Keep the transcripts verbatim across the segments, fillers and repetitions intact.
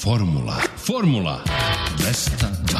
Formula. Formula dvesta dva.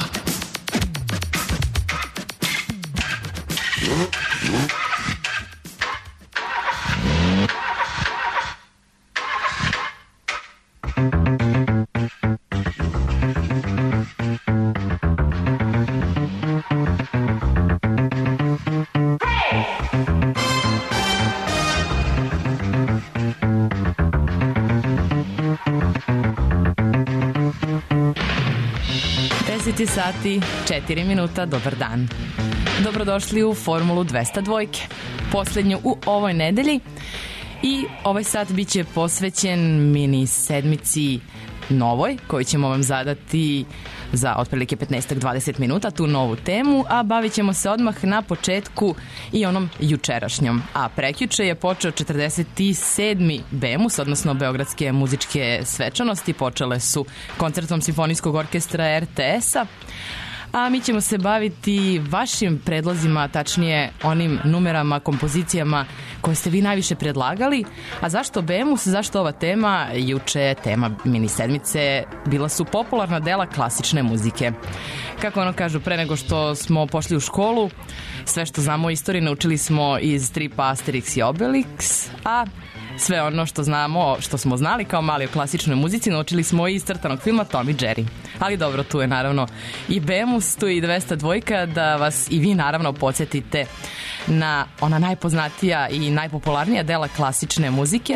deset sati, četiri minuta, dobar dan. Dobrodošli u Formulu dvesta dva, poslednju u ovoj nedelji. I ovaj sat bit će posvećen mini sedmici novoj, koju ćemo vam zadati za otprilike petnaest do dvadeset minuta, tu novu temu, a bavit ćemo se odmah na početku i onom jučerašnjom. A prekjuče je počeo četrdeset sedmi BEMUS, odnosno Beogradske muzičke svečanosti. Počele su koncertom Simfonijskog orkestra er te es-a. A mi ćemo se baviti vašim predlozima, tačnije onim numerama, kompozicijama koje ste vi najviše predlagali. A zašto BEMUS, zašto ova tema? Juče tema mini sedmice bila su popularna dela klasične muzike. Kako ono kažu, pre nego što smo pošli u školu, sve što znamo o istoriji naučili smo iz stripa Asterix i Obelix, a sve ono što znamo, što smo znali kao mali o klasičnoj muzici, naučili smo i iz crtanog filma Tom i Jerry. Ali dobro, tu je naravno i BEMUS, tu je i dvesta dva, da vas i vi naravno podsjetite na ona najpoznatija i najpopularnija dela klasične muzike.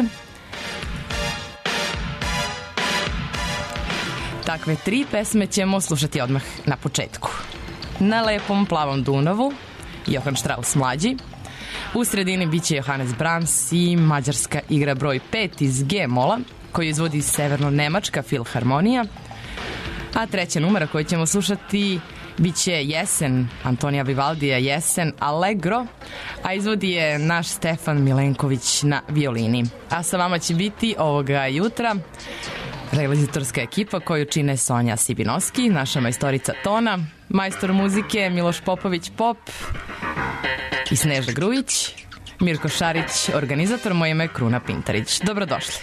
Takve tri pesme ćemo slušati odmah na početku. Na lepom plavom Dunavu, Johann Strauss mlađi. U sredini bit će Johannes Brahms i mađarska igra broj pet iz G-mola, koju izvodi Severno-Nemačka filharmonija. A treća numera koju ćemo slušati bit će Jesen, Antonija Vivaldija Jesen Allegro, a izvodi je naš Stefan Milenković na violini. A sa vama će biti ovoga jutra realizatorska ekipa koju čine Sonja Sibinoski, naša majstorica tona, majstor muzike Miloš Popović Pop i Sneža Grujić, Mirko Šarić, organizator, moje ime Kruna Pintarić. Dobrodošli.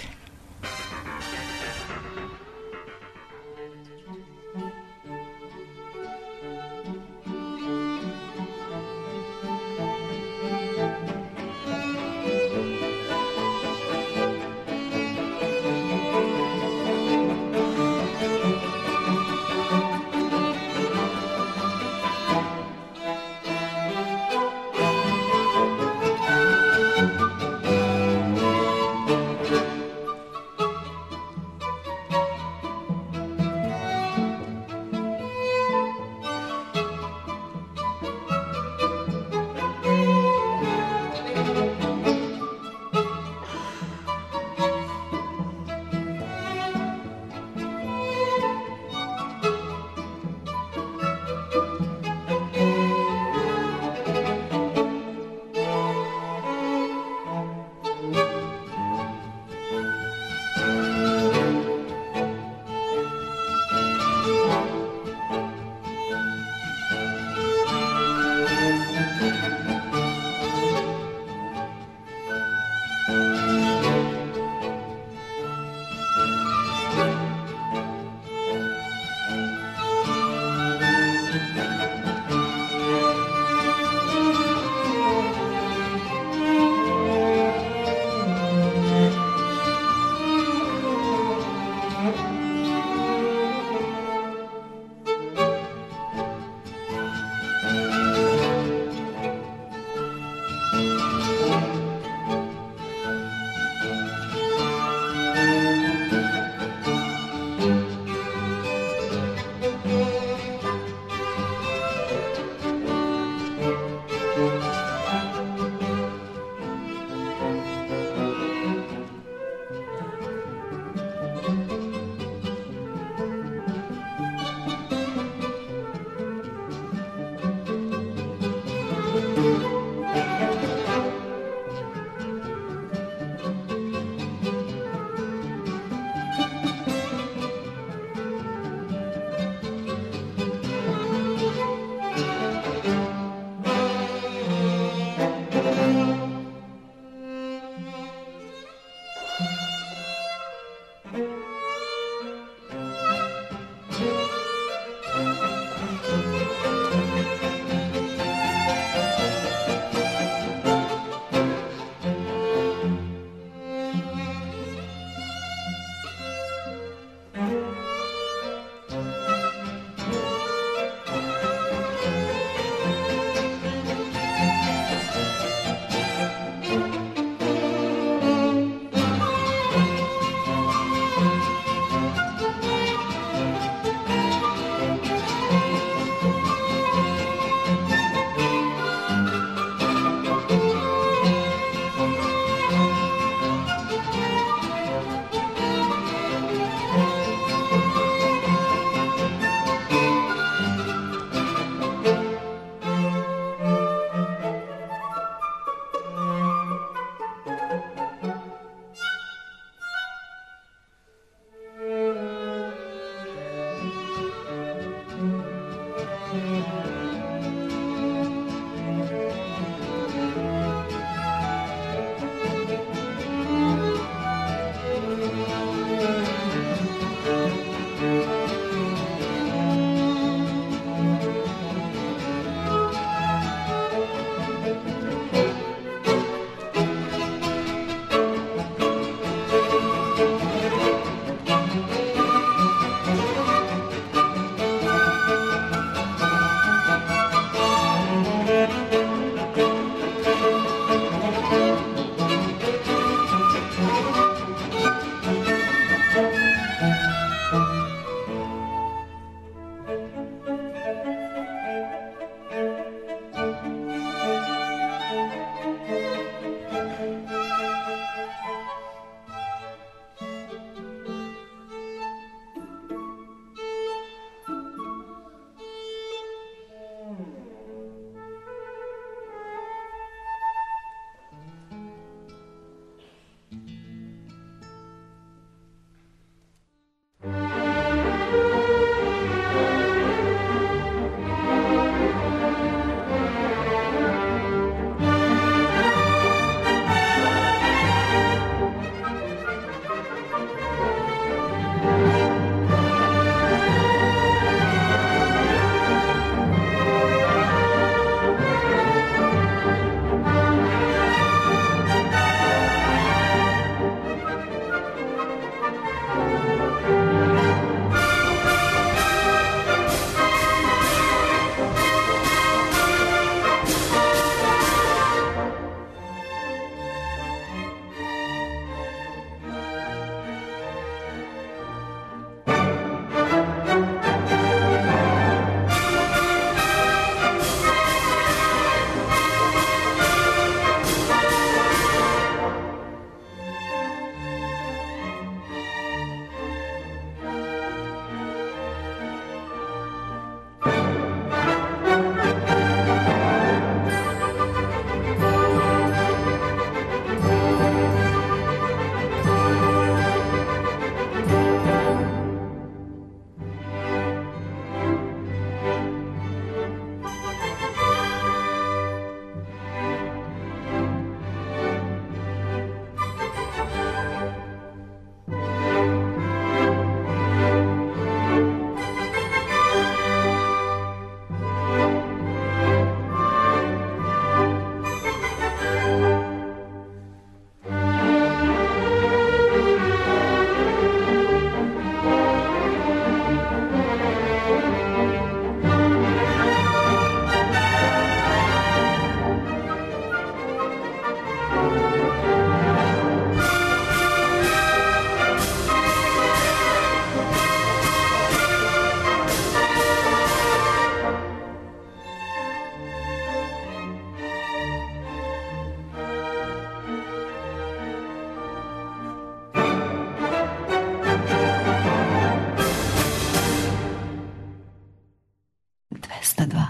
dvesta dva.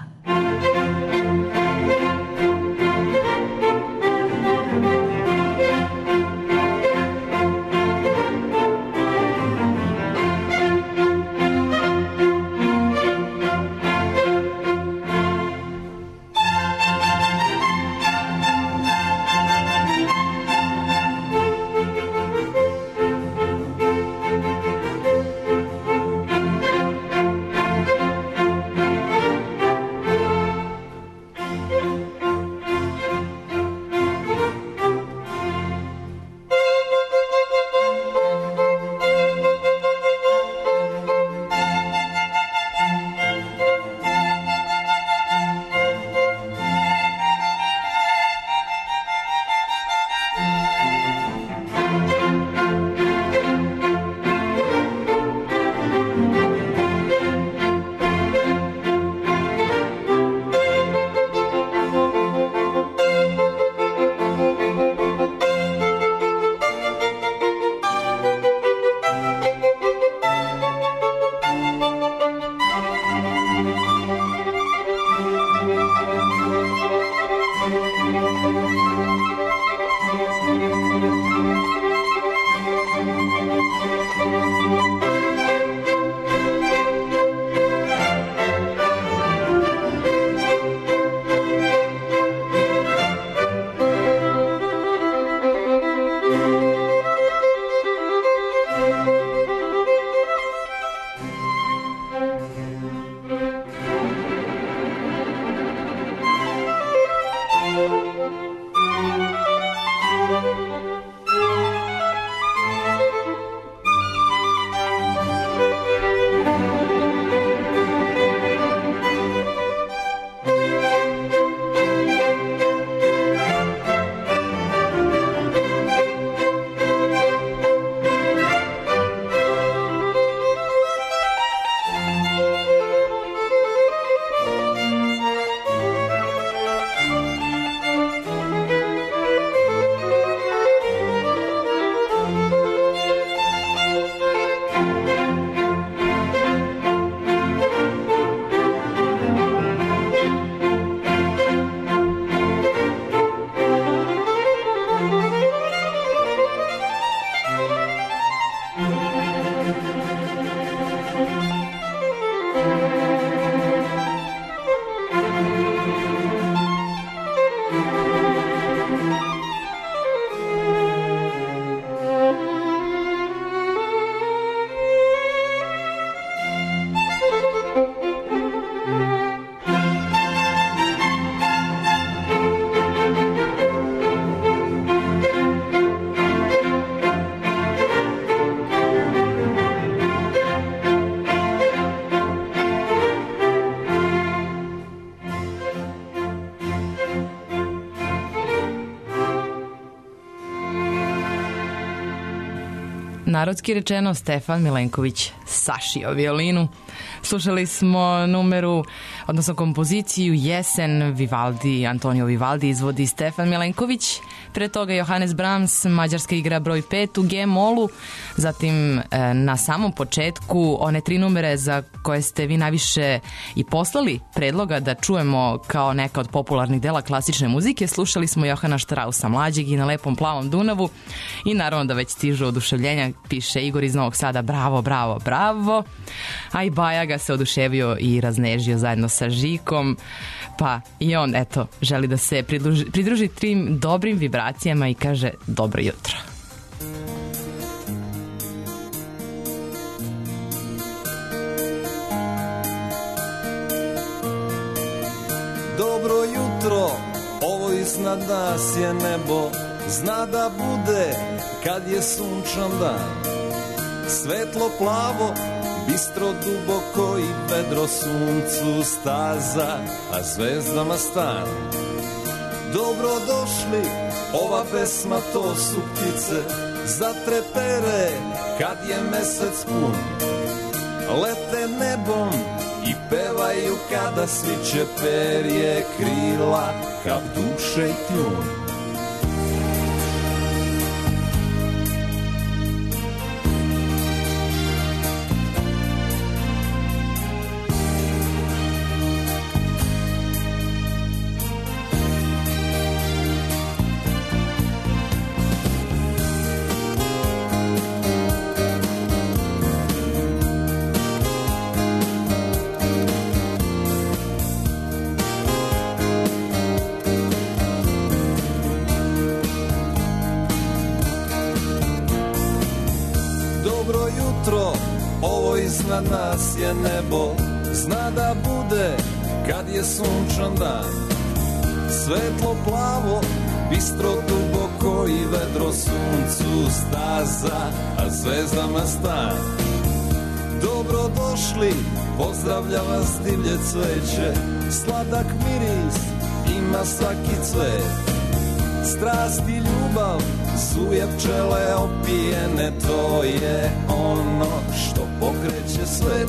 Narodski rečeno, Stefan Milenković sašio violinu. Slušali smo numeru, odnosno kompoziciju Jesen Vivaldi, Antonio Vivaldi izvodi Stefan Milenković. Pre toga Johannes Brahms, mađarska igra broj pet u G-molu. Zatim na samom početku one tri numere za koje ste vi najviše i poslali predloga da čujemo kao neka od popularnih dela klasične muzike. Slušali smo Johana Štrausa mlađeg i Na lepom plavom Dunavu i naravno da već stižu oduševljenja, piše Igor iz Novog Sada, bravo, bravo, bravo. A i Baja ga se oduševio i raznežio zajedno sa Žikom, pa i on, eto, želi da se pridruži, pridruži tim dobrim vibracijama i kaže dobro jutro. Dobro jutro, ovo iznad nas je nebo, zna da bude kad je sunčan dan. Svetlo plavo, bistro duboko i vedro suncu staza, a zvezdama stan. Dobro došli, ova pesma to su ptice, zatrepere kad je mesec pun. Lete nebom i pevaju kada sviće perje krila, kao duše i tjun. Dobro jutro, ovo iznad nas je nebo, zna da bude kad je sunčan dan. Svetlo plavo, bistro duboko i vedro, suncu staza, a zvezdama stan. Dobro došli, pozdravlja vas divlje cveće, sladak miris ima svaki cvet. Strast i ljubav, suje pčele opijene, to je ono što pokreće svet.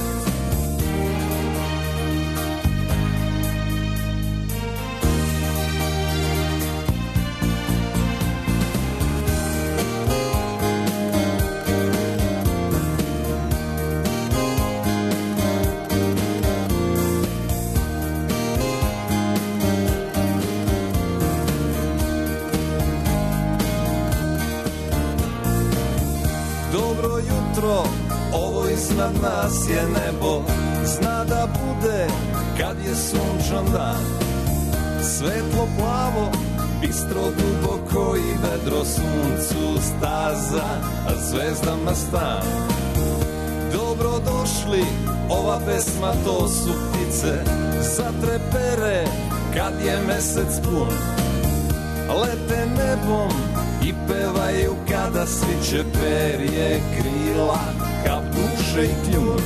Ovo iznad nas je nebo, zna da bude kad je sunčan dan. Svetlo plavo, bistro duboko i vedro, suncu staza, a zvezdama stan. Dobro došli, ova pesma to su ptice, zatrepere kad je mesec pun. Lete nebom i pevaju kada sviće perje krila, kapuše i kljun.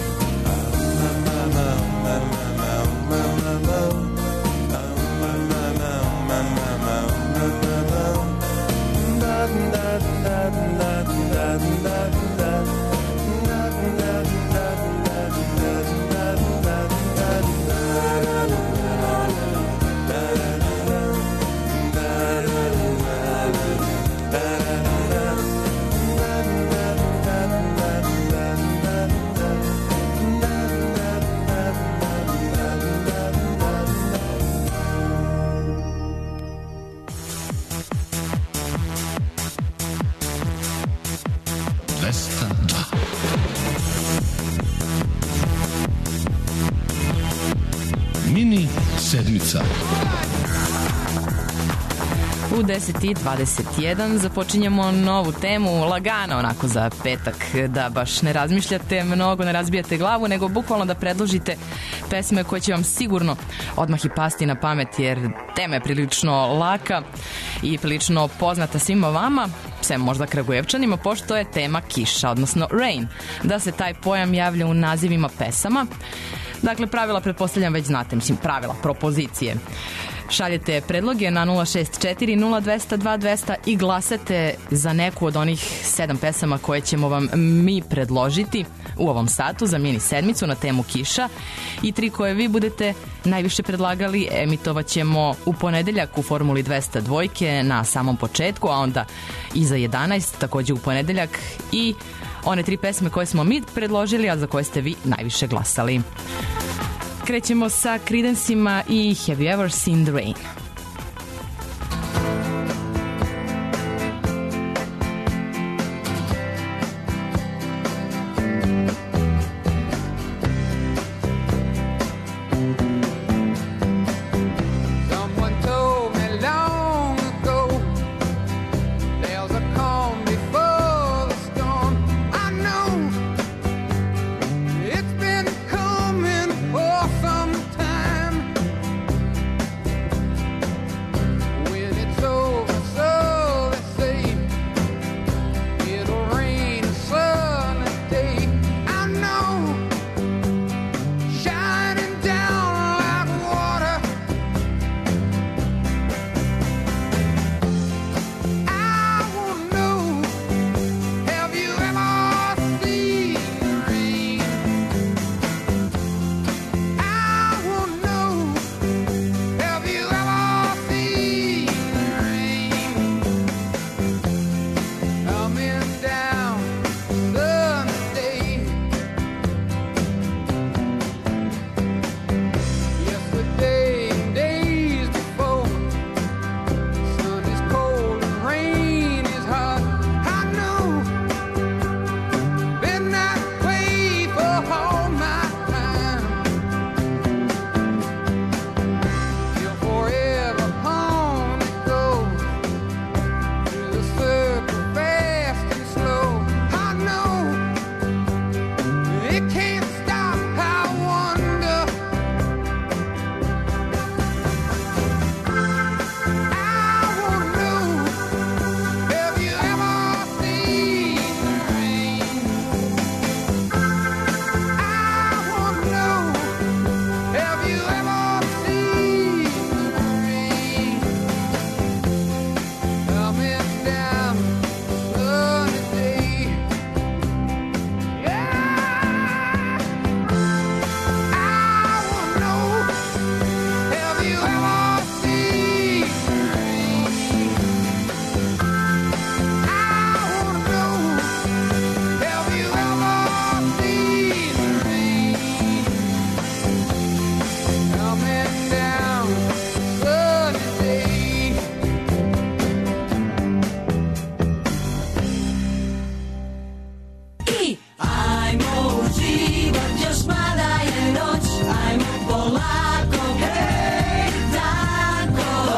Mini sedmica. U deset i dvadeset jedan započinjemo novu temu, lagano onako za petak, da baš ne razmišljate mnogo, ne razbijate glavu, nego bukvalno da predložite pesme koje će vam sigurno odmah i pasti na pamet, jer tema je prilično laka i prilično poznata svima vama, sve možda Kragujevčanima, pošto je tema kiša, odnosno rain, da se taj pojam javlja u nazivima pesama. Dakle, pravila pretpostavljam već znate, mislim pravila, propozicije. Šaljete predloge na nula šest četiri nula dva zero dva dva zero zero i glasate za neku od onih sedam pesama koje ćemo vam mi predložiti u ovom satu za mini sedmicu na temu kiša, i tri koje vi budete najviše predlagali emitovat ćemo u ponedeljak u Formuli dvesta dva na samom početku, a onda iza jedanaest takođe u ponedeljak, i one tri pesme koje smo mi predložili, a za koje ste vi najviše glasali. Krećemo sa Creedence-ima i Have You Ever Seen the Rain? Some time tri. Ajmo uživat, još mala je noć, ajmo polako, hej, tako.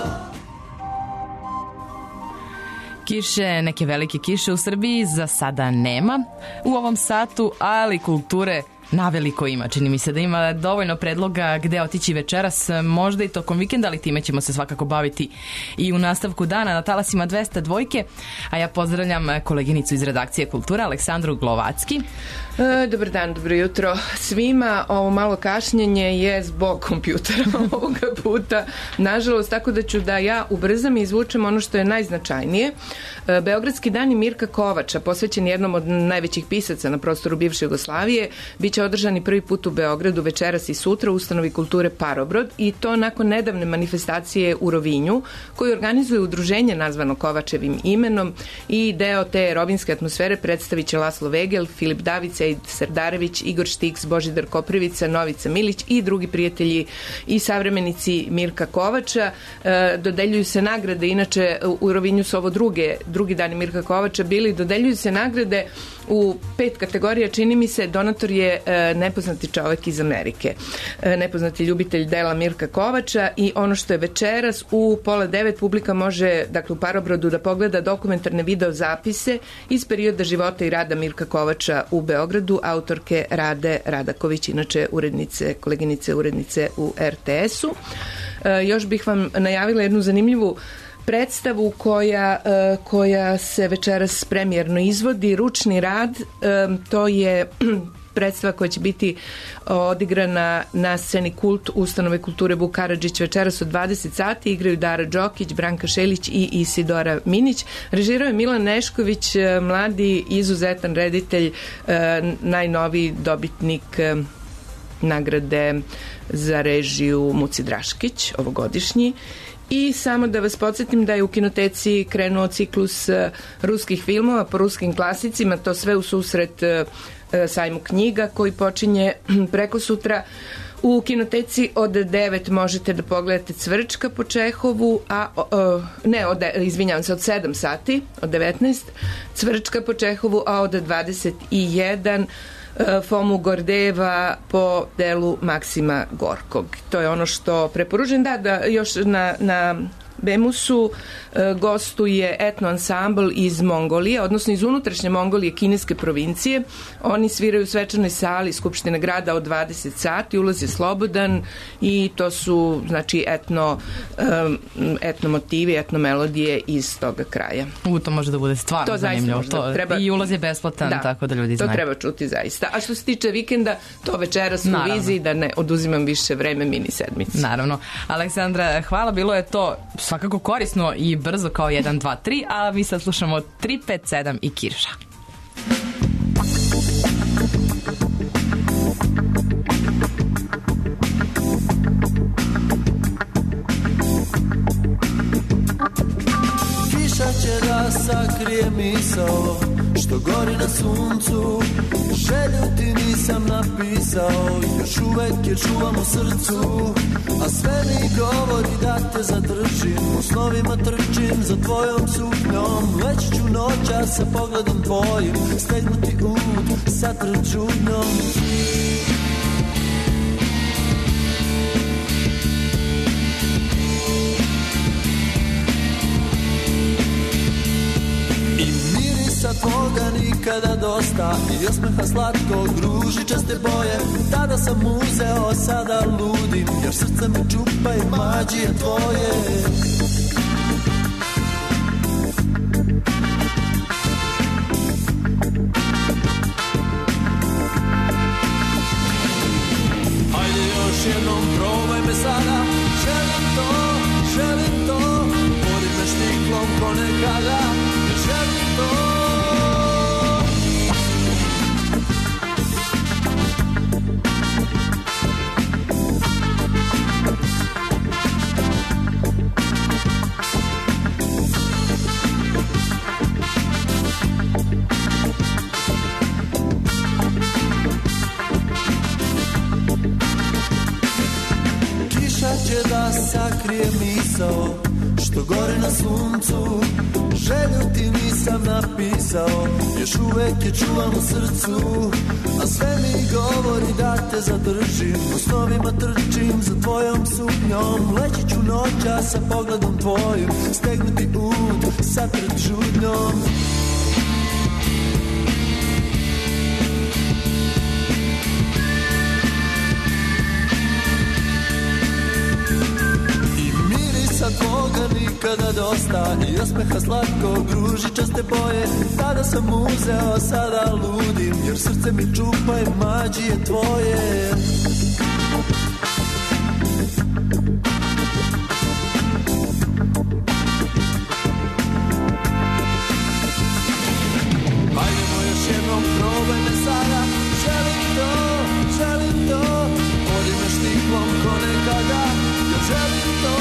Kiše, neke velike kiše u Srbiji za sada nema u ovom satu, ali kulture naveliko ima. Čini mi se da ima dovoljno predloga gde otići večeras, možda i tokom vikenda, ali time ćemo se svakako baviti i u nastavku dana na talasima dvesta dvojke. A ja pozdravljam koleginicu iz redakcije Kultura, Aleksandru Glovacki. E, dobar dan, dobro jutro svima. Ovo malo kašnjenje je zbog kompjutera ovoga puta, nažalost, tako da ću da ja ubrzam i izvučem ono što je najznačajnije. E, Beogradski dani Mirka Kovača, posvećen jednom od najvećih pisaca na prostoru bivše Jugoslavije, biće održani prvi put u Beogradu večeras i sutra u ustanovi kulture Parobrod, i to nakon nedavne manifestacije u Rovinju, koju organizuje udruženje nazvano Kovačevim imenom, i deo te rovinske atmosfere predstavit će Laslo Vegel, Filip Davica, Ed Serdarević, Igor Štiks, Božidar Koprivica, Novica Milić i drugi prijatelji i savremenici Mirka Kovača. E, dodeljuju se nagrade, inače u Rovinju su ovo druge, drugi dani Mirka Kovača bili, dodeljuju se nagrade u pet kategorija, čini mi se. Donator je e, nepoznati čovek iz Amerike, e, nepoznati ljubitelj dela Mirka Kovača, i ono što je večeras u pola devet publika može, dakle u Parobrodu, da pogleda dokumentarne video zapise iz perioda života i rada Mirka Kovača u Beogradu, autorke Rade Radaković, inače urednice, koleginice urednice u er te esu. E, još bih vam najavila jednu zanimljivu predstavu koja, koja se večeras premijerno izvodi, ručni rad. To je predstava koja će biti odigrana na sceni Kult ustanove kulture Vuk Karadžić večeras od dvadeset sati. Igraju Dara Đokić, Branka Šelić i Isidora Minić. Režirao je Milan Nešković, mladi izuzetan reditelj, najnoviji dobitnik nagrade za režiju Muci Draškić, ovogodišnji. I samo da vas podsjetim da je u kinoteci krenuo ciklus ruskih filmova po ruskim klasicima, to sve u susret sajmu knjiga koji počinje preko sutra. U kinoteci od devet možete da pogledate Cvrčka po Čehovu, a o, ne, od, izvinjavam se, od sedam sati, od devetnaest, Cvrčka po Čehovu, a od dvadeset jedan Fomu Gordeva po delu Maksima Gorkog. To je ono što preporučujem. Da, da još na, na Bemusu e, gostuje etno ansambl iz Mongolije, odnosno iz unutrašnje Mongolije, kineske provincije. Oni sviraju u svečanoj sali Skupštine grada od dvadeset sati, ulaz je slobodan i to su, znači, etno, e, etno motivi, etno melodije iz toga kraja. U, to može da bude stvarno to zanimljivo. To, treba, i ulaz je besplatan, da, tako da ljudi znaju. To treba čuti zaista. A što se tiče vikenda, to večeras u Naravno. viziji, da ne oduzimam više vreme mini sedmici. Naravno. Aleksandra, hvala, bilo je to svakako korisno i brzo kao jedan, dva, tri, a mi sad slušamo tri pet sedam i Kirša. Kiša će da sakrije misao što gori na suncu, želju ti nisam napisao, još uvek je čuvam u srcu, a sve mi govori da te zadržim, u snovima trčim za tvojom suknjom, već ću noća sa pogledom tvojim stegnuti ud sa trčudnjom. Sa tvoga nikada dosta i osmeha slatkog, ružičaste boje, tada sam uzeo, sada ludim, jer srce me čupa i mađije tvoje. Hajde još jednom, probaj me sada, želim to, želim to, vodi me štiklom ko nekada, želim to. Sakrije misao što što gore na suncu. Želju ti nisam napisao, još uvek je čuvam u srcu. A sve mi govori da te zadržim, u snovima trčim za tvojom suknjom. Leći ću noća sa pogledom tvojim, stegnuti ud satret žudnjom. Sa tvoga nikada dosta i osmeha slatkog ružičaste boje. Tada sam uzeo, sada ludim, jer srce mi čupa i mađije tvoje. Hajdemo još jednom, probaj me sada. Želim to, želim to, vodi me štiklom ko nekada. Ja želim to.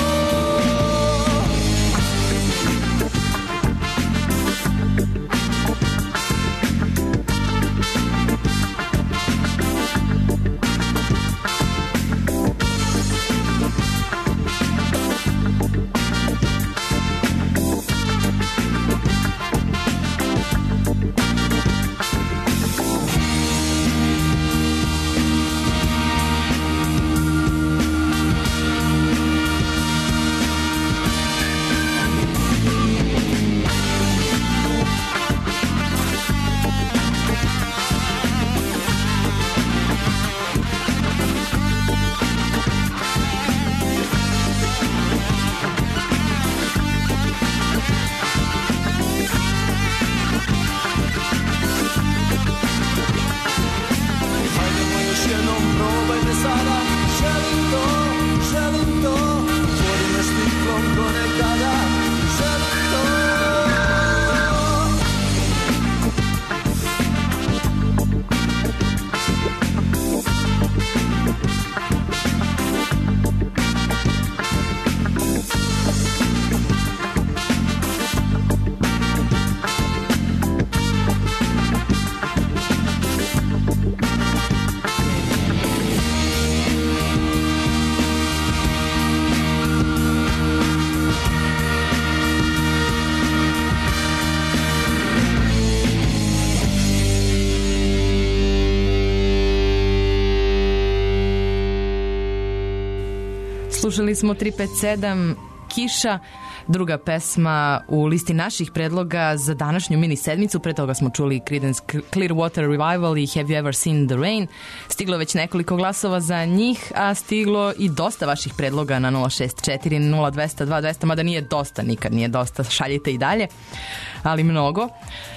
Slušali smo tri pet sedam Kiša, druga pesma u listi naših predloga za današnju mini sedmicu. Pre toga smo čuli Creedence Clearwater Revival i Have You Ever Seen the Rain. Stiglo već nekoliko glasova za njih, a stiglo i dosta vaših predloga na nula šest četiri nula dva zero dva dva zero zero, mada nije dosta, nikad nije dosta, šaljite i dalje, ali mnogo.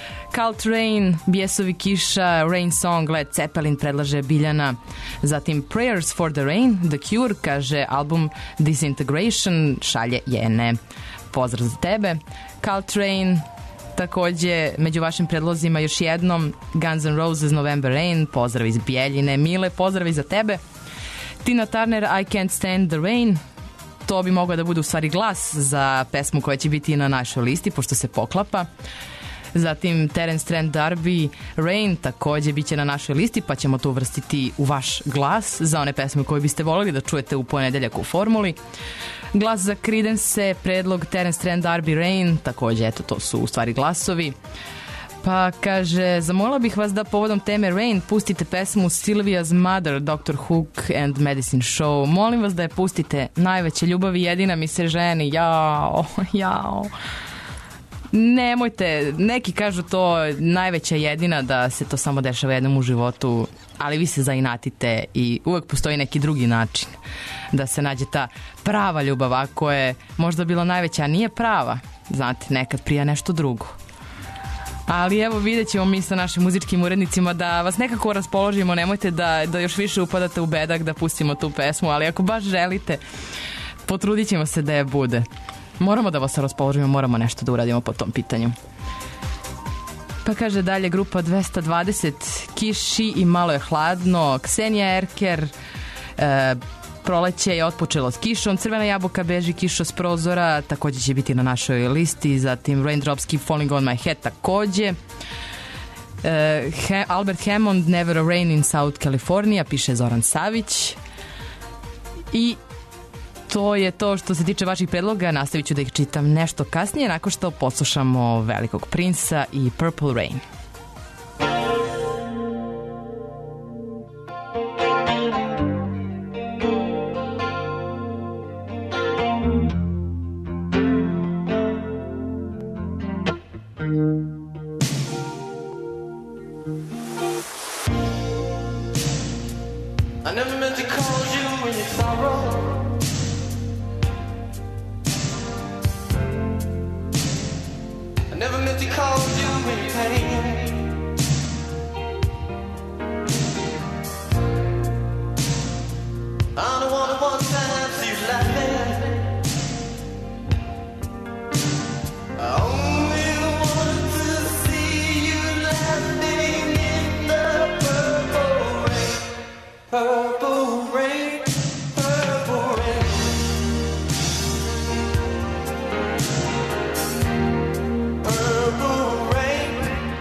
Caltrain, Bijesovi Kiša, Rain Song, Led Zeppelin predlaže Biljana. Zatim Prayers for the Rain, The Cure, kaže album Disintegration, šalje Jene. Pozdrav za tebe. Caltrain, takođe među vašim predlozima još jednom Guns N' Roses, November Rain, pozdrav iz Bijeljine. Mile, pozdrav i za tebe. Tina Turner, I Can't Stand the Rain, to bi mogao da bude u stvari glas za pesmu koja će biti na našoj listi, pošto se poklapa. Zatim Terence Trent D'Arby, Rain, takođe biće na našoj listi, pa ćemo to uvrstiti u vaš glas za one pesme koje biste voljeli da čujete u ponedeljak u formuli. Glas za Creedence, predlog Terence Trent D'Arby, Rain, takođe, eto, to su u stvari glasovi. Pa kaže, zamolila bih vas da povodom teme Rain pustite pesmu Sylvia's Mother, Doctor Hook and Medicine Show. Molim vas da je pustite, najveće ljubavi jedina mi se ženi, jao, jao. Nemojte, neki kažu to najveća jedina, da se to samo dešava jednom u životu, ali vi se zainatite i uvek postoji neki drugi način da se nađe ta prava ljubav. Ako je možda bila najveća, a nije prava, znate, nekad prija nešto drugo. Ali evo, vidjet ćemo mi sa našim muzičkim urednicima da vas nekako raspoložimo, nemojte da, da još više upadate u bedak da pustimo tu pesmu, ali ako baš želite, potrudit ćemo se da je bude. Moramo da vas raspoložimo, moramo nešto da uradimo po tom pitanju. Pa kaže dalje grupa dvesta dvadeset, Kiši i malo je hladno, Ksenija Erker, e, proleće je otpočelo s kišom, Crvena jabuka beži kišo s prozora, takođe će biti na našoj listi, zatim Raindrops Keep Falling on My Head takođe. E, He, Albert Hammond, Never a Rain in South California, piše Zoran Savić. I To je to što se tiče vaših predloga. Nastavit ću da ih čitam nešto kasnije, nakon što poslušamo Velikog Princa i Purple Rain. I never meant to call you in your sorrow. I never meant to call you in your pain. I don't want to one time see you laughing. I only want to see you laughing in the purple rain. Purple rain, purple rain. Purple rain,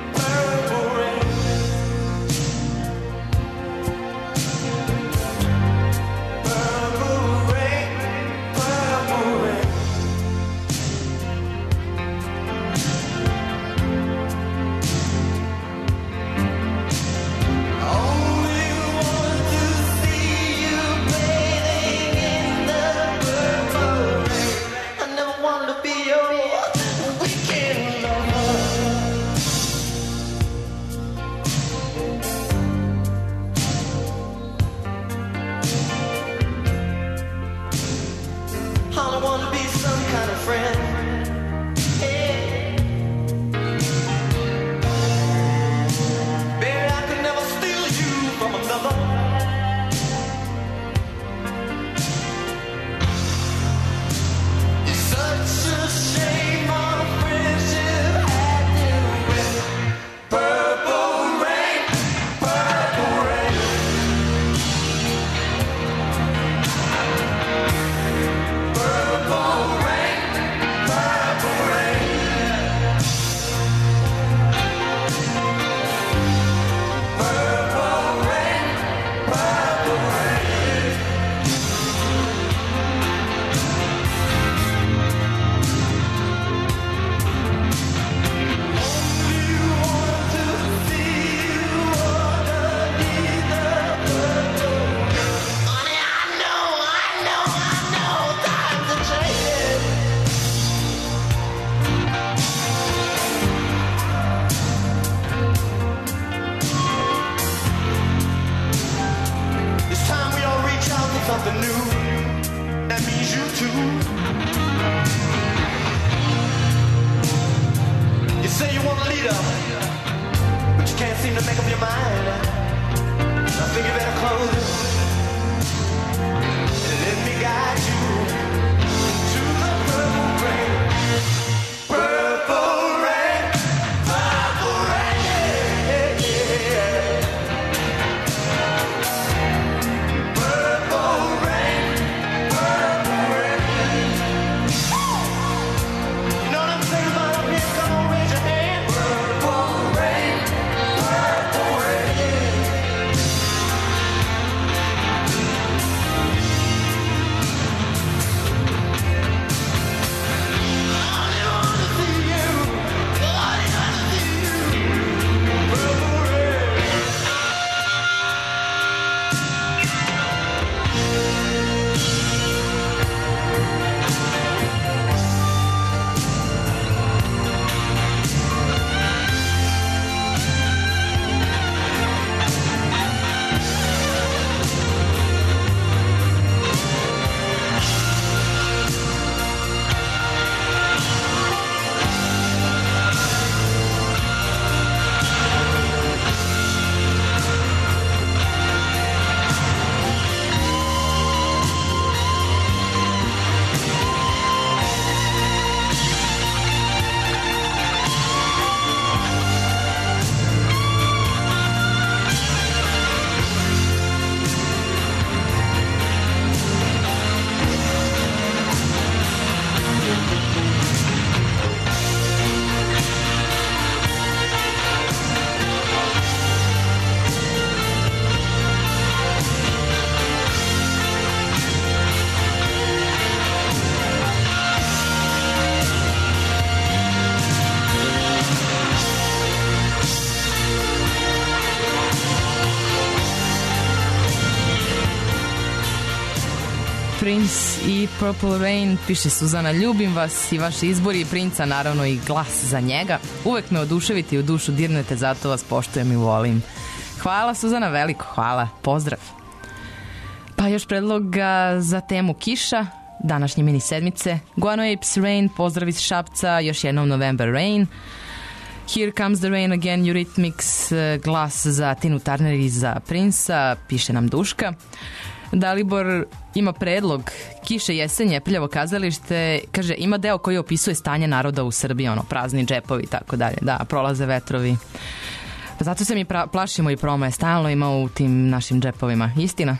Prince i Purple Rain, piše Suzana, ljubim vas i vaši izbori i Princa, naravno i glas za njega. Uvek me oduševite i u dušu dirnete, zato vas poštujem i volim. Hvala Suzana, veliko hvala, pozdrav. Pa još predloga za temu kiša, današnje mini sedmice. Guano Apes Rain, pozdrav iz Šapca, još jednom November Rain. Here Comes the Rain Again, Eurythmics, glas za Tinu Turner i za Princa, piše nam Duška. Dalibor ima predlog Kiše jesenje, prljavo kazalište, kaže ima deo koji opisuje stanje naroda u Srbiji, ono, prazni džepovi i tako dalje, da, prolaze vetrovi. Zato se mi pra- plašimo i promaje, stalno ima u tim našim džepovima, istina.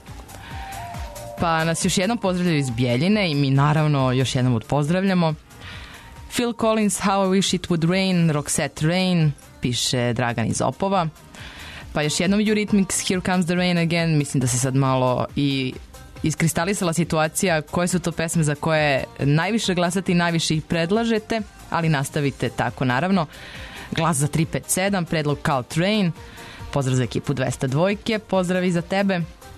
Pa nas još jednom pozdravljaju iz Bijeljine i mi naravno još jednom pozdravljamo. Phil Collins, How I Wish It Would Rain, Roxette Rain, piše Dragan iz Opova. Pa još jednom Eurythmics, Here Comes the Rain Again, mislim da se sad malo i iskristalisala situacija koje su to pesme za koje najviše glasate i najviše ih predlažete, ali nastavite tako naravno. Glas za tri pet sedam, predlog Cal Train, pozdrav za ekipu dvesta dva, pozdrav i za tebe.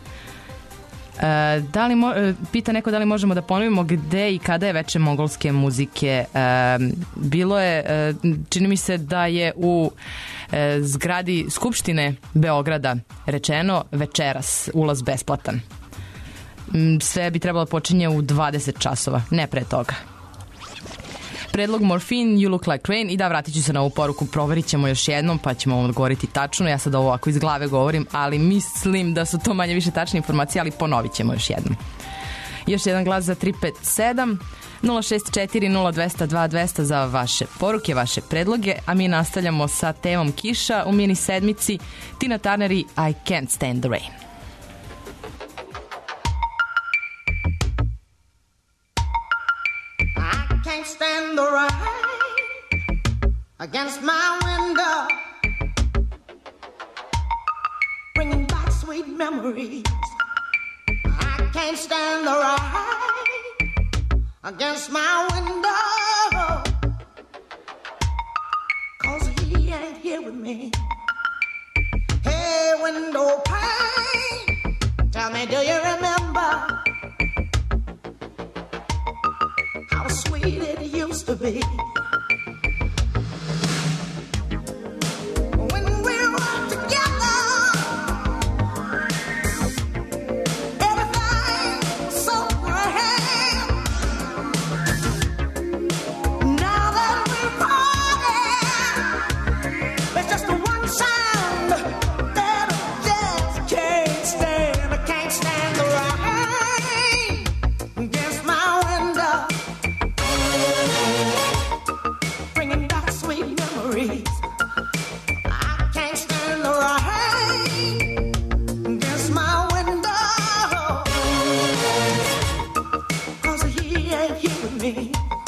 E, da li mo, pita neko da li možemo da ponovimo gde i kada je veče mongolske muzike. E, bilo je, e, čini mi se da je u e, zgradi Skupštine Beograda rečeno večeras, ulaz besplatan. Sve bi trebalo počinje u dvadeset časova, ne pre toga. Predlog Morphine, You Look Like Rain. I da, vratit ću se na ovu poruku, proverit ćemo još jednom pa ćemo vam odgovoriti tačno. Ja sad ovo ovako iz glave govorim, ali mislim da su to manje više tačne informacije, ali ponovit ćemo još jednom. Još jedan glas za tri pet sedam nula šest četiri nula dvesta dva dvesta za vaše poruke, vaše predloge, a mi nastavljamo sa temom kiša u mini sedmici. Tina Turner i I Can't Stand the Rain. Can't stand the rain against my window, bringing back sweet memories. I can't stand the rain against my window, 'cause he ain't here with me. Hey, window pane, tell me, do you remember how sweet it used to be? When we were together, everything so grand. Now that we're parted, there's just one sound that I just can't stand. I can't stand the rain against my window, bringing back sweet memories. I can't stand the rain against my window, 'cause he ain't here with me.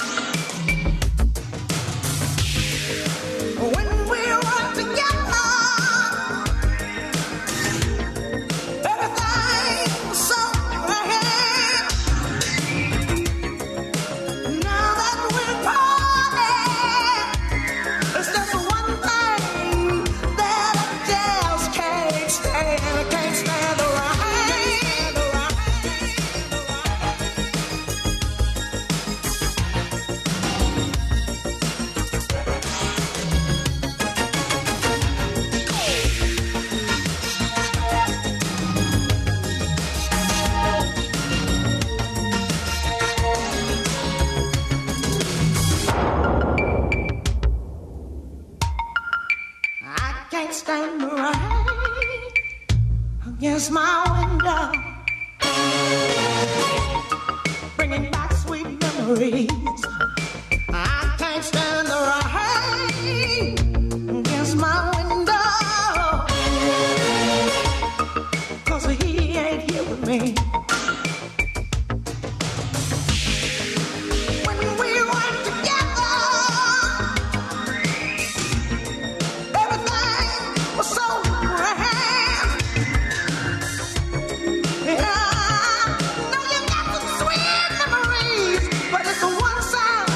When we were together, everything was so grand. Now that we're parted, there's just one thing that I just can't stand. I can't stand the rain. I can't stand the rain against my window, bringing back sweet memories. I can't stand the rain against my window, 'cause he ain't here with me. When we were together, everything was so grand. Yeah, now you got some sweet memories, but it's the one sound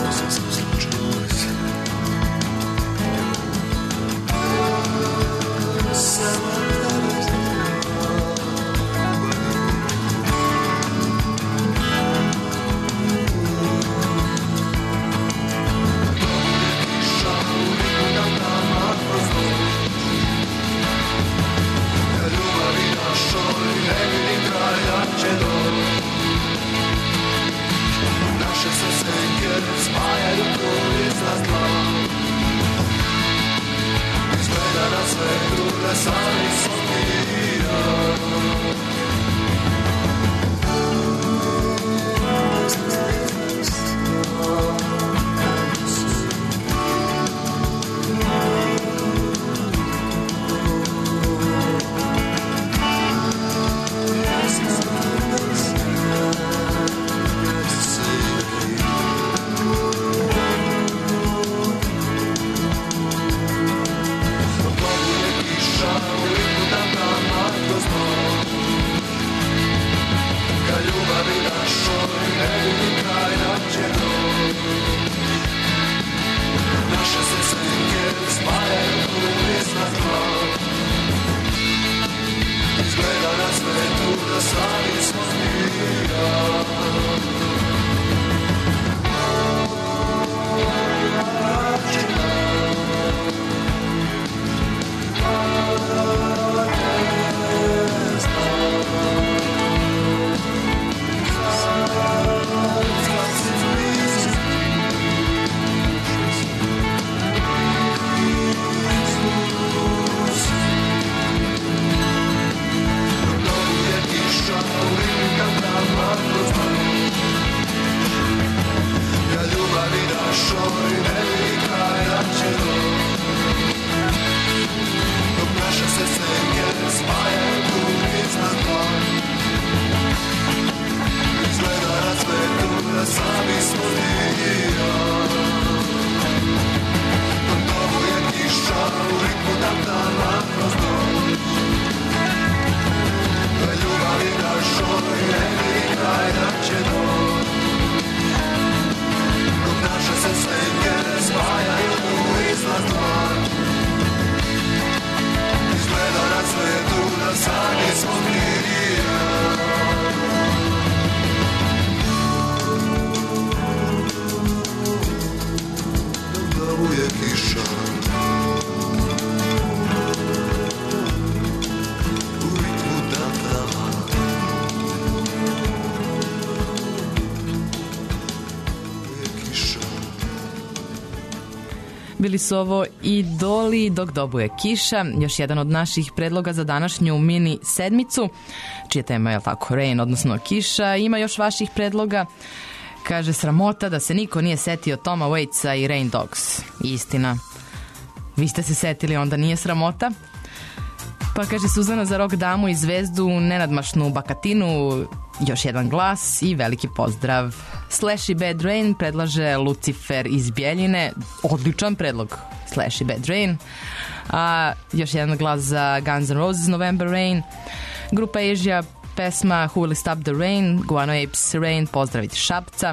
Bili su ovo Idoli dok dobuje kiša, još jedan od naših predloga za današnju mini sedmicu, čija tema je tako rain, odnosno kiša. Ima još vaših predloga. Kaže, sramota da se niko nije setio Toma Waitsa i Rain Dogs. Istina. Vi ste se setili, onda nije sramota. Pa kaže Suzana za rock damu i zvezdu, nenadmašnu bakatinu, još jedan glas i veliki pozdrav. Slash i Bad Rain predlaže Lucifer iz Bjeljine. Odličan predlog, Slash i Bad Rain. A još jedan glas za Guns N' Roses, November Rain. Grupa Asia, pesma Who Will Stop the Rain, Guano Apes Rain, pozdraviti Šapca.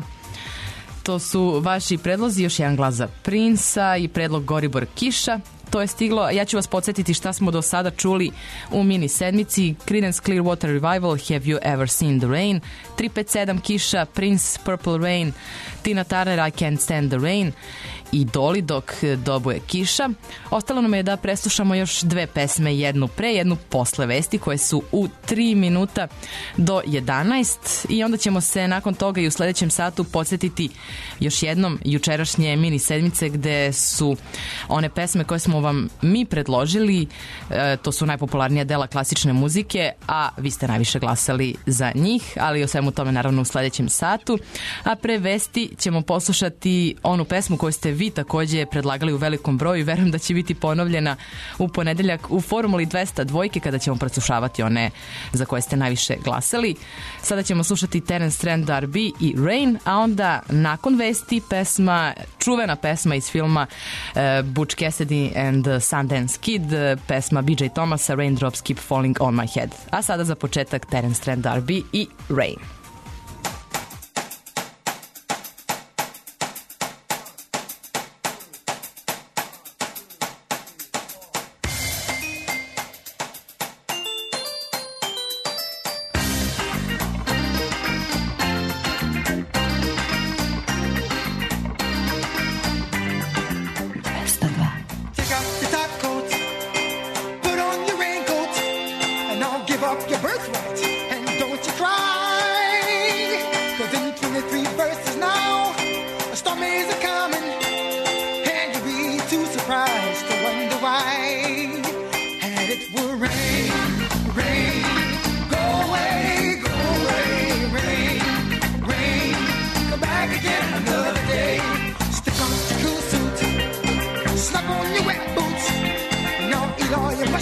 To su vaši predlozi, još jedan glas za Princa i predlog Goribor Kiša. To je stiglo. Ja ću vas podsjetiti šta smo do sada čuli u mini sedmici. Creedence Clearwater Revival, Have You Ever Seen the Rain, tri pet sedam Kiša, Prince, Purple Rain, Tina Turner, I Can't Stand the Rain i Doli dok dobuje kiša. Ostalo nam je da preslušamo još dve pesme, jednu pre, jednu posle vesti, koje su u tri minuta do jedanaest i onda ćemo se nakon toga i u sledećem satu podsjetiti još jednom jučerašnje mini sedmice gde su one pesme koje smo vam mi predložili, e, to su najpopularnija dela klasične muzike, a vi ste najviše glasali za njih, ali o svemu tome naravno u sledećem satu. A pre vesti ćemo poslušati onu pesmu koju ste vi takođe predlagali u velikom broju i verujem da će biti ponovljena u ponedeljak u Formuli dvesta dva kada ćemo preslušavati one za koje ste najviše glasali. Sada ćemo slušati Terence Trent D'Arby i Rain, a onda nakon vesti pesma, čuvena pesma iz filma uh, Butch Cassidy and the Sundance Kid, pesma B J Thomasa, Raindrops Keep Falling on My Head. A sada za početak Terence Trent D'Arby i Rain.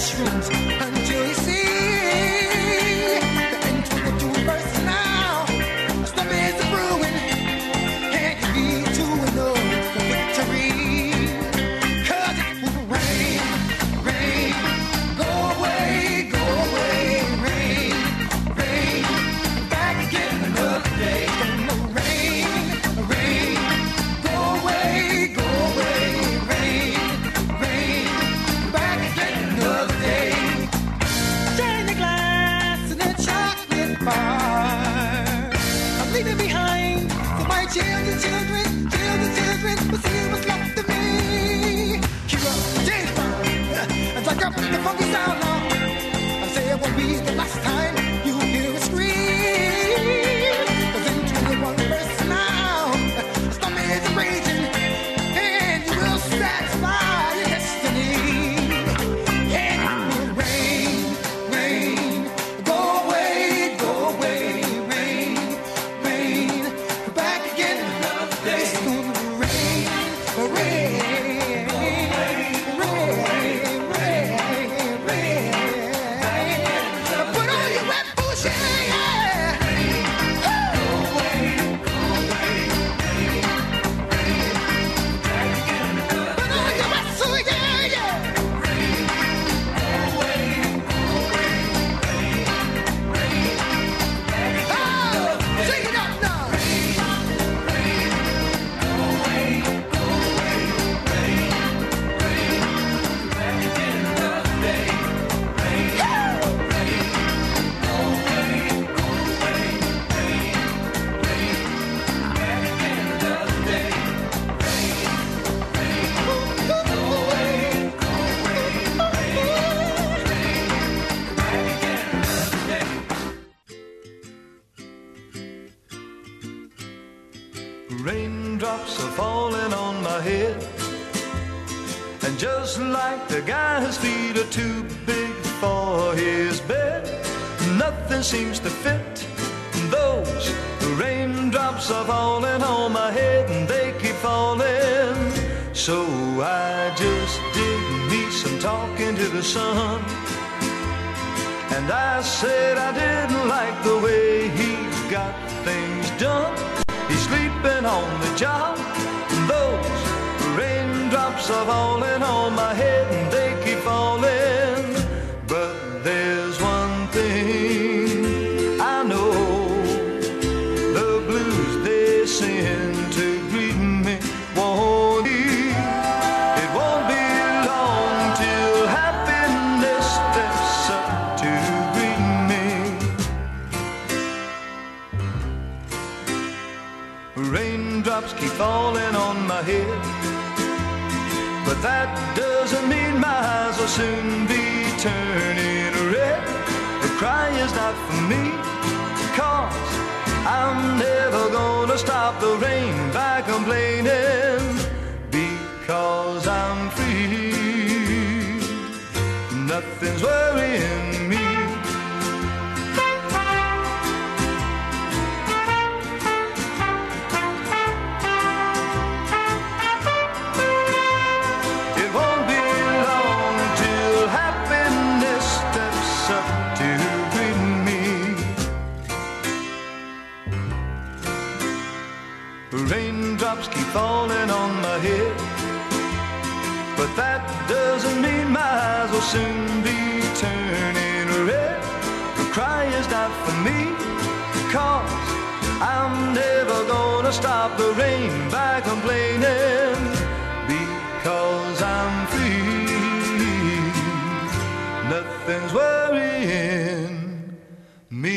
mushrooms until you see the end to the two verse now. Stuff is a brewing, and you need to know the victory. Cause it will rain, rain, go away, go away, rain, rain, back again another day. Gonna rain, rain, go away, go away, rain, rain, back again another day. Turn the glass in a chocolate bar. I'm leaving behind for my children, children, children, children. But see what's left of me. Keep up, James Brown. As I drop the funky sound now, I say it won't be the last time you hear a scream. Cause in twenty-one verse now, the storm is raging, and you will satisfy your destiny. And it will rain, rain, go away, go away, rain, rain, back again another day. It's gonna rain, rain, rain, rain, rain, rain. Put on your wet boots, yeah, yeah. Go away, go away, put on your wet suit, yeah, yeah. Oh, sing it up now. Raindrops are falling on my head, and just like the guy whose feet are too big for his bed, nothing seems to fit. Those raindrops are falling on my head, and they keep falling. So I just did me some talking to the sun, and I said I didn't like the way he got things done. He's sleeping on the job. Those raindrops are falling on my head, and they keep falling. But there's one thing I know: the blues they send to greet me won't leave. It won't be long till happiness steps up to greet me. Raindrops keep falling on my head, but that doesn't mean my eyes will soon be turning red. The cry is not for me, 'cause I'm never gonna stop the rain by complaining, because I'm free. Nothing's worrying me. It won't be long till happiness steps up to greet me. Raindrops keep falling on my head, but that doesn't mean my eyes will soon be turning red. The cry is not for me, 'cause I'm never gonna stop the rain by complaining, because I'm free. Nothing's worrying me.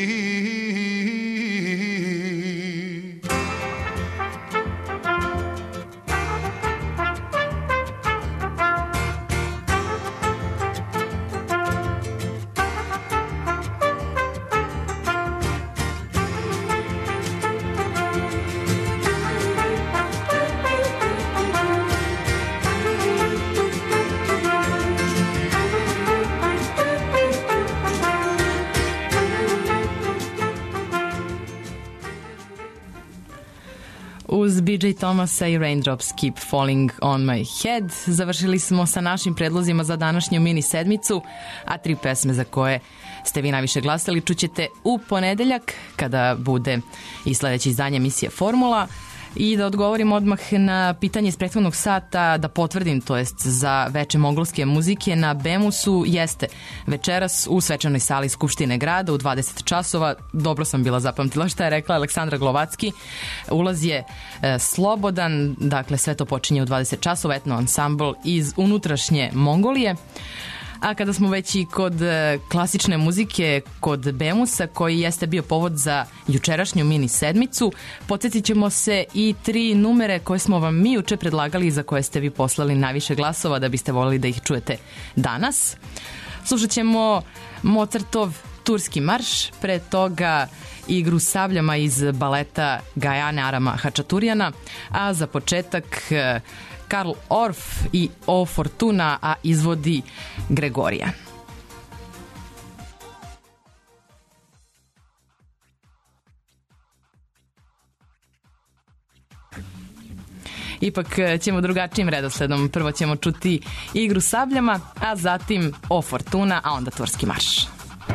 uz B J Thomasa i Raindrops Keep Falling on My Head. Završili smo sa našim predlozima za današnju mini sedmicu, a tri pesme za koje ste vi najviše glasali čućete u ponedeljak kada bude i sledeće izdanje emisije Formula. I da odgovorim odmah na pitanje iz prethodnog sata, da potvrdim, to jest za veče mongolske muzike na Bemusu, jeste večeras u svečanoj sali Skupštine grada u dvadeset časova. Dobro sam bila zapamtila šta je rekla Aleksandra Glovacki. Ulaz je e, slobodan, dakle sve to počinje u dvadeset časova, etno ansambl iz unutrašnje Mongolije. A kada smo već i kod klasične muzike, kod Bemusa, koji jeste bio povod za jučerašnju mini sedmicu, podsjetit ćemo se i tri numere koje smo vam mi juče predlagali i za koje ste vi poslali najviše glasova da biste volili da ih čujete danas. Slušat ćemo Mozartov Turski marš, pre toga igru sabljama iz baleta Gajane Arama Hačaturjana, a za početak Karl Orff i O Fortuna, a izvodi Gregorija. Ipak ćemo drugačijim redosledom. Prvo ćemo čuti igru sabljama, a zatim O Fortuna, a onda Turski marš.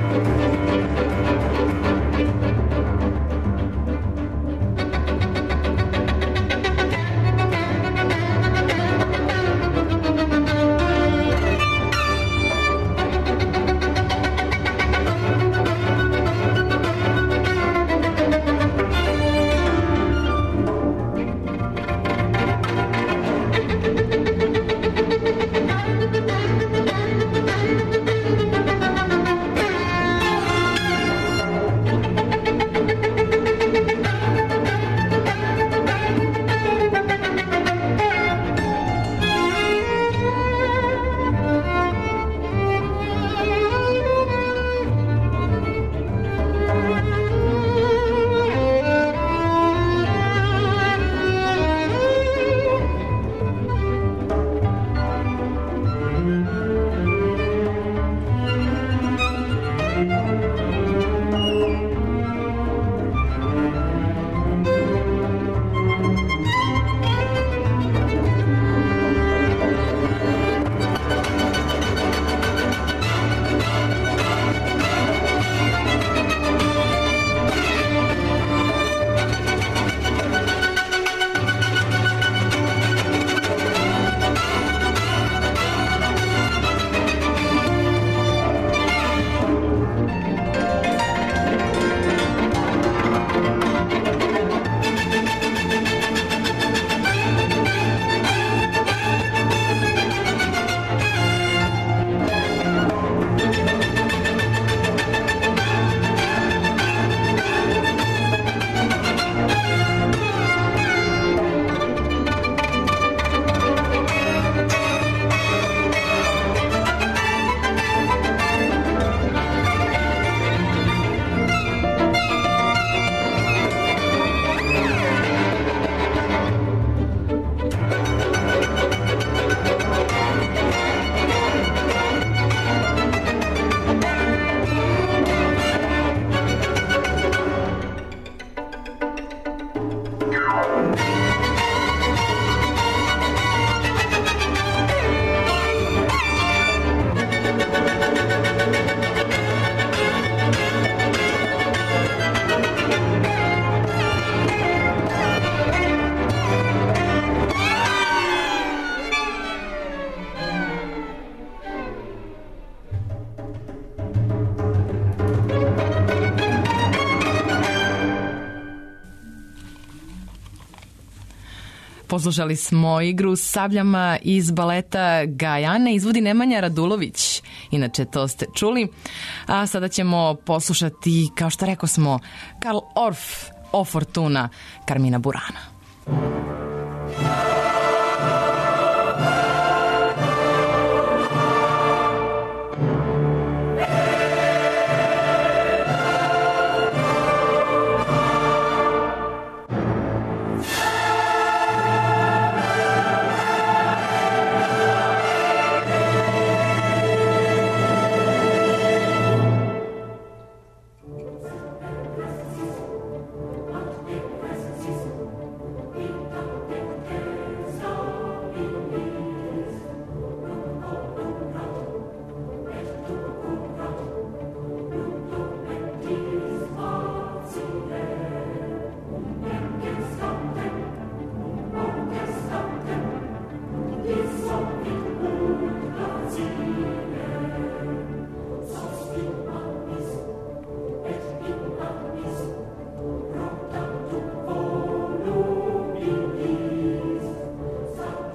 Poslušali smo igru s sabljama iz baleta Gajane, izvodi Nemanja Radulović. Inače, to ste čuli. A sada ćemo poslušati, kao što rekao smo, Karl Orff, O Fortuna, Carmina Burana. Thank you.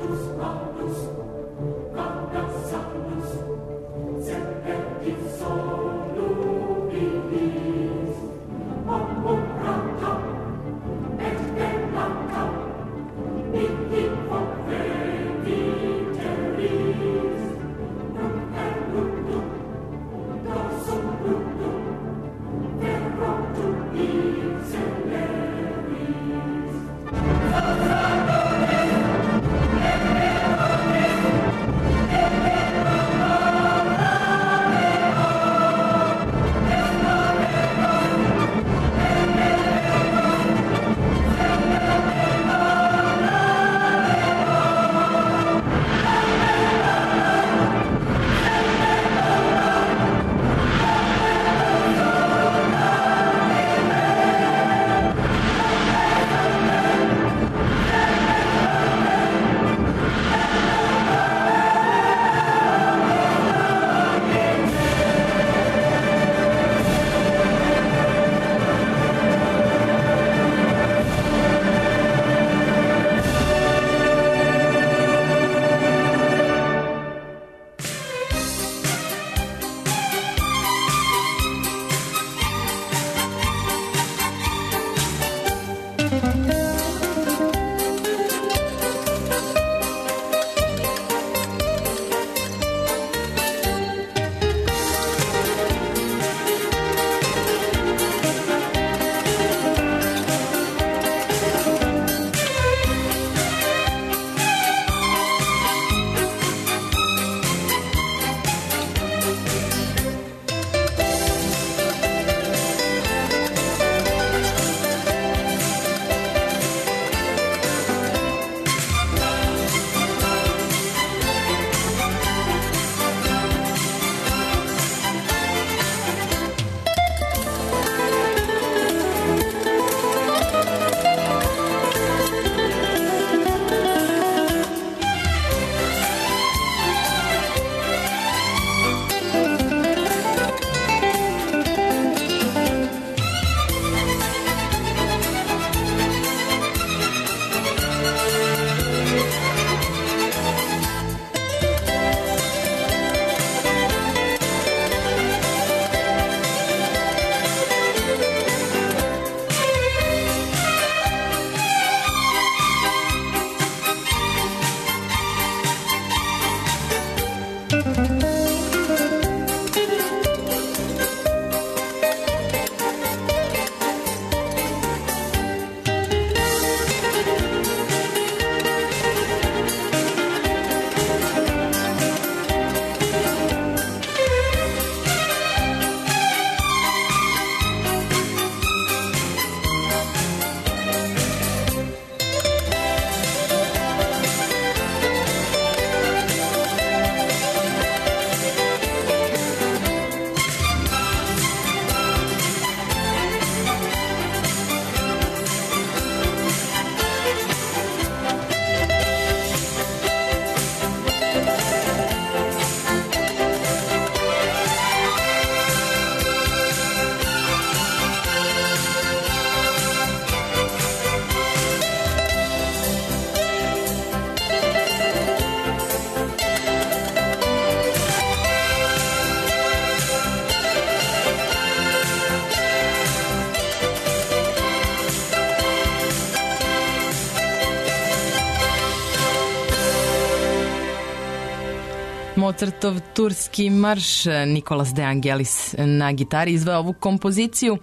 Mozartov turski marš, Nikolas De Angelis na gitari izveo ovu kompoziciju.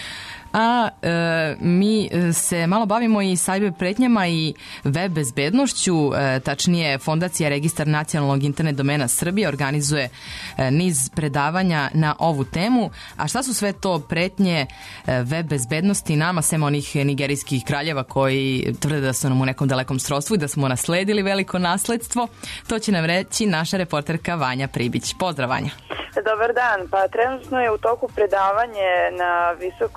A e, mi se malo bavimo i cyber pretnjama i web bezbednošću, e, tačnije Fondacija Registar nacionalnog internet domena Srbije organizuje e, niz predavanja na ovu temu. A šta su sve to pretnje e, web bezbednosti nama, sem onih nigerijskih kraljeva koji tvrde da su nam u nekom dalekom srodstvu i da smo nasledili veliko nasledstvo? To će nam reći naša reporterka Vanja Pribić. Pozdrav, Vanja. Dobar dan, pa trenutno je u toku predavanje na visokoj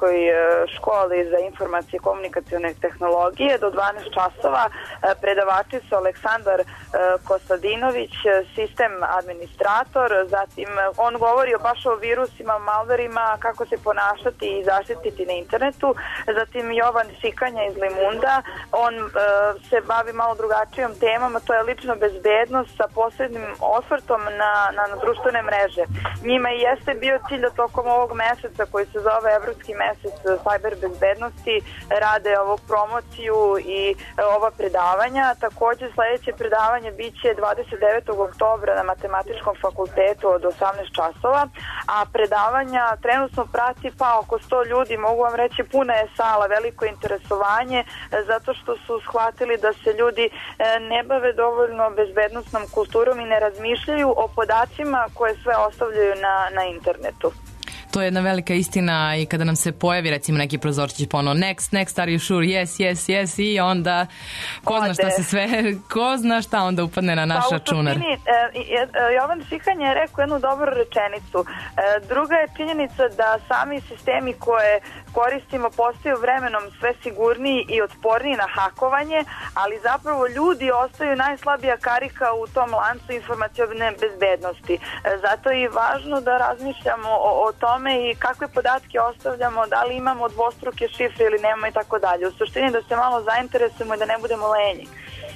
školi za informacije i komunikacione tehnologije. Do dvanaest časova predavači su Aleksandar Kostadinović, sistem administrator, zatim on govori o baš o virusima, malverima, kako se ponašati i zaštititi na internetu, zatim Jovan Šikanja iz Limunda, on se bavi malo drugačijom temama, to je lična bezbednost sa posebnim osvrtom na, na, na društvene mreže. Njima i jeste bio cilj da tokom ovog meseca koji se zove Evropski mesec sajber bezbednosti rade ovu promociju i ova predavanja. Takođe sledeće predavanje biće dvadeset devetog oktobra na Matematičkom fakultetu od osamnaest časova, a predavanja trenutno prati pa oko sto ljudi, mogu vam reći puna je sala, veliko interesovanje zato što su shvatili da se ljudi ne bave dovoljno bezbednosnom kulturom i ne razmišljaju o podacima koje sve ostavljaju na, na internetu. To je jedna velika istina i kada nam se pojavi recimo neki prozorčić pono next, next, are you sure, yes, yes, yes i onda ko zna šta se sve, ko zna šta onda upadne na naš pa, računar. E, e, Jovan Šikanja je rekao jednu dobru rečenicu. E, druga je činjenica da sami sistemi koje koristimo postaju vremenom sve sigurniji i otporniji na hakovanje, ali zapravo ljudi ostaju najslabija karika u tom lancu informacione bezbednosti. E, zato je važno da razmišljamo o, o tome i kakve podatke ostavljamo, da li imamo dvostruke šifre ili nemamo i tako dalje. U suštini da se malo zainteresujemo i da ne budemo lenji.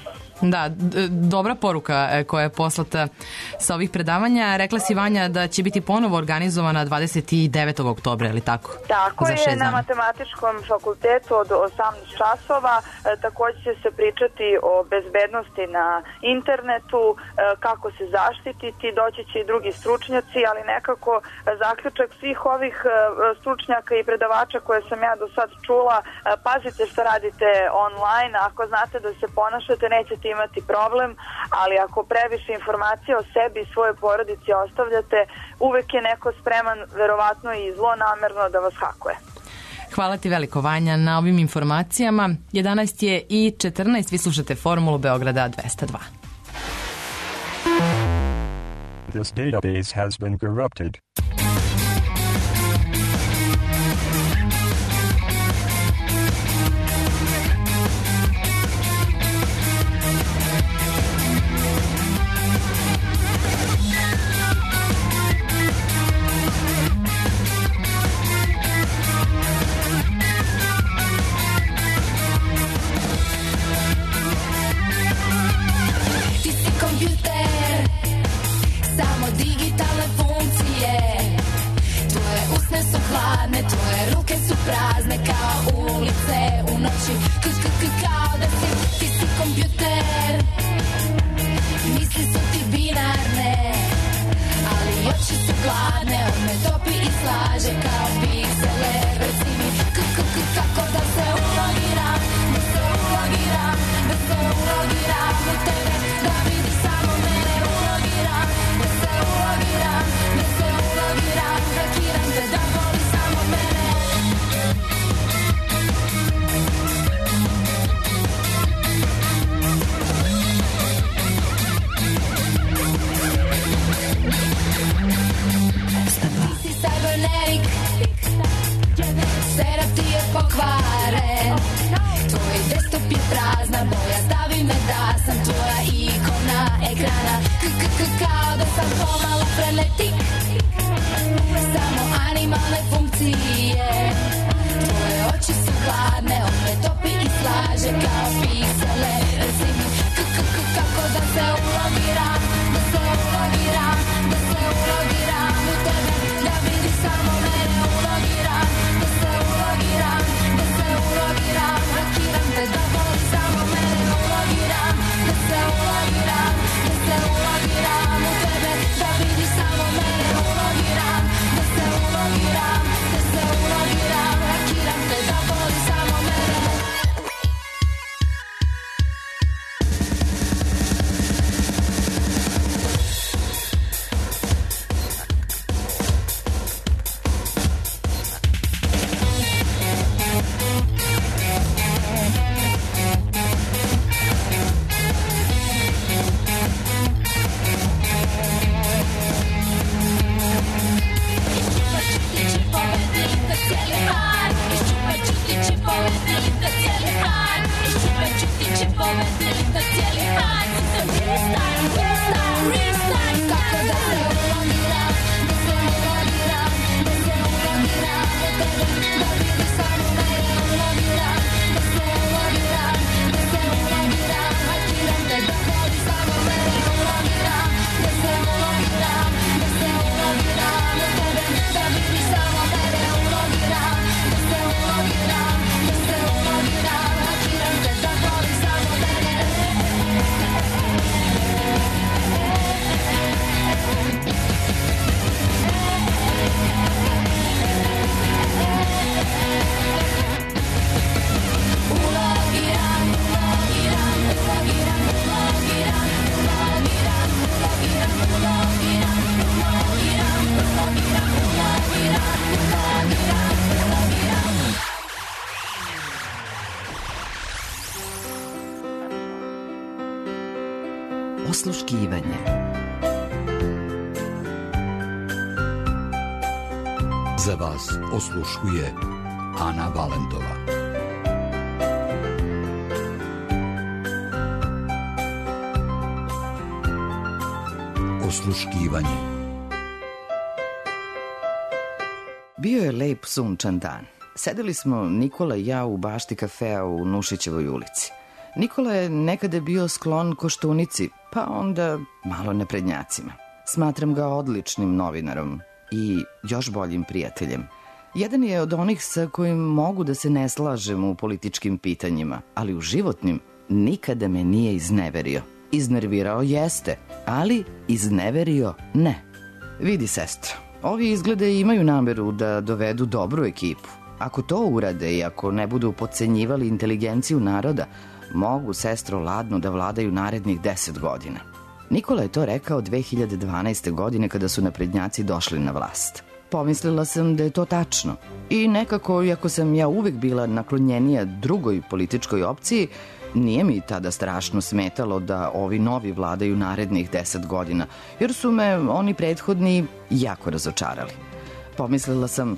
Da, dobra poruka koja je poslata sa ovih predavanja. Rekla si, Vanja, da će biti ponovo organizovana dvadeset devetog oktobra, ili tako? Tako je, na Matematičkom fakultetu od osamnaest časova. E, takođe će se pričati o bezbednosti na internetu, e, kako se zaštititi, doći će i drugi stručnjaci, ali nekako zaključak svih ovih e, stručnjaka i predavača koje sam ja do sad čula, e, pazite što radite online, ako znate da se ponašate, nećete imati problem, ali ako previše informacija o sebi i svojoj porodici ostavljate, uvek je neko spreman, verovatno i zlonamerno, da vas hakuje. Hvala ti veliko, Vanja, na ovim informacijama. jedanaest je i četrnaest, vi slušate Formulu Beograda dvesta dva. This database has been corrupted. Da se ulogiram u tebe, da vidiš samo mene. Osluškivanje. Za vas osluškuje Ana Valendova. Osluškivanje. Bio je lep sunčan dan. Sedeli smo Nikola i ja u bašti kafea u Nušićevoj ulici. Nikola je nekada bio sklon koštunici, pa onda malo naprednjacima. Smatram ga odličnim novinarom i još boljim prijateljem. Jedan je od onih sa kojim mogu da se ne slažem u političkim pitanjima, ali u životnim nikada me nije izneverio. Iznervirao jeste, ali izneverio ne. Vidi, sestra, ovi izglede imaju nameru da dovedu dobru ekipu. Ako to urade i ako ne budu podcenjivali inteligenciju naroda, mogu, sestro, ladno da vladaju narednih deset godina. Nikola je to rekao dve hiljade dvanaeste. godine kada su naprednjaci došli na vlast. Pomislila sam da je to tačno. I nekako, iako sam ja uvek bila naklonjenija drugoj političkoj opciji, nije mi tada strašno smetalo da ovi novi vladaju narednih deset godina, jer su me oni prethodni jako razočarali. Pomislila sam,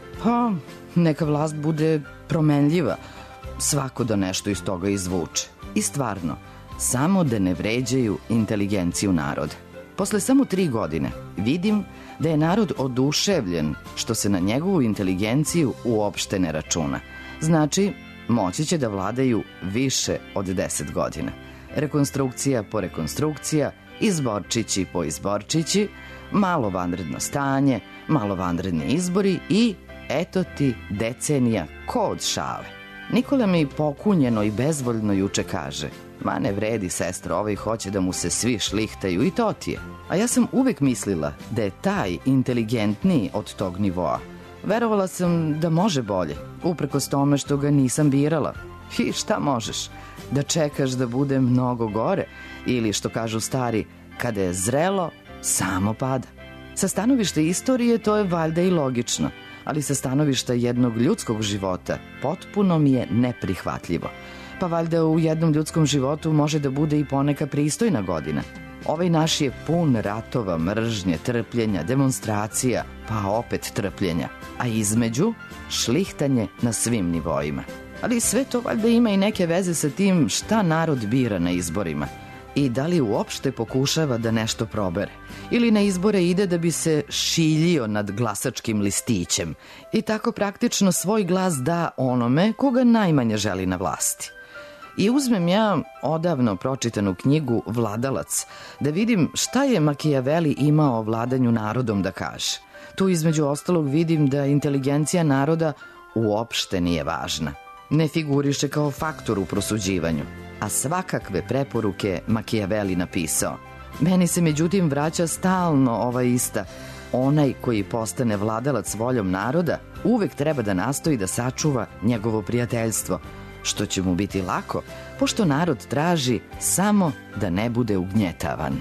pa neka vlast bude promenljiva, svako da nešto iz toga izvuče. I stvarno, samo da ne vređaju inteligenciju naroda. Posle samo tri godine vidim da je narod oduševljen što se na njegovu inteligenciju uopšte ne računa. Znači, moći će da vladaju više od deset godina. Rekonstrukcija po rekonstrukcija, izborčići po izborčići, malo vanredno stanje, malo vanredni izbori i eto ti decenija ko od šale. Nikola mi pokunjeno i bezvoljno juče kaže: ma ne vredi, sestro, ovaj hoće da mu se svi šlihtaju i to ti je. A ja sam uvek mislila da je taj inteligentniji od tog nivoa. Verovala sam da može bolje, uprkos tome što ga nisam birala. I šta možeš? Da čekaš da bude mnogo gore? Ili što kažu stari, kada je zrelo, samo pada. Sa stanovišta istorije to je valjda i logično, ali sa stanovišta jednog ljudskog života potpuno mi je neprihvatljivo. Pa valjda u jednom ljudskom životu može da bude i poneka pristojna godina. Ovaj naš je pun ratova, mržnje, trpljenja, demonstracija, pa opet trpljenja. A između šlihtanje na svim nivoima. Ali sve to valjda ima i neke veze sa tim šta narod bira na izborima. I da li uopšte pokušava da nešto probere. Ili na izbore ide da bi se šiljio nad glasačkim listićem. I tako praktično svoj glas da onome koga najmanje želi na vlasti. I uzmem ja odavno pročitanu knjigu Vladalac da vidim šta je Makijaveli imao o vladanju narodom da kaže. Tu između ostalog vidim da inteligencija naroda uopšte nije važna. Ne figuriše kao faktor u prosuđivanju, a svakakve preporuke Makijaveli napisao. Meni se međutim vraća stalno ova ista: onaj koji postane vladalac voljom naroda uvek treba da nastoji da sačuva njegovo prijateljstvo, što će mu biti lako, pošto narod traži samo da ne bude ugnjetavan.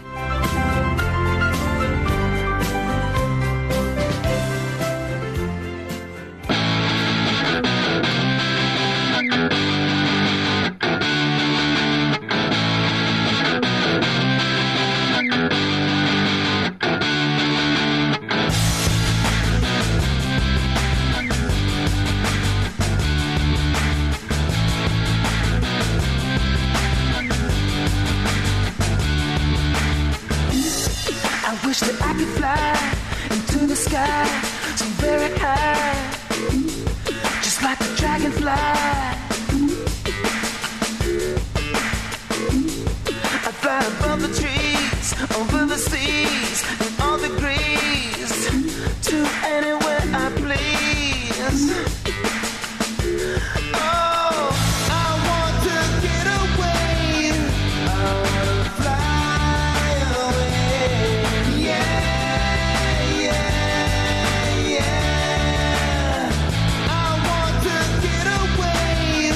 Yeah.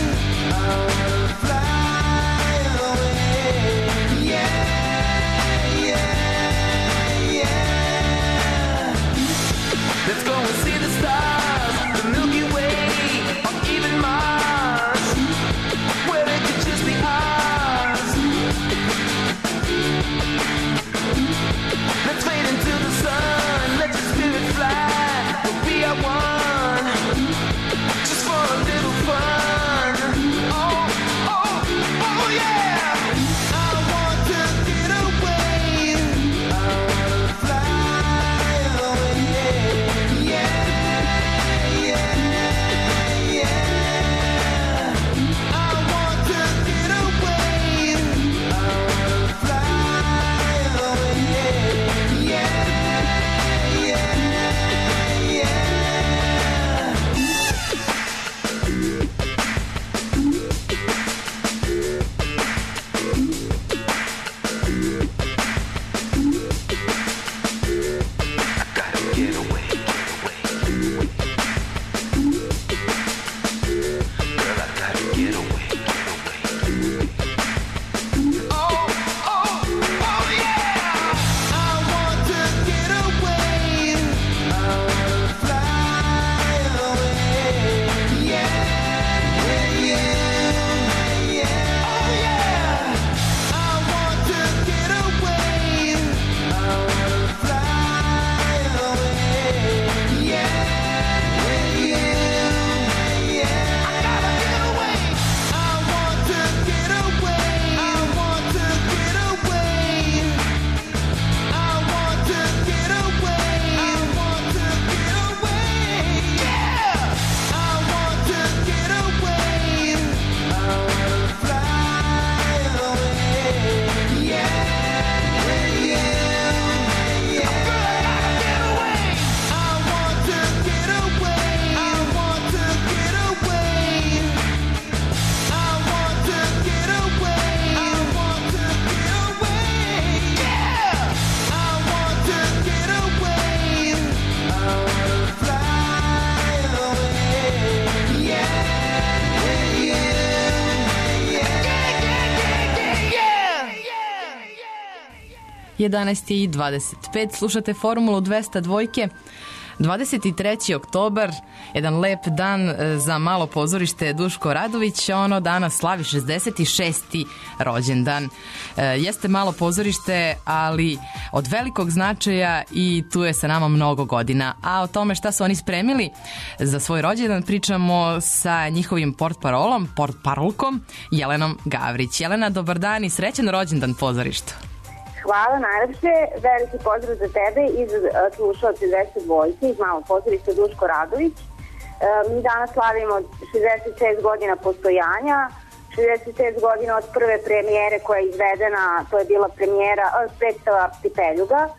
jedanaest i dvadeset pet. Slušate Formulu dvesta dvojke. dvadeset treći oktobar, jedan lep dan e, za malo pozorište Duško Radović. Ono danas slavi šezdeset šesti rođendan. E, jeste malo pozorište, ali od velikog značaja i tu je sa nama mnogo godina. A o tome šta su oni spremili za svoj rođendan pričamo sa njihovim portparolom, portparolkom Jelenom Gavrić. Jelena, dobar dan i srećan rođendan pozorištu. Hvala najlepše, veliki pozdrav za tebe i za slušalce dvesta dvojke iz Malog pozorišta Duško Radović. E, mi danas slavimo šezdeset šest godina postojanja, šezdeset šest godina od prve premijere koja je izvedena, to je bila premijera, predstava Pipeljuga. E,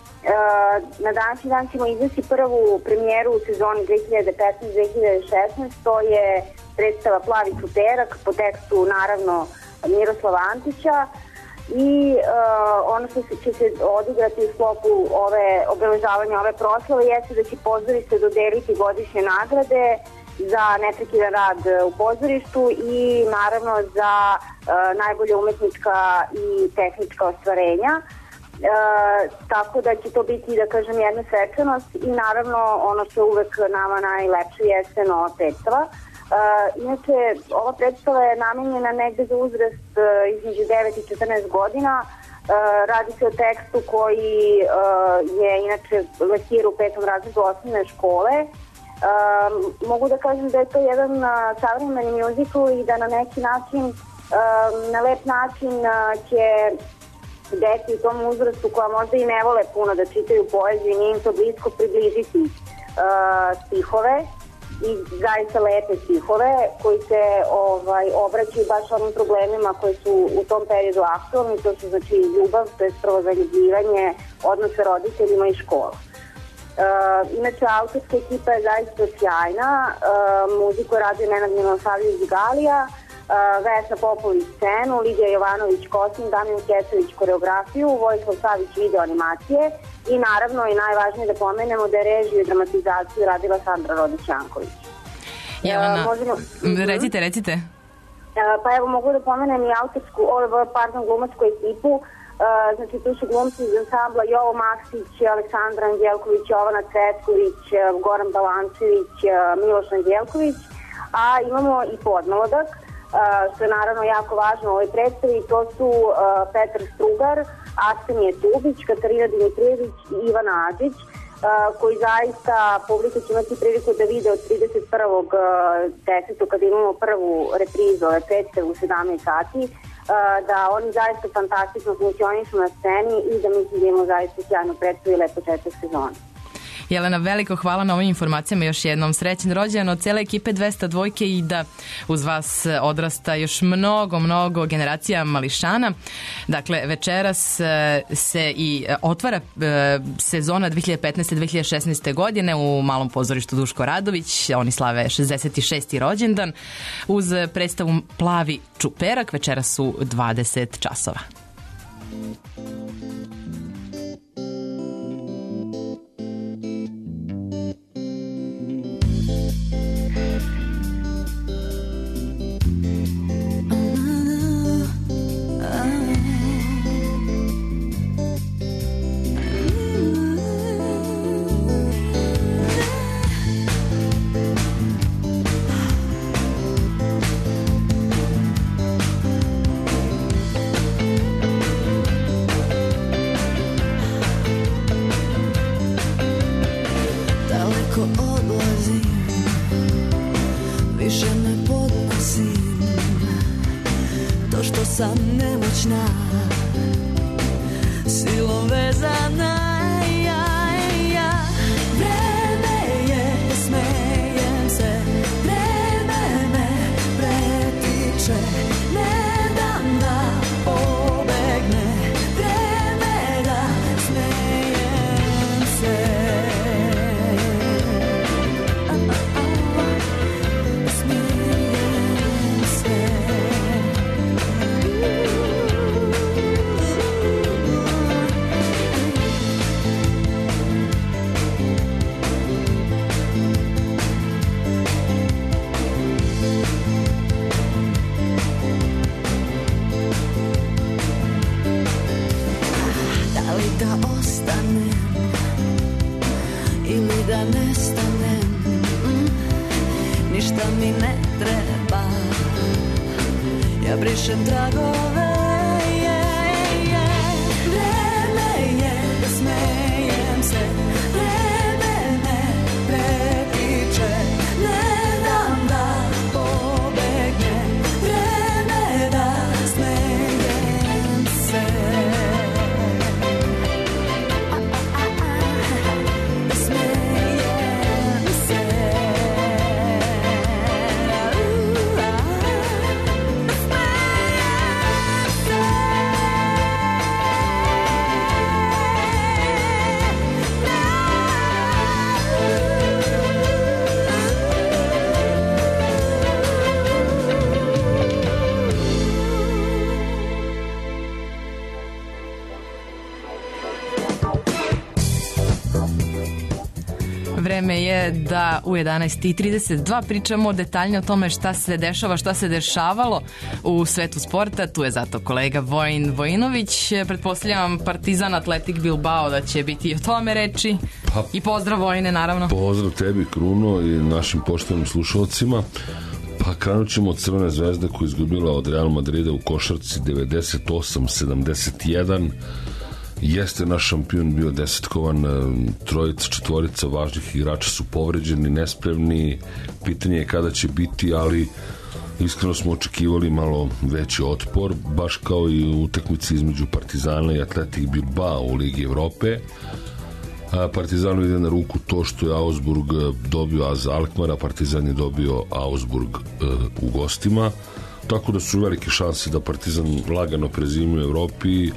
na današnji dan ćemo izvesti prvu premijeru u sezoni dve hiljade petnaeste dve hiljade šesnaeste, to je predstava Plavi čuperak po tekstu naravno Miroslava Antića. I uh, ono što se, će se odigrati u sklopu ove obeležavanja ove proslave jeste da će pozorište dodeliti godišnje nagrade za neprekidan rad u pozorištu i naravno za uh, najbolje umetnička i tehnička ostvarenja. Uh, tako da će to biti, da kažem, jedna svečanost i naravno ono što je uvek nama najlepše jeste nova predstava. Uh, inače, ova predstava je namenjena negde za uzrast uh, između devet i četrnaest godina. Uh, radi se o tekstu koji uh, je inače lektir u petom razredu osnovne škole. Uh, mogu da kažem da je to jedan uh, savremeni muzikl i da na neki način, uh, na lep način uh, će deci u tom uzrastu koja možda i ne vole puno da čitaju poeziju, nije im to blisko, približiti uh, stihove i zaista lepe stihove koji se ovaj, obraćaju baš onim problemima koji su u tom periodu aktualni, to su znači ljubav, to je prvo zaljubljivanje, odnos sa roditeljima i škola. E, inače, autorska ekipa je zaista sjajna, e, muziku radio Nenad Milosavljević Galija, e, Vesna Popović scenu, Lidija Jovanović kostim, Damjan Kesović koreografiju, Vojislav Savić video animacije i naravno i najvažnije da pomenemo da je režiju i dramatizaciju radila Sandra Rodić-Janković. Jelena, e, možemo... recite, recite. E, pa evo mogu da pomenem i autorsku, pardon, glumačku ekipu. E, znači tu su glumci iz ansambla Jovo Maksić, Aleksandra Anđelković, Jovana Cvetković, Goran Balančević, Miloš Anđelković, a imamo i podmelodak, e, što je naravno jako važno u ovoj predstavi. To su e, Petar Strugar, Aksenije Tubić, Katarina Dimitrijević i Ivana Adžić, koji zaista publika će imati priliku da vide od trideset prvog desetog kada imamo prvu reprizu ove predstave u sedamnaest sati, da oni zaista fantastično funkcionišu na sceni i da mislim da imamo zaista sjajnu predstavu i lep početak sezone. Jelena, veliko hvala na ovim informacijama, još jednom srećan rođendan od cele ekipe dvesta dvojke i da uz vas odrasta još mnogo, mnogo generacija mališana. Dakle, večeras se i otvara sezona dve hiljade petnaeste dve hiljade šesnaeste godine u Malom pozorištu Duško Radović. Oni slave šezdeset šesti rođendan uz predstavu Plavi čuperak. Večeras u dvadeset časova. Sam nemoćna, silom vezana, ja, ja. Vreme je, smejem se, vreme me pretiče, ne dam da pobegne, vreme da smejem se. da ostanem ili da nestanem, mm, ništa mi ne treba, ja brišem tragove, je, je. Vreme je da smejem se, vreme me pretiče, ne dam da pobegnem, vreme da smejem se. Vreme je da u jedanaest i trideset dva pričamo detaljnije o tome šta se dešava, šta se dešavalo u svetu sporta. Tu je zato kolega Vojin Vojinović. Pretpostavljam Partizan Atletik Bilbao da će biti i o tome reči. Pa, i pozdrav Vojine, naravno. Pozdrav tebi, Kruno, i našim poštovanim slušalcima. Pa krenut ćemo od Crvene zvezde koja je izgubila od Real Madrida u košarci devedeset osam sedamdeset jedan. Jeste naš šampion bio desetkovan, trojica, četvorica važnih igrača su povređeni, nespremni, pitanje je kada će biti, ali iskreno smo očekivali malo veći otpor, baš kao i u utakmici između Partizana i Atletik Bilbao u Ligi Evrope. Partizanu ide na ruku to što je Augsburg dobio Az Alkmaara, Partizan je dobio Augsburg u gostima, tako da su velike šanse da Partizan lagano prezimi u Evropi,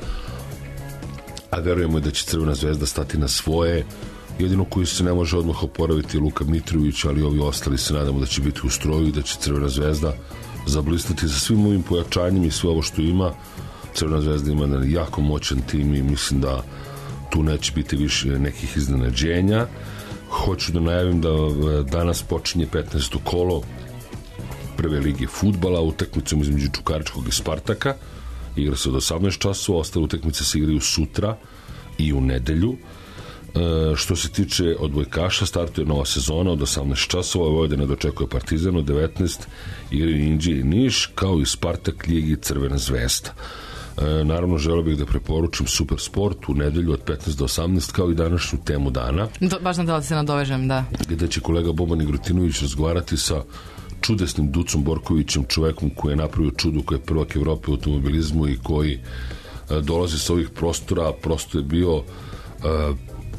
a verujemo da će Crvena zvezda stati na svoje. Jedino koji se ne može odmah oporaviti je Luka Mitrović, ali ovi ostali se nadamo da će biti u stroju i da će Crvena zvezda zablistati sa svim ovim pojačanjem i sve ovo što ima. Crvena zvezda ima jedan jako moćan tim i mislim da tu neće biti više nekih iznenađenja. Hoću da najavim da danas počinje petnaesto kolo prve lige fudbala utakmicom između Čukaričkog i Spartaka. Igra se od osamnaest časova, ostale utakmice se igraju sutra i u nedelju. E, što se tiče odbojkaša, startuje nova sezona od osamnaest časova, Vojvodina dočekuje Partizan, od devetnaest igraju Inđija i Niš, kao i Spartak, Ljig i Crvena zvezda. E, naravno, želeo bih da preporučim Super Sport u nedelju od petnaest do osamnaest, kao i današnju temu dana. Do, baš na to da se nadovežem, da. Gde će kolega Boban Igrotinović razgovarati sa čudesnim Ducom Borkovićem, čovekom koji je napravio čudo, koji je prvak Evrope u automobilizmu i koji e, dolazi sa ovih prostora, prosto je bio e,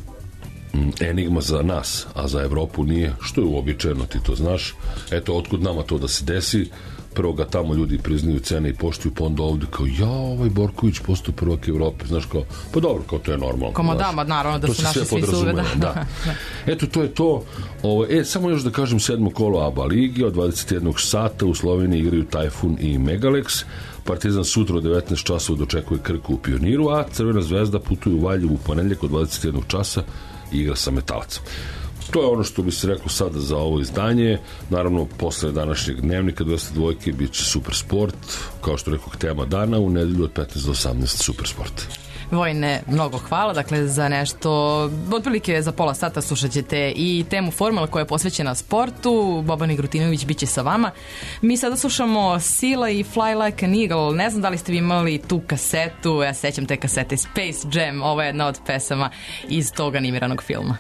enigma za nas, a za Evropu nije, što je uobičajeno, ti to znaš. Eto, otkud nama to da se desi? Prvo ga tamo ljudi priznaju cene i poštuju, pa onda ovde kao, ja, ovaj Borković postao prvak Evrope, znaš, kao, pa dobro, kao to je normalno. Komodama, naravno, da su naši svi suve, da. da. Eto, to je to. Ovo, e, samo još da kažem, sedmo kolo A B A Ligi, od dvadeset jednog sata u Sloveniji igraju Tajfun i Megalex. Partizan sutra od devetnaest časova dočekuje Krku u Pioniru, a Crvena zvezda putuje u Valjevu u ponedjeljak od dvadeset jednog časa i igra sa Metalcem. To je ono što bi se rekao sada za ovo izdanje. Naravno, posle današnjeg dnevnika dvesta dvojke bit će Super Sport, kao što rekao, tema dana, u nedelju od petnaest do osamnaest Super Sport. Vojne, mnogo hvala. Dakle, za nešto, otprilike za pola sata slušat ćete i temu Formula koja je posvećena sportu. Boban Igrotinović bit će sa vama. Mi sada slušamo Sila i Fly Like an Eagle. Ne znam da li ste vi imali tu kasetu, ja sećam te kasete Space Jam. Ovo je jedna od pesama iz tog animiranog filma.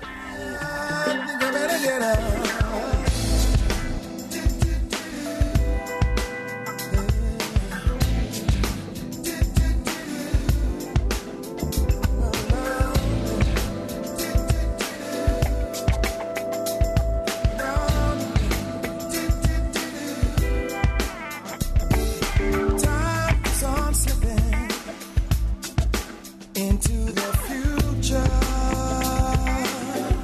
Into the future.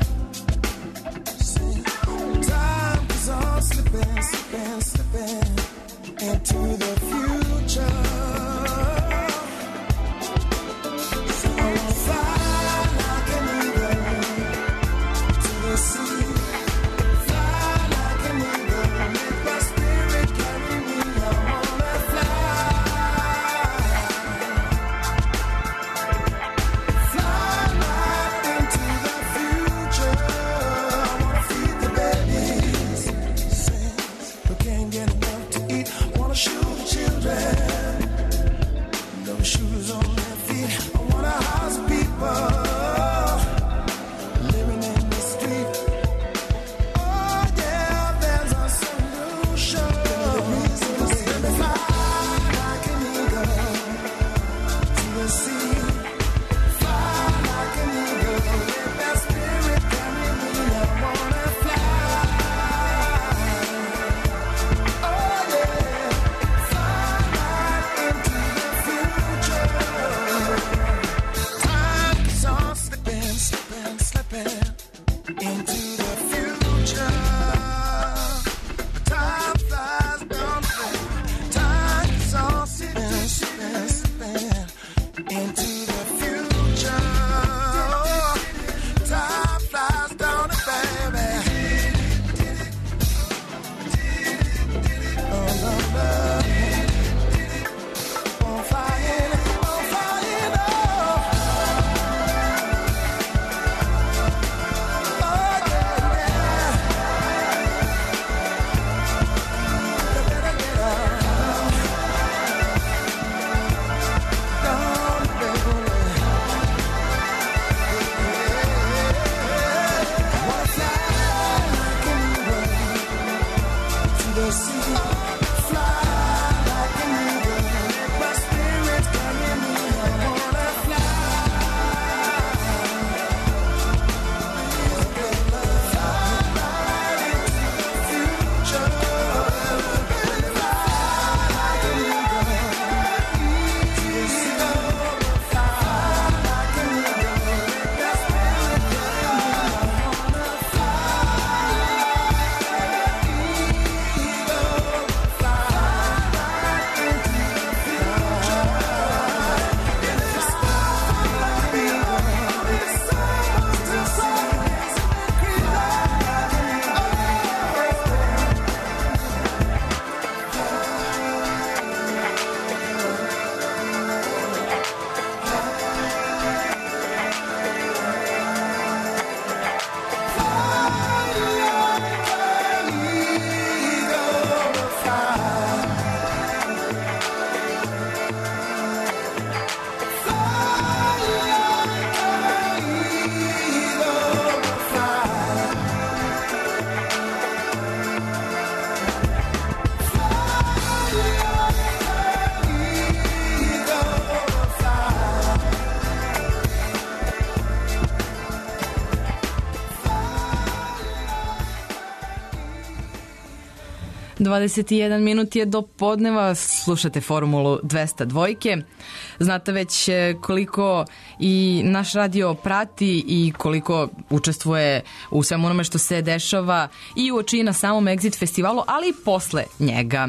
dvadeset jedan minut je do podneva, slušate Formulu dvesta dvojke. Znate već koliko i naš radio prati i koliko učestvuje u svemu onome što se dešava i uoči na samom Exit festivalu, ali i posle njega.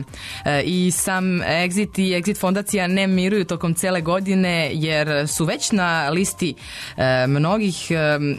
I sam Exit i Exit fondacija ne miruju tokom cele godine, jer su već na listi mnogih,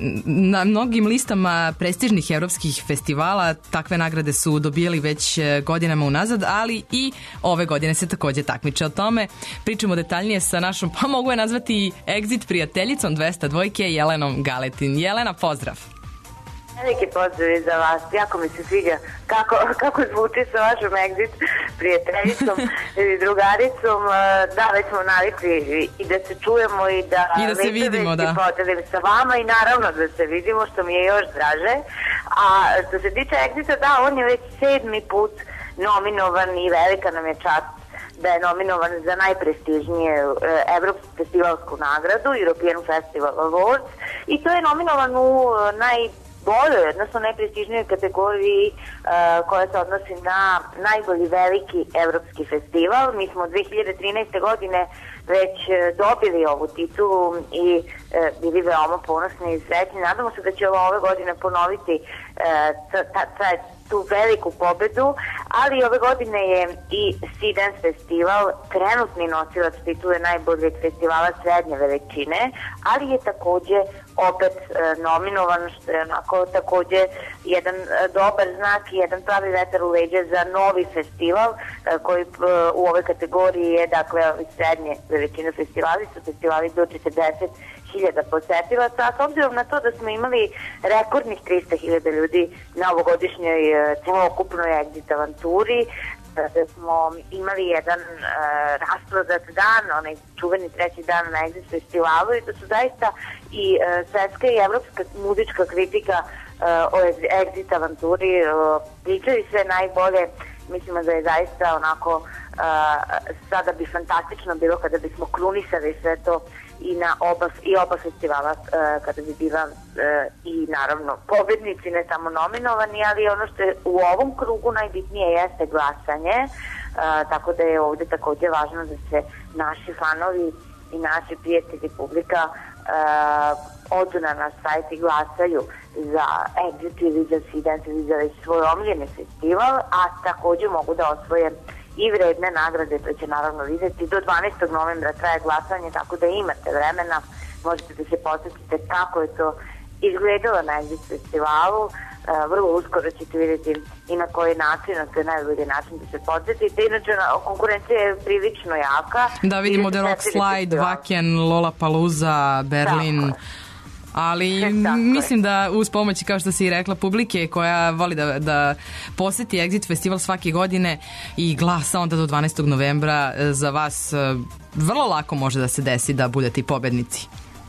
na mnogim listama prestižnih evropskih festivala. Takve nagrade su dobijali već godinama unazad, ali i ove godine se takođe takmiče o tome. Pričamo detaljnije sa našom, pa mogu je nazvati Exit prijateljicom dvesta dvojke, Jelenom Galetin. Jelena, pozdrav! Veliki pozdrav za vas, jako mi se sviđa kako, kako zvuči sa vašom Exit prijateljicom ili drugaricom. Da, već smo navikli i da se čujemo i da, I da se vidimo, da. podelim sa vama i naravno da se vidimo, što mi je još draže. A što se tiče Exita, da, on je već sedmi put nominovan i velika nam je čast da je nominovan za najprestižnije evropsku festivalsku nagradu, European Festival Awards, i to je nominovan u naj boljoj, odnosno najprestižnijoj kategoriji uh, koja se odnosi na najbolji veliki evropski festival. Mi smo dve hiljade trinaeste. godine već uh, dobili ovu titulu i uh, bili veoma ponosni i srećni. Nadamo se da će ovo ove godine ponoviti uh, ta, ta, ta, tu veliku pobedu, ali ove godine je i Sea festival trenutni nosilac titule najboljeg festivala srednje veličine, ali je takođe opet e, nominovan, što je onako takođe jedan e, dobar znak i jedan pravi vetar u leđa za novi festival e, koji e, u ovoj kategoriji je, dakle, srednje veličine festivali, su festivali do četrdeset hiljada posetilaca, a s obzirom na to da smo imali rekordnih trista hiljada ljudi na ovogodišnjoj e, celokupnoj Exit avanturi, da smo imali jedan uh, rasprodat dan, onaj čuveni treći dan na Exit festivalu, i da su zaista i uh, svetska i evropska muzička kritika uh, o Exit avanturi uh, pričaju sve najbolje. Mislimo da je zaista onako uh, sada bi fantastično bilo kada bismo krunisali sve to i na oba, i oba festivala uh, kada bi bila uh, i naravno pobednici, ne samo nominovani, ali ono što je u ovom krugu najbitnije jeste glasanje, uh, tako da je ovde takođe važno da se naši fanovi i naši prijatelji publika uh, odu na naš sajt i glasaju za Exit ili za Sea ili za svoj omiljeni festival, a takođe mogu da osvoje i vredne nagrade, to će naravno videti. Do dvanaestog novembra traje glasanje, tako da imate vremena, možete da se posjetite kako je to izgledalo na Exit festivalu. Uh, vrlo uskoro ćete vidjeti i na koji način, na koji najbolji način da se podsjetite. Inače, konkurencija je prilično jaka. Da, vidimo da Rock Slide, Wacken, Lollapalooza, Berlin... Tako. Ali mislim da uz pomoć, kao što si i rekla, publike koja voli da, da poseti Exit festival svake godine i glasa onda do dvanaestog novembra, za vas vrlo lako može da se desi da budete i pobednici.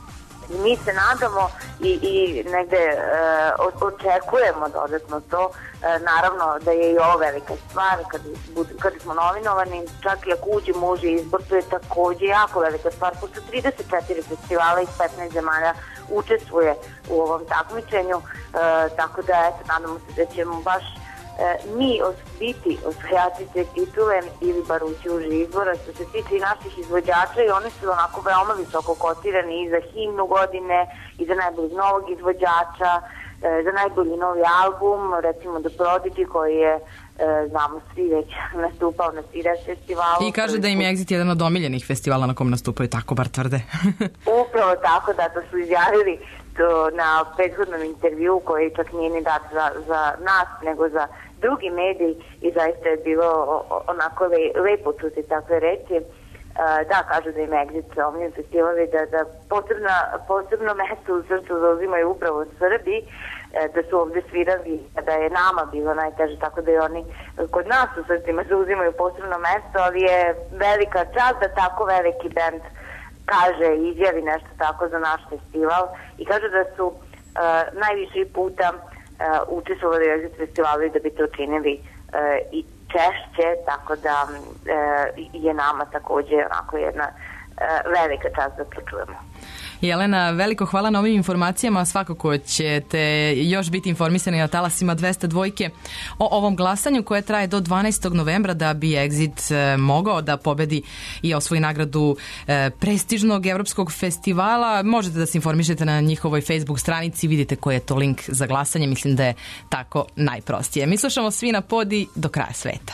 Mi se nadamo i, i negde uh, očekujemo dodatno to. Uh, naravno da je i ovo velika stvar kad, kad smo nominovani, čak i ako uđemo u uži izbor, to je takođe jako velika stvar, pošto trideset četiri festivala iz petnaest zemalja učestvuje u ovom takmičenju, uh, tako da eto, nadamo se da ćemo baš uh, mi biti osvajači te titule ili bar ući uži izbora. Što se tiče i naših izvođača, i oni su onako veoma visoko kotirani i za himnu godine i za najboljeg novog izvođača, za najbolji novi album, recimo The Prodigy, koji je, znamo svi, već nastupao na Sea festivalu. I kaže da im je Exit jedan od omiljenih festivala na kom nastupaju, tako bar tvrde. Upravo tako, da to su izjavili to na prethodnom intervju, koji čak nije ni dat za, za nas, nego za drugi mediji, i zaista je bilo onako le, lepo čuti takve reči. Da, kažu da im Exit omiljen festivali, da, da posebna, posebno mesto u srcu zauzimaju upravo Srbi, da su ovde svirali, da je nama bilo najteže, tako da i oni kod nas u srcima zauzimaju posebno mesto, ali je velika čast da tako veliki band kaže i izjavi nešto tako za naš festival, i kaže da su uh, najviše puta uh, učestvovali u Exit festivalu i da bi to činili uh, i češće, tako da uh, je nama takođe onako jedna uh, velika čast da to čujemo. Jelena, veliko hvala na ovim informacijama. Svakako ćete još biti informisani na talasima dvesta dvojke o ovom glasanju koje traje do dvanaestog novembra da bi Exit mogao da pobedi i osvoji nagradu prestižnog evropskog festivala. Možete da se informišete na njihovoj Facebook stranici, vidite koji je to link za glasanje. Mislim da je tako najprostije. Mi slušamo svi na Podi do kraja sveta.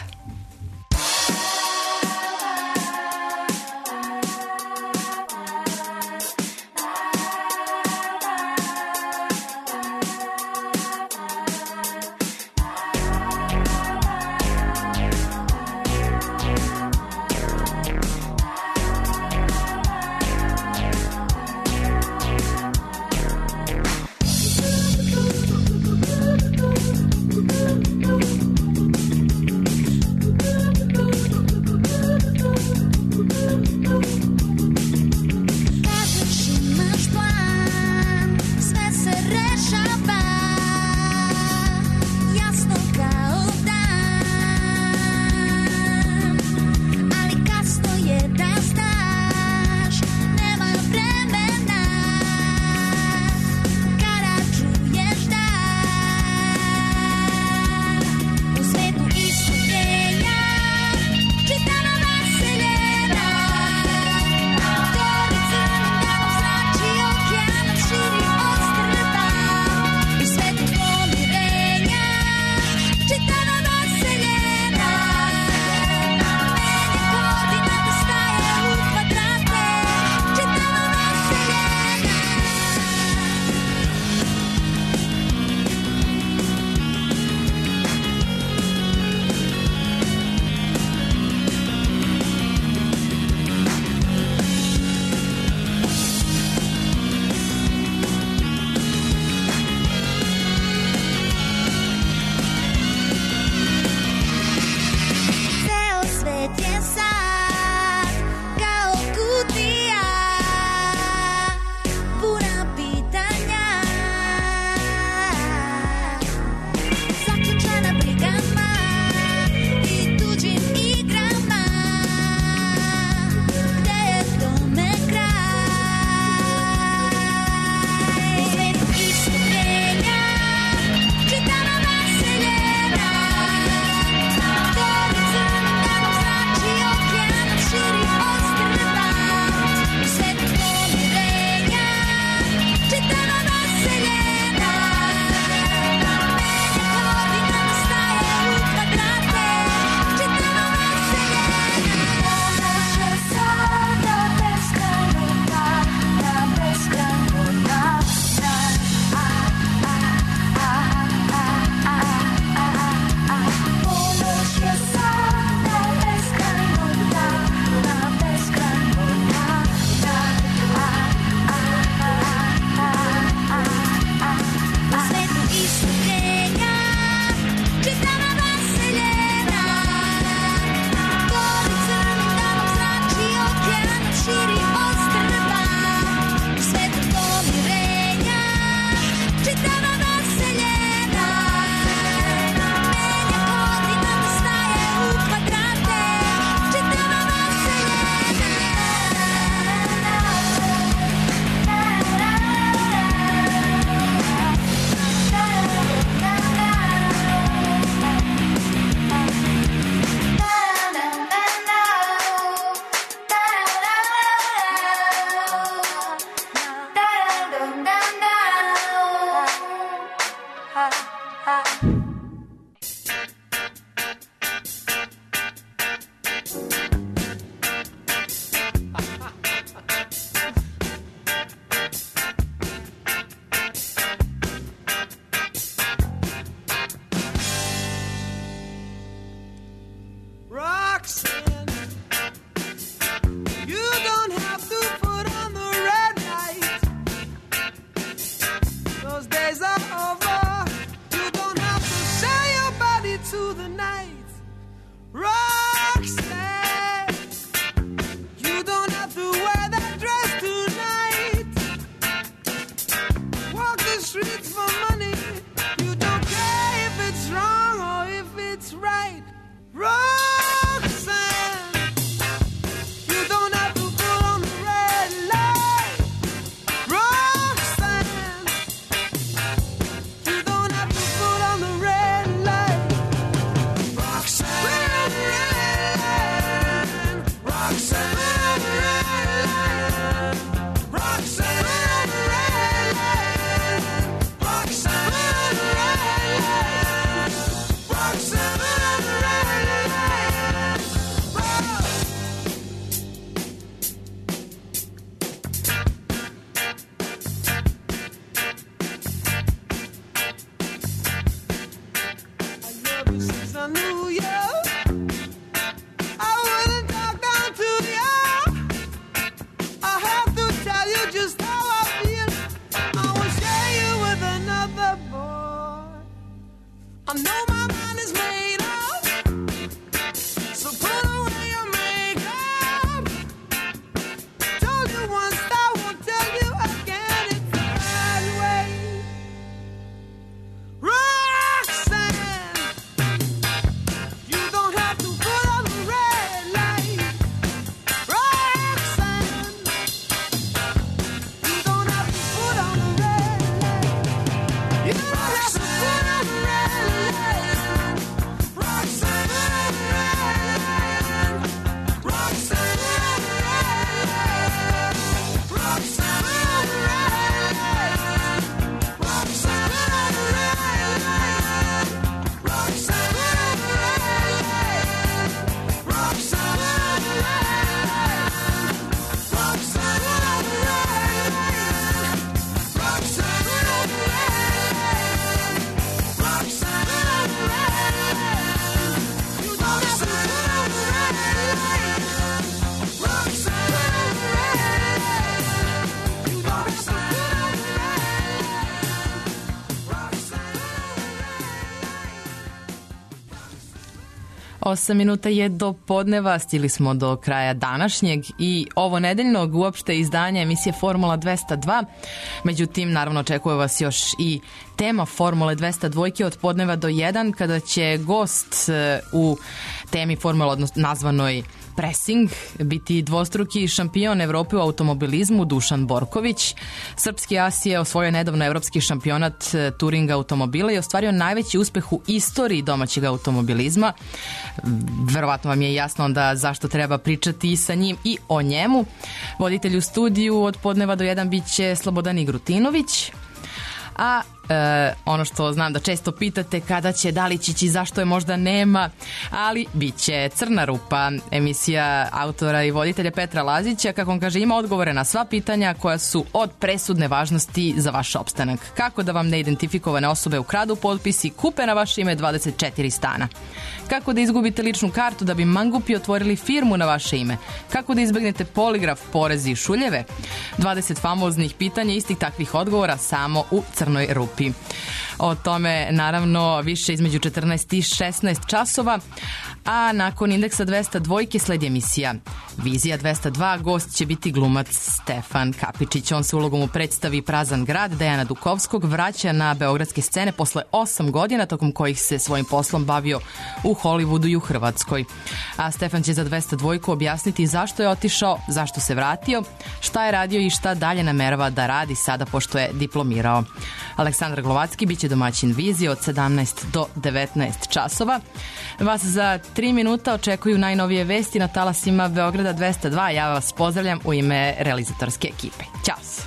Osam minuta je do podneva, stili smo do kraja današnjeg i ovo nedeljnog uopšte izdanja emisije Formula dvesta dva. Međutim, naravno očekuje vas još i tema Formule dvesta dva od podneva do jedan, kada će gost u temi Formula, odnosno nazvanoj Pressing, biti dvostruki šampion Evrope u automobilizmu Dušan Borković. Srpski as je osvojio nedavno evropski šampionat Turing automobila i ostvario najveći uspeh u istoriji domaćeg automobilizma. Verovatno vam je jasno onda zašto treba pričati i sa njim i o njemu. Voditelj u studiju od podneva do jedan bit će Slobodan Igrutinović. A e, ono što znam da često pitate kada će Dalić ići, zašto je možda nema, ali bit će Crna rupa, emisija autora i voditelja Petra Lazića, kako on kaže, ima odgovore na sva pitanja koja su od presudne važnosti za vaš opstanak. Kako da vam neidentifikovane osobe ukradu potpis i kupe na vaše ime dvadeset četiri stana. Kako da izgubite ličnu kartu da bi mangupi otvorili firmu na vaše ime. Kako da izbegnete poligraf, porezi i šuljeve. dvadeset famoznih pitanja, istih takvih odgovora samo u Crnoj rupi. O tome naravno više između četrnaest i šesnaest časova, a nakon indeksa dvesta dva sledi emisija Vizija dvesta dva. Gost će biti glumac Stefan Kapičić. On se ulogom u predstavi Prazan grad Dejana Dukovskog vraća na beogradske scene posle osam godina, tokom kojih se svojim poslom bavio u Hollywoodu i u Hrvatskoj. A Stefan će za dvesta dva objasniti zašto je otišao, zašto se vratio, šta je radio i šta dalje namerava da radi sada pošto je diplomirao. Aleksandar Glovacki biće domaćin Vizije od sedamnaest do devetnaest časova. Vas za tri minuta očekuju najnovije vesti na talasima Beograda dvesta dva. Ja vas pozdravljam u ime realizatorske ekipe. Ćao se!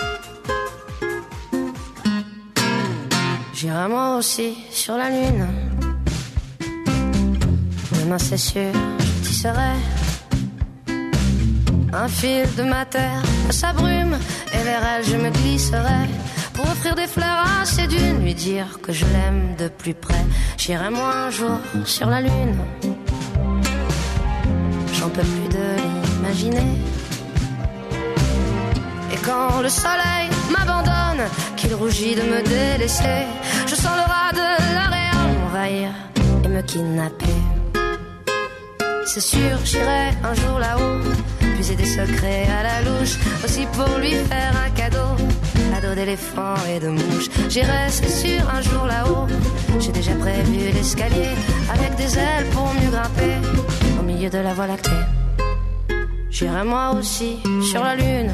J'irai moi aussi sur la lune. Demain c'est sûr, je tisserai un fil de ma terre à sa brume, et vers elle je me glisserai pour offrir des fleurs à ses dunes, lui dire que je l'aime de plus près. J'irai moi un jour sur la lune. J'en peux plus de l'imaginer. Et quand le soleil m'abandonne, qu'il rougit de me délaisser, je sens le rat de l'Ariel m'envahir et me kidnapper. C'est sûr, j'irai un jour là-haut, puiser des secrets à la louche, aussi pour lui faire un cadeau, cadeau d'éléphant et de mouche. J'irai, c'est sûr, un jour là-haut, j'ai déjà prévu l'escalier, avec des ailes pour mieux grimper, au milieu de la voie lactée. J'irai moi aussi sur la lune,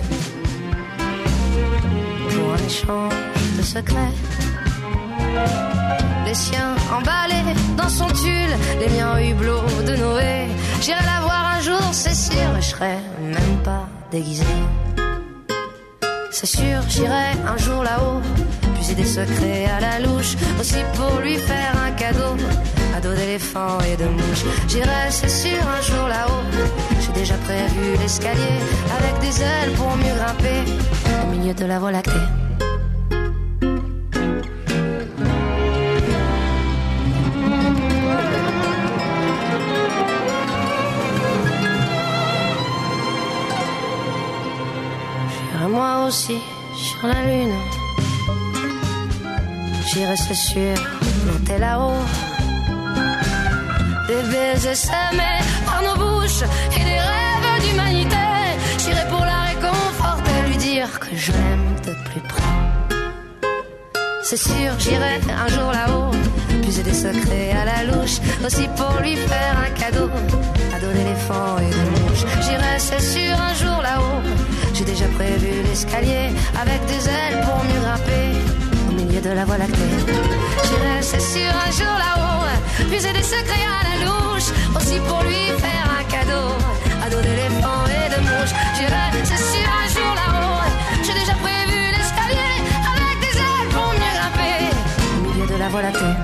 pour un échange de secrets. Les siens emballés dans son tulle, les miens hublots de Noé. J'irai la voir un jour, c'est sûr, et je serai même pas déguisé. C'est sûr, j'irai un jour là-haut, puiser des secrets à la louche, aussi pour lui faire un cadeau, cadeau d'éléphant et de mouche. J'irai, c'est sûr, un jour là-haut, j'ai déjà prévu l'escalier, avec des ailes pour mieux grimper, au milieu de la voie lactée. Moi aussi sur la lune, j'irai, c'est sûr, monter là-haut, des baisers semés par nos bouches et des rêves d'humanité. J'irai pour la réconforter, lui dire que je l'aime de plus près. C'est sûr, j'irai un jour là-haut, puiser des secrets à la louche, aussi pour lui faire un cadeau, cadeau d'éléphant et de mouche. J'irai, c'est sûr, un jour là-haut, j'ai déjà prévu l'escalier, avec des ailes pour mieux grimper, au milieu de la voie lactée. J'irai, c'est sûr, un jour là-haut, puiser des secrets à la louche, aussi pour lui faire un cadeau, cadeau d'éléphant et de mouche. J'irai, c'est sûr, un jour là-haut, j'ai déjà prévu l'escalier, avec des ailes pour mieux grimper, au milieu de la voie lactée.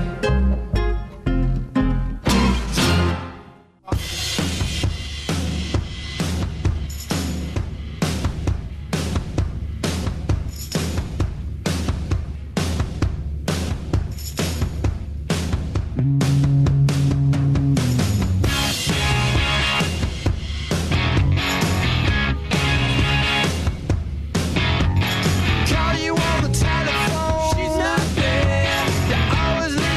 Call you on the telephone, she's not there. You're always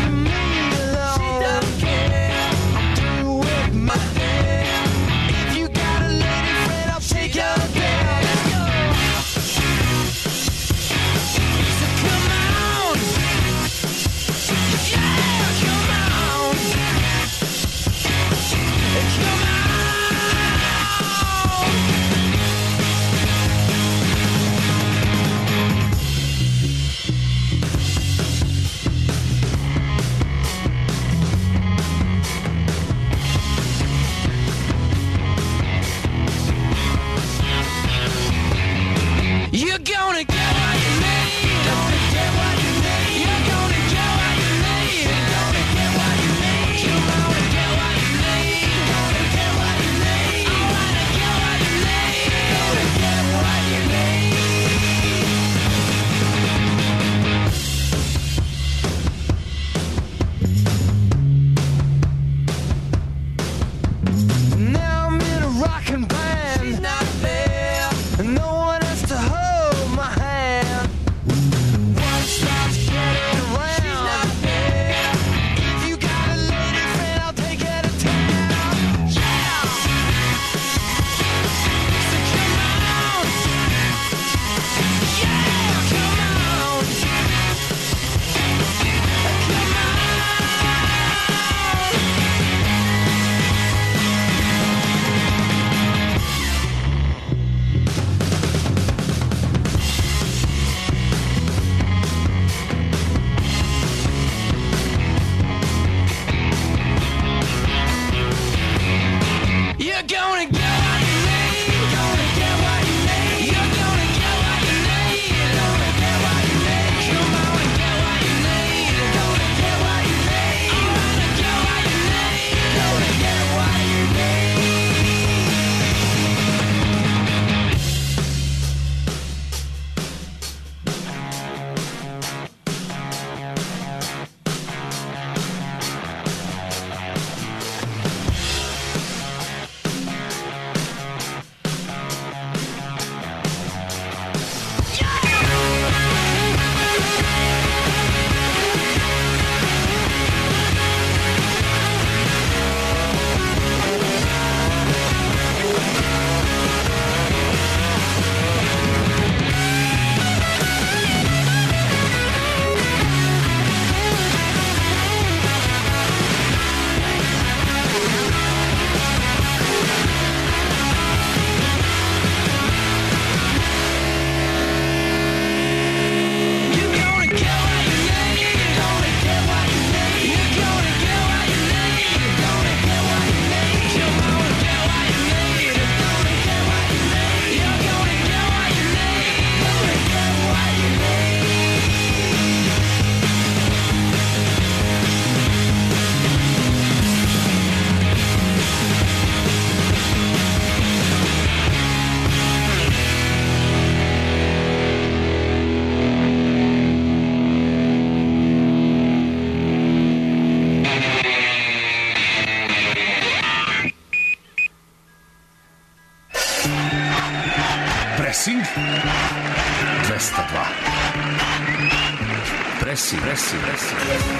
Pressing, pressing, pressing.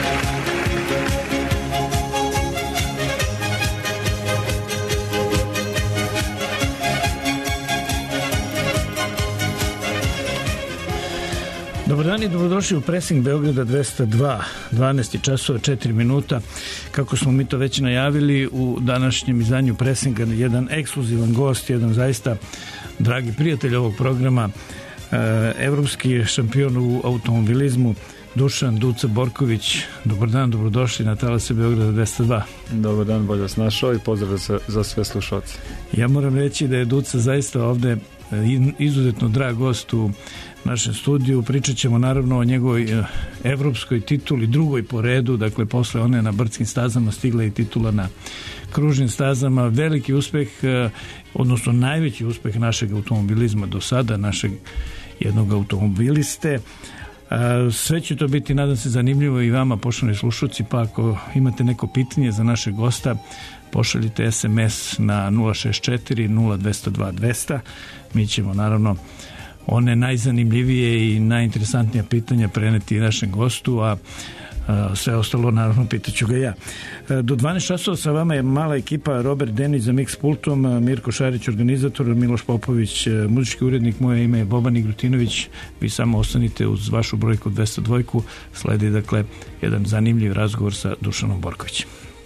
Dobar dan i dobrodošli u Pressing Beograda dvesta dva, dvanaest časova četiri minuta. Kako smo mi to već najavili, u današnjem izdanju Pressinga jedan ekskluzivan gost, jedan zaista dragi prijatelj ovog programa, evropski šampion u automobilizmu, Dušan Duca Borković. Dobar dan, dobrodošli na talase Beograda dvesta dva. Dobar dan, bolje vas našao i pozdrav za, za sve slušalce. Ja moram reći da je Duca zaista ovde izuzetno drag gost u našem studiju. Pričat ćemo naravno o njegovoj evropskoj tituli, drugoj po redu, dakle posle one na brdskim stazama stigla i titula na kružnim stazama. Veliki uspeh, odnosno najveći uspeh našeg automobilizma do sada, našeg jednog automobiliste. Sve će to biti, nadam se, zanimljivo i vama, poštovani slušalci, pa ako imate neko pitanje za našeg gosta, pošaljite es em es na nula šest četiri nula dva nula dva dvesta. Mi ćemo naravno one najzanimljivije i najinteresantnija pitanja preneti našem gostu, a sve ostalo naravno pitaću ga ja. Do dvanaest časova sa vama je mala ekipa, Robert Denić za mix pultom, Mirko Šarić organizator, Miloš Popović muzički urednik, moje ime je Boban Igrutinović. Vi samo ostanite uz vašu brojku dvesta dva, sledi dakle jedan zanimljiv razgovor sa Dušanom Borkovićem.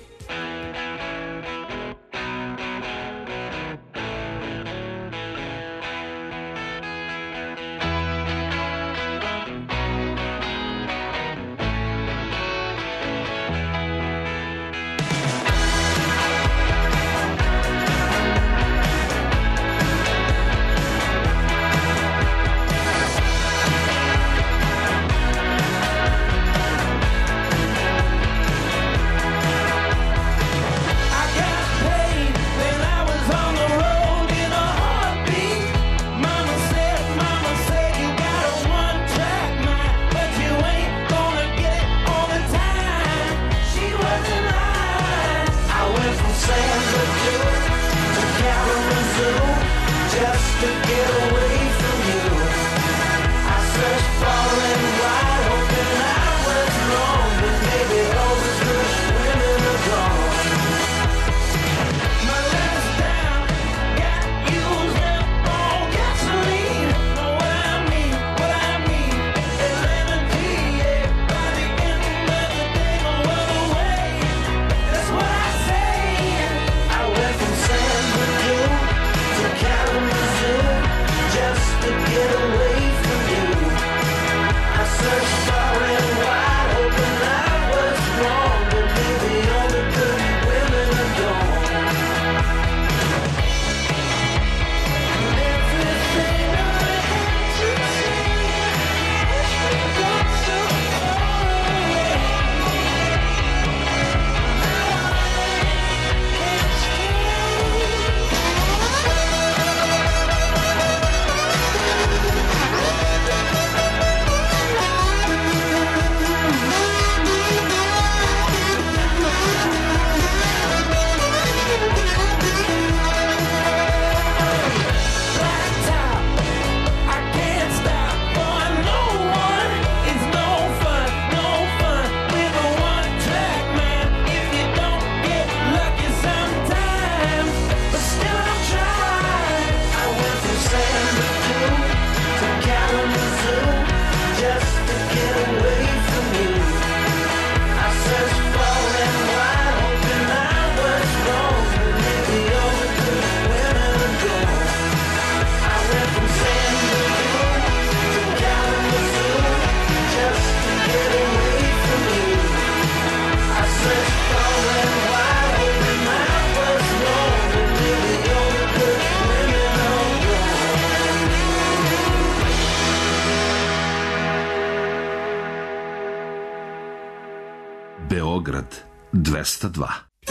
Beograd dvesta dva.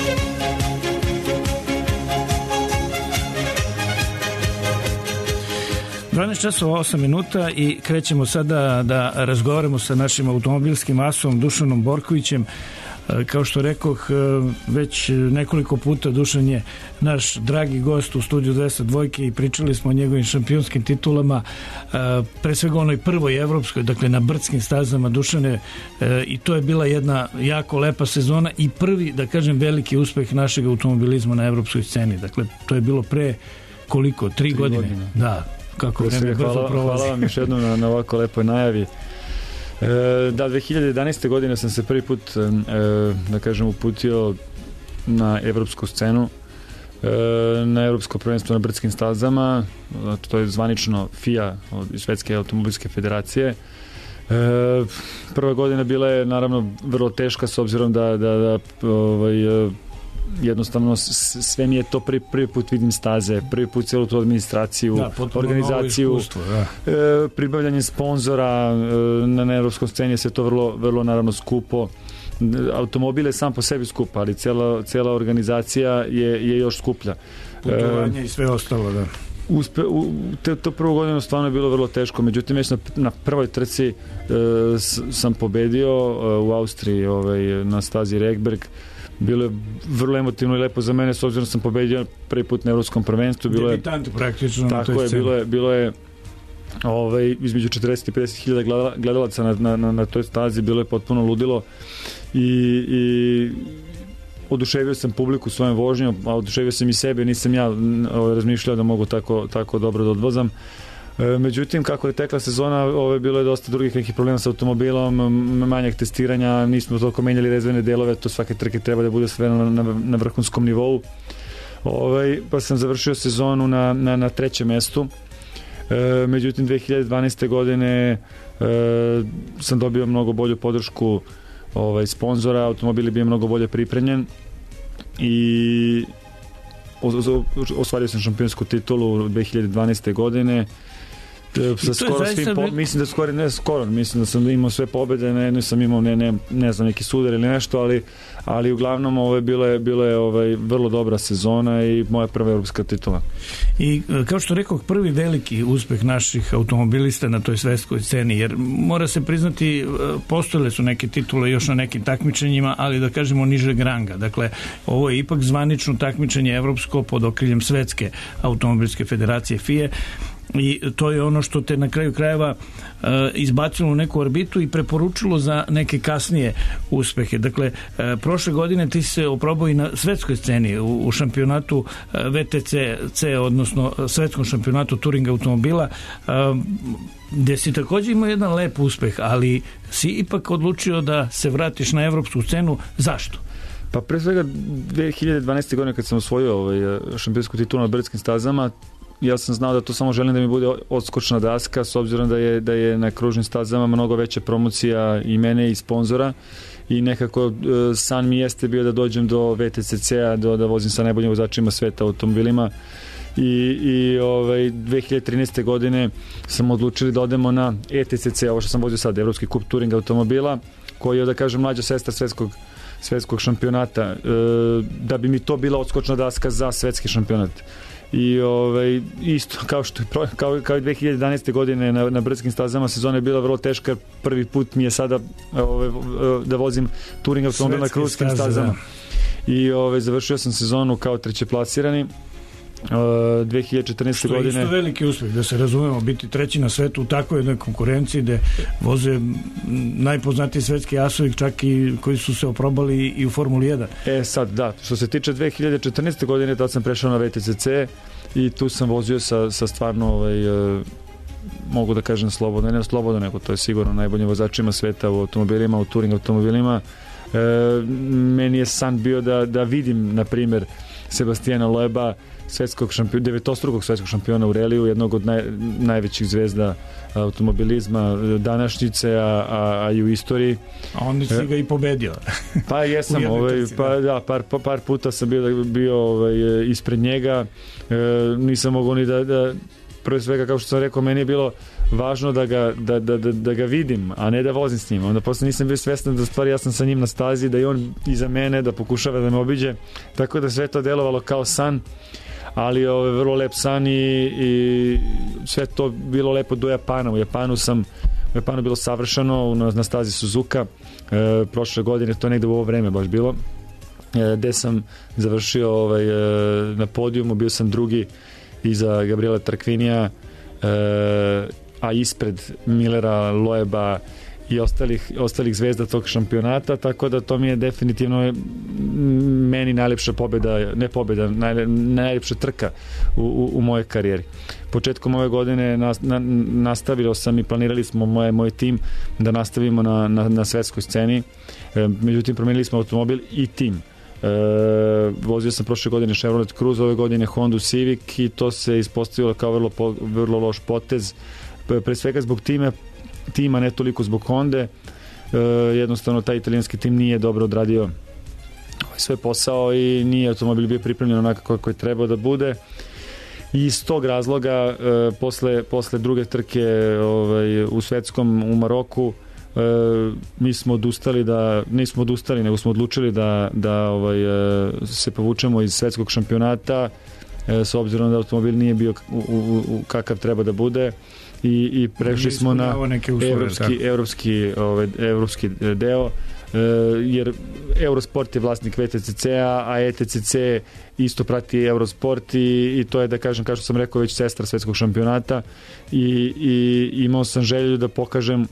dvanaest časova osam minuta i krećemo sada da razgovaramo sa našim automobilskim asom Dušanom Borkovićem. Kao što rekoh, već nekoliko puta Dušan je naš dragi gost u studiju dvesta dva i pričali smo o njegovim šampionskim titulama, pre svega onoj prvoj evropskoj, dakle na brdskim stazama, Dušane, i to je bila jedna jako lepa sezona i prvi, da kažem, veliki uspeh našeg automobilizma na evropskoj sceni. Dakle, to je bilo pre koliko? Tri, Tri godine? godine. Da, kako vreme brzo hvala, prolazi. Hvala vam još jednom na, na ovako lepoj najavi. E, da, dve hiljade jedanaeste. godine sam se prvi put, e, da kažem, uputio na evropsku scenu, e, na evropsko prvenstvo na brdskim stazama, to je zvanično F I A, od Švedske automobilske federacije. E, prva godina bila je naravno vrlo teška s obzirom da, da, da ovaj, jednostavno sve mi je to prvi, prvi put vidim staze, prvi put celu tu administraciju, da, organizaciju, da. e, pribavljanje sponzora, e, na, na evropskom sceni je sve to vrlo, vrlo naravno skupo. Automobil je sam po sebi skup, ali cela, cela organizacija je, je još skuplja. Putovanje e, i sve ostalo, da. Uspe, u, te, to prvo godinu stvarno je bilo vrlo teško, međutim već na, na prvoj trci e, s, sam pobedio e, u Austriji, ovaj, na stazi Regberg. Bilo je vrlo emotivno i lepo za mene, s obzirom da sam pobedio prvi put na evropskom prvenstvu. Bilo je, debitant praktično tako na toj sceni. Bilo je, bilo je ovaj, između četrdeset i pedeset hiljada gledalaca na, na, na, na toj stazi, bilo je potpuno ludilo i, i oduševio sam publiku svojom vožnjom, a oduševio sam i sebe, nisam ja ovaj, razmišljao da mogu tako, tako dobro da odvozam. Međutim, kako je tekla sezona, ove, bilo je dosta drugih nekih problema sa automobilom, manjak testiranja, nismo toliko menjali rezervne delove, to svake trke treba da bude sve na, na, na vrhunskom nivou. Ove, pa sam završio sezonu na, na, na trećem mestu. E, međutim, dve hiljade dvanaeste. godine e, sam dobio mnogo bolju podršku ovaj, sponzora, automobil je bio mnogo bolje pripremljen i osvario sam šampionsku titulu dve hiljade dvanaeste. godine. Sa skoro svim po, mislim da skoro ne skoro mislim da sam imao sve pobede, na jednoj sam imao ne, ne, ne znam neki sudar ili nešto, ali ali uglavnom ovo je bilo je bilo je ovaj vrlo dobra sezona i moja prva evropska titula. I kao što rekao, prvi veliki uspeh naših automobilista na toj svetskoj sceni, jer mora se priznati, postojale su neke titule još na nekim takmičenjima, ali da kažemo nižeg ranga. Dakle, ovo je ipak zvanično takmičenje evropsko pod okriljem Svetske automobilske federacije F I A. I to je ono što te na kraju krajeva e, izbacilo u neku orbitu i preporučilo za neke kasnije uspehe. Dakle, e, prošle godine ti se oprobao i na svetskoj sceni u, u šampionatu e, V T C C, odnosno svetskom šampionatu Turing automobila, e, gde si također imao jedan lep uspeh, ali si ipak odlučio da se vratiš na evropsku scenu. Zašto? Pa pre svega dve hiljade dvanaeste. godine kad sam osvojio ovaj šampionsku titulu na brdskim stazama, ja sam znao da to samo želim da mi bude odskočna daska, s obzirom da je, da je na kružnim stazama mnogo veća promocija i mene i sponzora i nekako san mi jeste bio da dođem do V T C C-a, do, da vozim sa najboljim vozačima sveta automobilima i, i ovaj, dve hiljade trinaeste. godine sam odlučili da odemo na E T C C, ovo što sam vozio sad, Evropski kup Turing automobila, koji je, da kažem, mlađa sestra svetskog svetskog šampionata, e, da bi mi to bila odskočna daska za svetski šampionat. I ovaj, isto kao što je kao, kao i dve hiljade jedanaeste. godine na, na brdskim stazama sezona je bila vrlo teška. Prvi put mi je sada ovaj, da vozim Turing automobil na kružskim stazama. Da. I ovaj, završio sam sezonu kao trećeplasirani. Uh, dve hiljade četrnaeste. godine. Što je isto veliki uspeh, da se razumemo, biti treći na svetu u takvoj jednoj konkurenciji gde voze najpoznatiji svetski asovi, čak i koji su se oprobali i u Formuli jedan. E sad, da, što se tiče dve hiljade četrnaeste. godine, tad sam prešao na V T C C i tu sam vozio sa, sa stvarno ovaj, uh, mogu da kažem slobodno, ne slobodno, nego to je sigurno najboljim vozačima sveta u automobilima, u Turing automobilima. E, meni je san bio da, da vidim, na primjer, Sebastijana Loeba, svetskog šampiona, devetostrukog svetskog šampiona u reliju, jednog od naj, najvećih zvezda automobilizma današnjice, a, a, a i u istoriji. A onda si ga i pobedio. Pa jesam, ovaj, pa, da, par, par puta sam bio, bio ovaj, ispred njega, e, nisam mogao ni da, da prvo svega, kao što sam rekao, meni je bilo važno da ga, da, da, da, da ga vidim, a ne da vozim s njim. Onda posle nisam bio svestan da stvari ja sam sa njim na stazi, da i on iza mene, da pokušava da me obiđe, tako da sve to delovalo kao san, ali ovo je vrlo lep san i, i sve to bilo lepo do Japana. U Japanu sam u Japanu bilo savršeno na, na stazi Suzuka. E, prošle godine, to je negde u ovo vreme baš bilo, e, gde sam završio ovaj, e, na podijumu, bio sam drugi iza Gabriela Tarquinija, e, a ispred Millera, Loeba i ostalih, ostalih zvezda tog šampionata, tako da to mi je definitivno meni najlepša pobjeda, ne pobjeda, naj, najlepša trka u, u, u mojoj karijeri. Početkom ove godine nas, na, nastavilo sam i planirali smo moje, moj tim da nastavimo na, na, na svetskoj sceni, e, međutim promenili smo automobil i tim. E, vozio sam prošle godine Chevrolet Cruze, ove godine Honda Civic i to se ispostavilo kao vrlo, vrlo loš potez, pre svega zbog time tima, ne toliko zbog Honde. E, jednostavno taj italijanski tim nije dobro odradio svoj posao i nije automobil bio pripremljen onako kako je trebao da bude, i iz tog razloga e, posle, posle druge trke ovaj, u svetskom u Maroku e, mi smo odustali da, nismo odustali nego smo odlučili da, da ovaj, e, se povučemo iz svetskog šampionata e, s obzirom da automobil nije bio u, u, u kakav treba da bude i, i prešli smo na uslove, evropski, evropski, ovaj, evropski deo, e, jer Eurosport je vlasnik V T C C-a, a E T C C isto prati Eurosport i, i to je, da kažem, kao što sam rekao, već sestra svetskog šampionata i, i imao sam želju da pokažem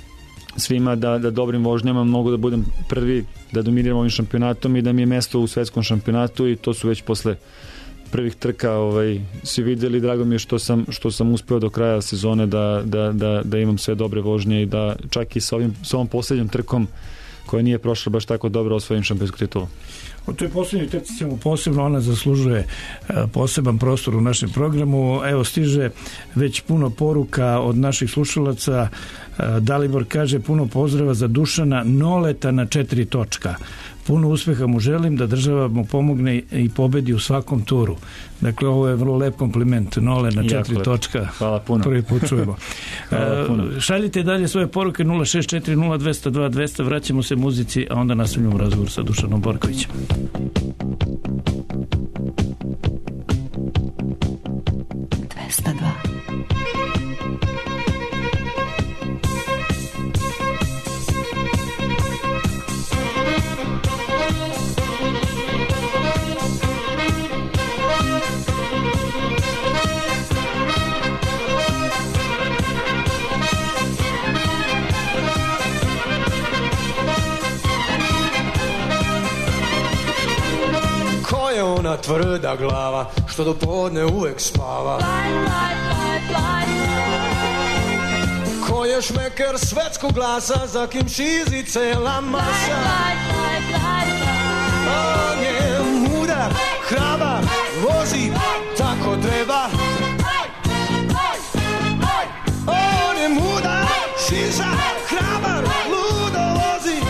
svima da, da dobrim vožnjama mogu da budem prvi, da dominiram ovim šampionatom i da mi je mesto u svetskom šampionatu, i to su već posle prvih trka ovaj, svi vidjeli. Drago mi je što sam, što sam uspeo do kraja sezone da, da, da, da imam sve dobre vožnje i da čak i sa, ovim, sa ovom posljednjom trkom koja nije prošla baš tako dobro osvojim šampionsku titulu. O toj posljednjoj trci ćemo posebno, ona zaslužuje poseban prostor u našem programu. Evo, stiže već puno poruka od naših slušalaca. Dalibor kaže: puno pozdrava za Dušana Noleta na četiri točka. Puno uspeha mu želim, da država mu pomogne i pobedi u svakom turu. Dakle, ovo je vrlo lep kompliment. Nole na četiri jako točka. Hvala puno. Prvi put čujemo. Hvala puno. Šaljite dalje svoje poruke nula šest četiri nula dva nula dva dva nula. Vraćamo se muzici, a onda nastavljamo razgovor sa Dušanom Borkovićem. dvesta dva. Ko je ona tvrda glava što do podne uvek spava? Ko je šmeker svetskog glasa za kim šizi cela masa? On je mudar, hrabar, vozi tako treba. On je mudar, šiza, hrabar, ludo vozi.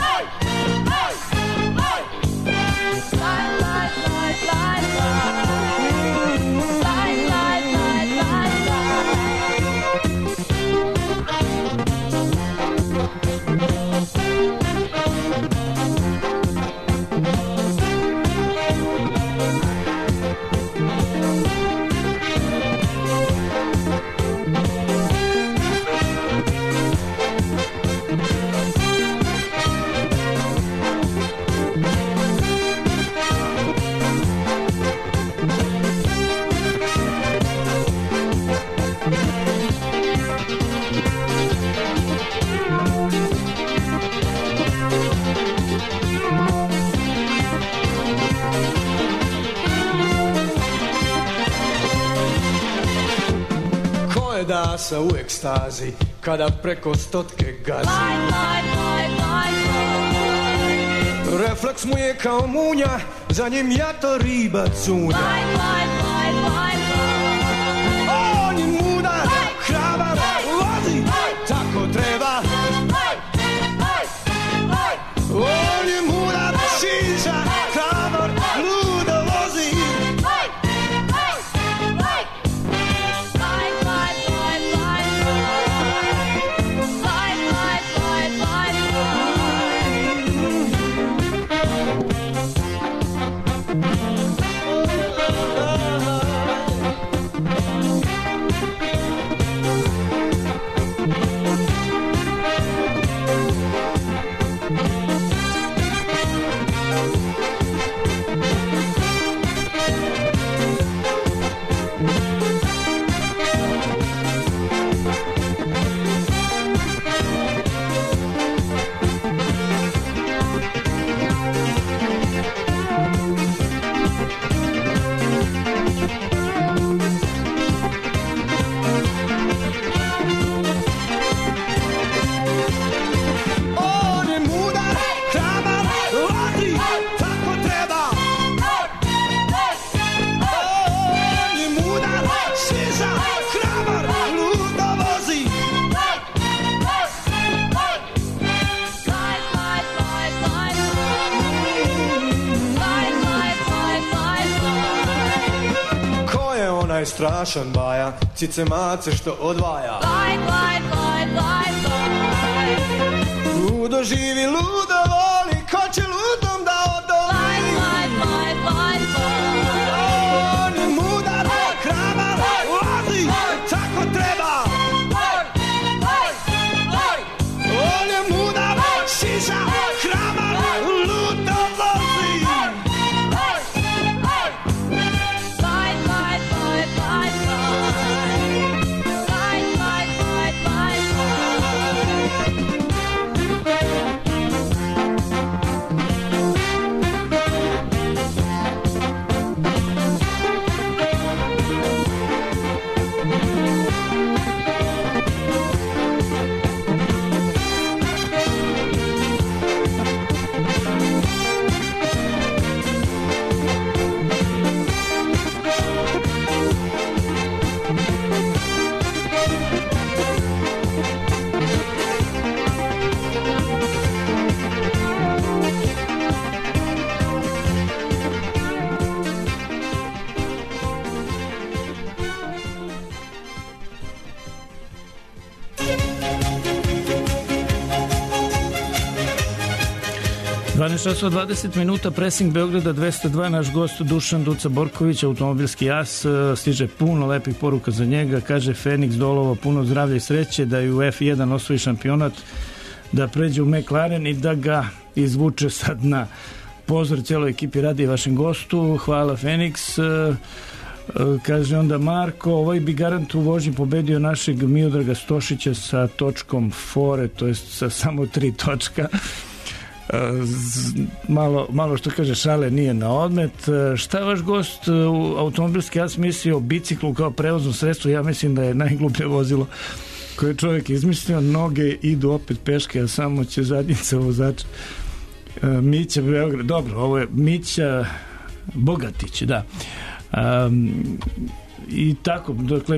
Da se u ekstazi kada preko stotke gazi. Refleks mu je kao munja, za njim jato riba cunja. On je mudar, hrabar, vozi tako treba. On je mudar, šiza, hrabar, ludo vozi. onaj strašan baja, cice mace što odvaja. Laj, laj, laj, laj, laj. Ludo živi, ludo voli, ko će ludom da odoli? Laj, laj, laj, laj, laj. On je mudar, hrabar, ulazi, tako treba. On je mudar, šiša, hrabar, ludo vozi. Laj, laj, laj, laj, laj. Laj, laj, laj, laj, dvanaest časova dvadeset minuta, Pressing Beograda dvesta dva, naš gost Dušan Duca Borković, automobilski as, stiže puno lepih poruka za njega, kaže Feniks Dolovo, puno zdravlja i sreće, da i u F jedan osvoji šampionat, da pređe u McLaren i da ga izvuče sad na pozor cijeloj ekipi radi vašem gostu. Hvala Feniks. Kaže onda Marko, ovaj bi garant u vožnji pobedio našeg Miodraga Stošića sa točkom fore, to jest sa samo tri točka. Malo, malo što kaže šale nije na odmet. Šta vaš gost u automobilski as misli o biciklu kao prevozno sredstvo? Ja mislim da je najgluplje vozilo koje je čovjek izmislio. Noge idu opet peške, a samo će zadnjica vozača. Mića Beograd, dobro, ovo je Mića Bogatić, da. Um, i tako, dakle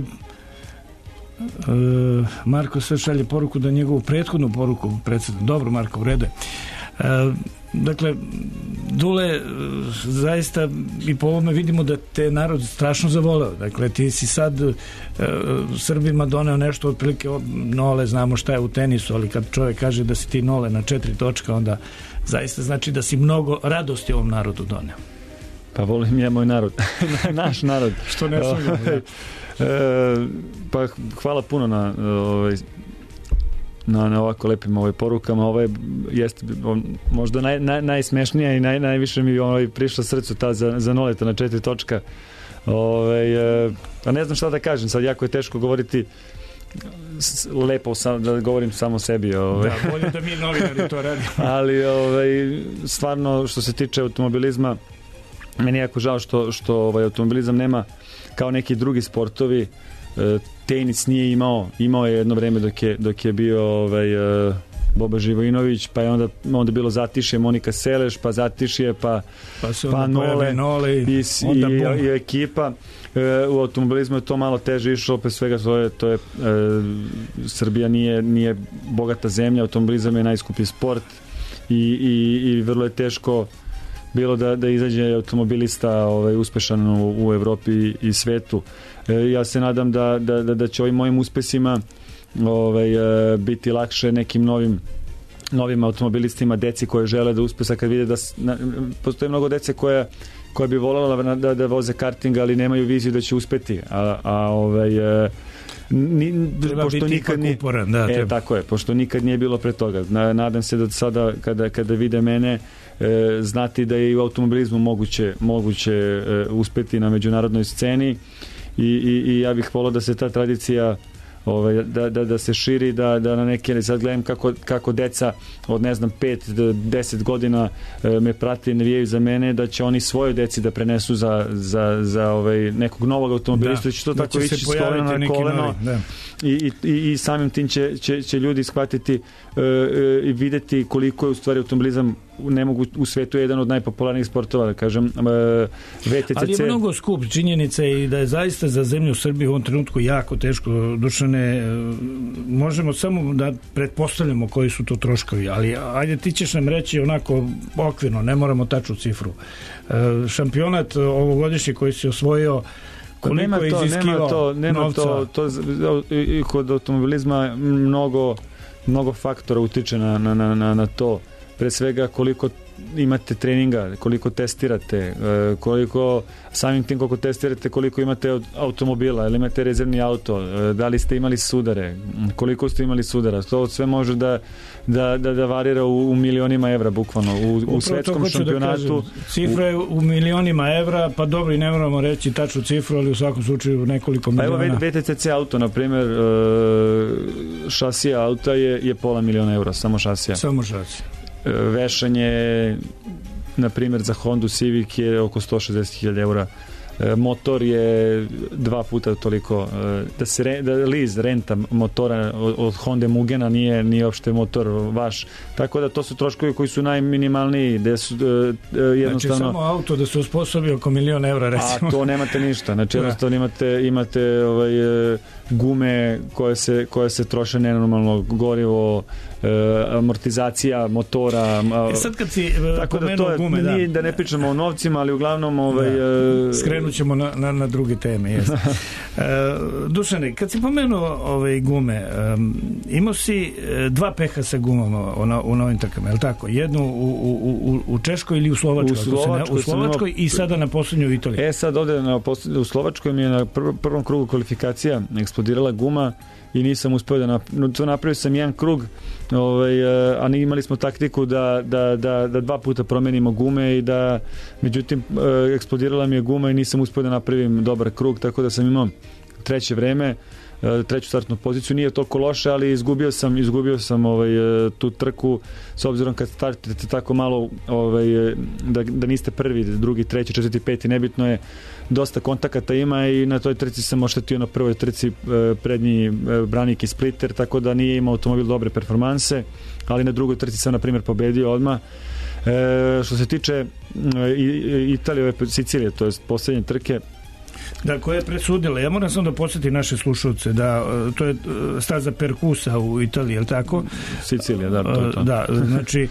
uh, Marko sve šalje poruku da njegovu prethodnu poruku predsjedno. Dobro Marko, u redu je. Uh, dakle Dule, uh, zaista i po ovome vidimo da te narod strašno zavoleo. Dakle ti si sad uh, Srbima doneo nešto otprilike nole, znamo šta je u tenisu, ali kad čovjek kaže da si ti nole na četiri točka, onda zaista znači da si mnogo radosti ovom narodu doneo. Pa volim ja moj narod, naš narod. Što ne sumnjam, da. E, pa hvala puno na, ovaj, na, na ovako lepim ovaj porukama. Ovo je jeste možda naj, naj, najsmešnija i naj, najviše mi ovaj, prišla srcu ta za, za Noleta na četiri točka. Ovaj, e, pa ne znam šta da kažem, sad jako je teško govoriti lepo sam, da govorim samo sebi. Ovaj. Da, bolje da mi novinari to radimo. Ali ovaj, stvarno što se tiče automobilizma, meni je jako žao što, što ovaj, automobilizam nema kao neki drugi sportovi. E, tenis nije imao, imao je jedno vreme dok je, dok je bio ovaj, e, Boba Živojinović, pa je onda, onda bilo Zatišje, Monika Seleš, pa Zatišje, pa, pa, pa Nole, Nole i, i, i ekipa. E, u automobilizmu je to malo teže išlo, pre svega to je, to je e, Srbija nije, nije bogata zemlja, automobilizam je najskuplji sport i, i, i vrlo je teško bilo da, da izađe automobilista ovaj, uspešan u, u Evropi i svetu. E, ja se nadam da, da, da, da će ovim mojim uspesima ovaj, e, biti lakše nekim novim novim automobilistima, deci koje žele da uspesa kad vide da na, postoje mnogo dece koja, koja bi voljela da, da voze karting, ali nemaju viziju da će uspeti. A, a ovaj... E, Ni, pošto nikad nije, uporan, da, e, tako je, pošto nikad nije bilo pre toga. Nadam se da sada kada, kada vide mene e, znati da je i u automobilizmu moguće, moguće e, uspeti na međunarodnoj sceni i, i, i ja bih volio da se ta tradicija ovaj, da, da, da se širi, da, da na neke, sad gledam kako, kako deca od ne znam pet do deset godina e, me prati i navijaju za mene, da će oni svoje deci da prenesu za, za, za ovaj, nekog novog automobilista, da će to da tako ići s kolena na koleno i, i, i samim tim će, će, će ljudi shvatiti e, e, i videti koliko je u stvari automobilizam ne mogu u svetu jedan od najpopularnijih sportova, da kažem, V T C C. Ali je mnogo skup činjenica i da je zaista za zemlju Srbije u ovom trenutku jako teško. Dušane, možemo samo da pretpostavljamo koji su to troškovi, ali ajde ti ćeš nam reći onako okvirno, ne moramo tačnu cifru. Šampionat ovogodišnji koji si osvojio, koliko nema je to, iziskivao nema to, nema novca. to, to, i, i kod automobilizma mnogo, mnogo faktora utiče na, na, na, na to. Pre svega koliko imate treninga, koliko testirate, koliko samim tim koliko testirate, koliko imate od automobila, ili imate rezervni auto, da li ste imali sudare, koliko ste imali sudara, to sve može da, da, da, da varira u, u milionima evra bukvalno, u, u svetskom šampionatu. Da cifra je u milionima evra, pa dobro i ne moramo reći tačnu cifru, ali u svakom slučaju nekoliko miliona. Pa evo V T C C auto, na primjer, šasija auta je, je pola miliona evra, samo šasija. Samo šasija. Vešanje, na primjer za Honda Civic je oko sto šezdeset hiljada eura, motor je dva puta toliko, da se re, da liz renta motora od, od Honda Mugena nije, nije opšte motor vaš, tako da to su troškovi koji su najminimalniji, gde su jednostavno... Znači samo auto da se osposobi oko milion evra recimo. A to nemate ništa, znači jednostavno imate, imate ovaj, gume koje se, koje se troše nenormalno, gorivo, amortizacija motora. E sad kad si tako da to je, gume, da. Nije, da ne pričamo o novcima, ali uglavnom ovaj, da. Skrenut ćemo na, na, na druge teme. Jest. e, Dušane, kad si pomenuo ove gume, um, imao si dva peha sa gumama u, u novim trkama, je li tako? Jednu u, u, u, u Češkoj ili u Slovačkoj? U Slovačkoj, u Slovačkoj imao, i sada na poslednju u Italiji. E sad ovde na, u Slovačkoj mi je na prv, prvom krugu kvalifikacija eksplodirala guma i nisam uspio da napravim, to napravio sam jedan krug, ovaj, a ne imali smo taktiku da, da, da, da dva puta promenimo gume i da, međutim, eksplodirala mi je guma i nisam uspio da napravim dobar krug, tako da sam imao treće vreme, treću startnu poziciju, nije toliko loše, ali izgubio sam, izgubio sam ovaj, tu trku, s obzirom kad startite tako malo, ovaj, da, da niste prvi, drugi, treći, četvrti, peti, nebitno je, dosta kontakata ima i na toj trci sam oštetio na prvoj trci prednji branik i splitter, tako da nije imao automobil dobre performanse, ali na drugoj trci sam na primjer pobedio odmah. E, što se tiče Italije, Sicilije, to je posljednje trke, da, koje je presudila. Ja moram samo da podsjetim naše slušalce da to je staza Perkusa u Italiji, je li tako? Sicilija, da. To, to. Da, znači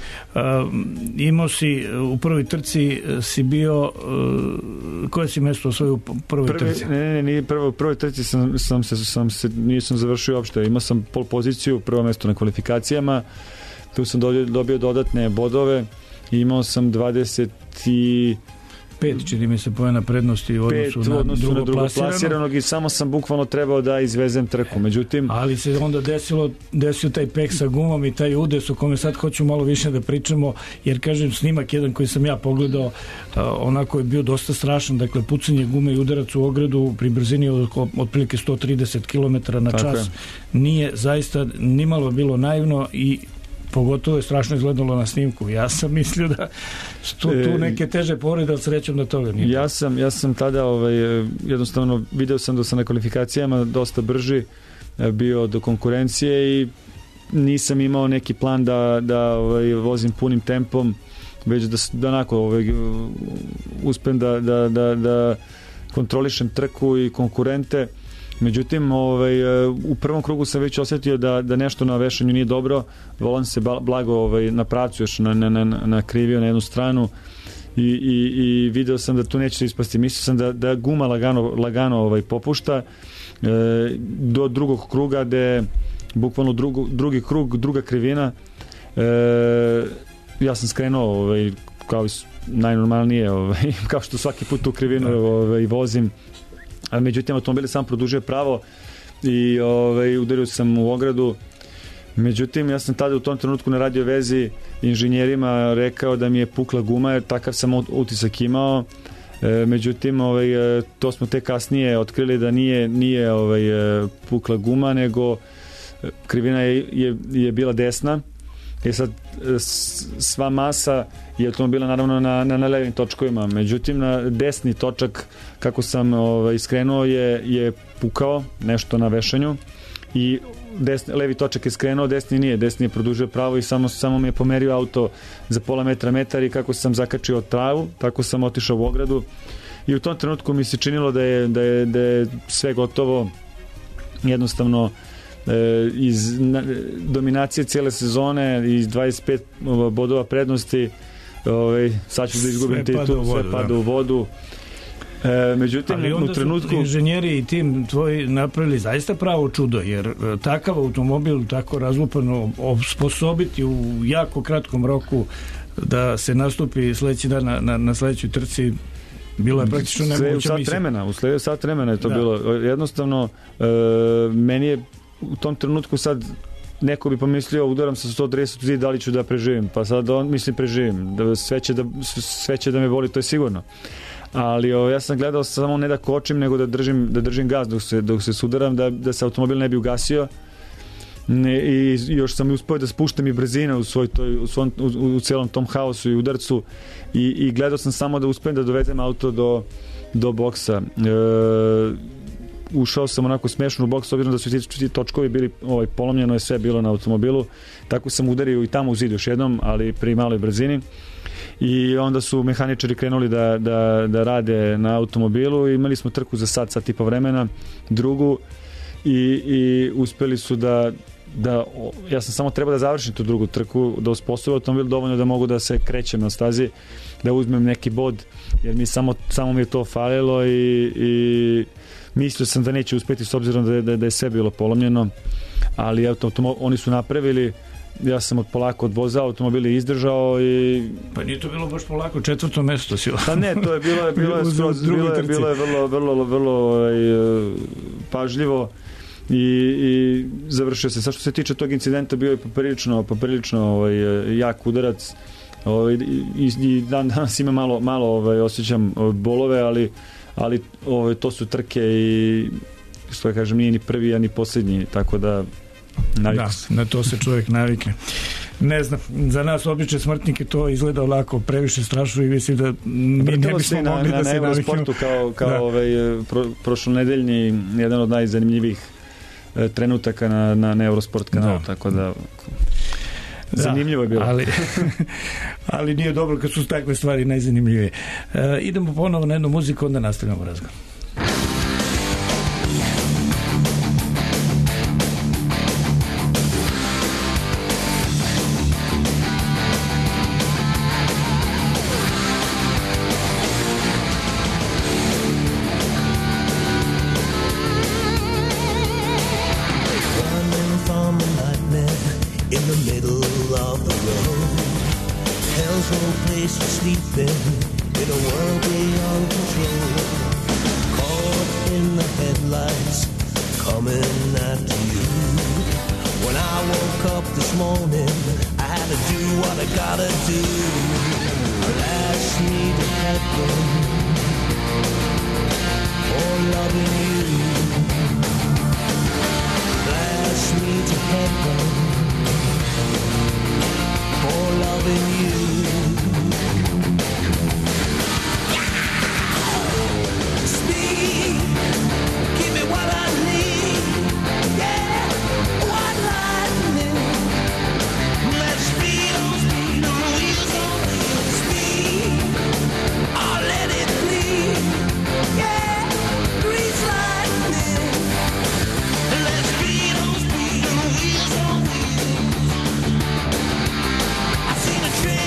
imao si u prvoj trci si bio koje si mesto u svojoj prvoj Prvi, trci? Ne, ne, ne, prvo, u prvoj trci sam, sam, se, sam se, nisam završio uopšte. Imao sam pol poziciju, prvo mesto na kvalifikacijama, tu sam dobio, dobio dodatne bodove i imao sam dvadeset i pet, čini mi se, pojena prednosti u odnosu, pet, na, odnosu drugo na drugo plasiranog. plasiranog i samo sam bukvalno trebao da izvezem trku. Međutim, ali se onda desilo, desio taj peh sa gumom i taj udes o kome sad hoću malo više da pričamo, jer kažem, snimak jedan koji sam ja pogledao, onako je bio dosta strašan, dakle pucanje gume i udarac u ogradu pri brzini od otprilike sto trideset kilometara na čas. Je. Nije zaista nimalo bilo naivno i pogotovo je strašno izgledalo na snimku. Ja sam mislio da su tu neke teže povrede, ali srećom da toga nije. Ja sam, ja sam tada ovaj, jednostavno video sam da sam na kvalifikacijama dosta brži bio do konkurencije i nisam imao neki plan da, da ovaj, vozim punim tempom, već da, da onako ovaj, uspem da, da, da, da kontrolišem trku i konkurente. Međutim, ovaj, u prvom krugu sam već osjetio da, da nešto na vešanju nije dobro, volan se blago ovaj, na pravcu još na, na, na, na krivio na jednu stranu i, i, i video sam da tu neće se ispasti. Mislio sam da, da guma lagano, lagano ovaj, popušta e, do drugog kruga gde bukvalno drugu, drugi krug, druga krivina, e, ja sam skrenuo ovaj, kao najnormalnije, ovaj, kao što svaki put tu krivinu ovaj, vozim. A međutim, automobil sam produžio pravo i ovaj, udario sam u ogradu. Međutim, ja sam tada u tom trenutku na radio vezi inženjerima rekao da mi je pukla guma, jer takav sam utisak imao. E, međutim, ovaj, to smo tek kasnije otkrili da nije, nije ovaj, pukla guma, nego krivina je, je, je bila desna. I sad sva masa je automobila naravno na, na, na levim točkovima, međutim na desni točak kako sam ovaj, skrenuo je, je pukao nešto na vešanju i desni, levi točak je skrenuo, desni nije, desni je produžio pravo i samo, samo mi je pomerio auto za pola metra, metar i kako sam zakačio travu, tako sam otišao u ogradu i u tom trenutku mi se činilo da je, da je, da je sve gotovo, jednostavno iz dominacije cijele sezone, iz dvadeset pet bodova prednosti, ovaj, sad ću da izgubim titul, sve pada u vodu E, međutim, ali onda u trenutku... su inženjeri i tim tvoji napravili zaista pravo čudo, jer e, takav automobil tako razlupano osposobiti u jako kratkom roku da se nastupi sledeći dan na, na, na sledećoj trci, bilo je praktično nemoguća misija. Vremena, u sledeći sat vremena je to da. bilo. Jednostavno, e, meni je u tom trenutku sad neko bi pomislio udaram sa sto trideset u zid, da li ću da preživim, pa sad on mislim preživim, da sve će da, sve će da me boli, to je sigurno. Ali o, ja sam gledao samo ne da kočim, nego da držim, da držim gas dok se, dok se sudaram, da, da se automobil ne bi ugasio. Ne, i još sam uspio da spuštam i brzine u, svoj toj, u, svom, u, u celom tom haosu i udarcu i, i gledao sam samo da uspijem da dovedem auto do, do boksa. E, ušao sam onako smešno u boks, obzirom da su ti, ti točkovi bili, ovaj, polomljeno je sve bilo na automobilu, tako sam udario i tamo u zid još jednom, ali pri maloj brzini. I onda su mehaničari krenuli da, da, da rade na automobilu i imali smo trku za sat, sat i po vremena, drugu, i, i uspeli su da, da ja sam samo trebao da završim tu drugu trku, da osposobim automobil dovoljno da mogu da se krećem na stazi, da uzmem neki bod, jer mi samo, samo mi je to falilo i, i mislio sam da neće uspeti s obzirom da je, da je sve bilo polomljeno, ali auto, oni su napravili, ja sam od polako odvozao, automobil je izdržao i... Pa nije to bilo baš polako, četvrto mesto si... Pa ne, to je bilo je, bilo je, skroz, bilo je, bilo je vrlo, vrlo, vrlo ovaj, pažljivo i, i završio se. Sa što se tiče tog incidenta, bio je poprilično, poprilično ovaj, jak udarac, ovaj, i, i dan danas ima malo, malo ovaj, osjećam bolove, ali, ali ovaj, to su trke i što ja kažem, nije ni prvi, a ni posljednji, tako da navikao. Da, na to se čovjek navikne. Ne znam, za nas obične smrtnike to izgleda lako previše strašno i mislim da mi ne bismo mogli na, da se naviknemo. Kao, kao da. Ovaj, pro, prošlonedeljni jedan od najzanimljivih e, trenutaka na, na, na Eurosport kanalu, da. Tako da zanimljivo je bilo. Ali, ali nije dobro kad su takve stvari najzanimljivije. E, idemo ponovo na jednu muziku, onda nastavljamo razgovor. I seen a train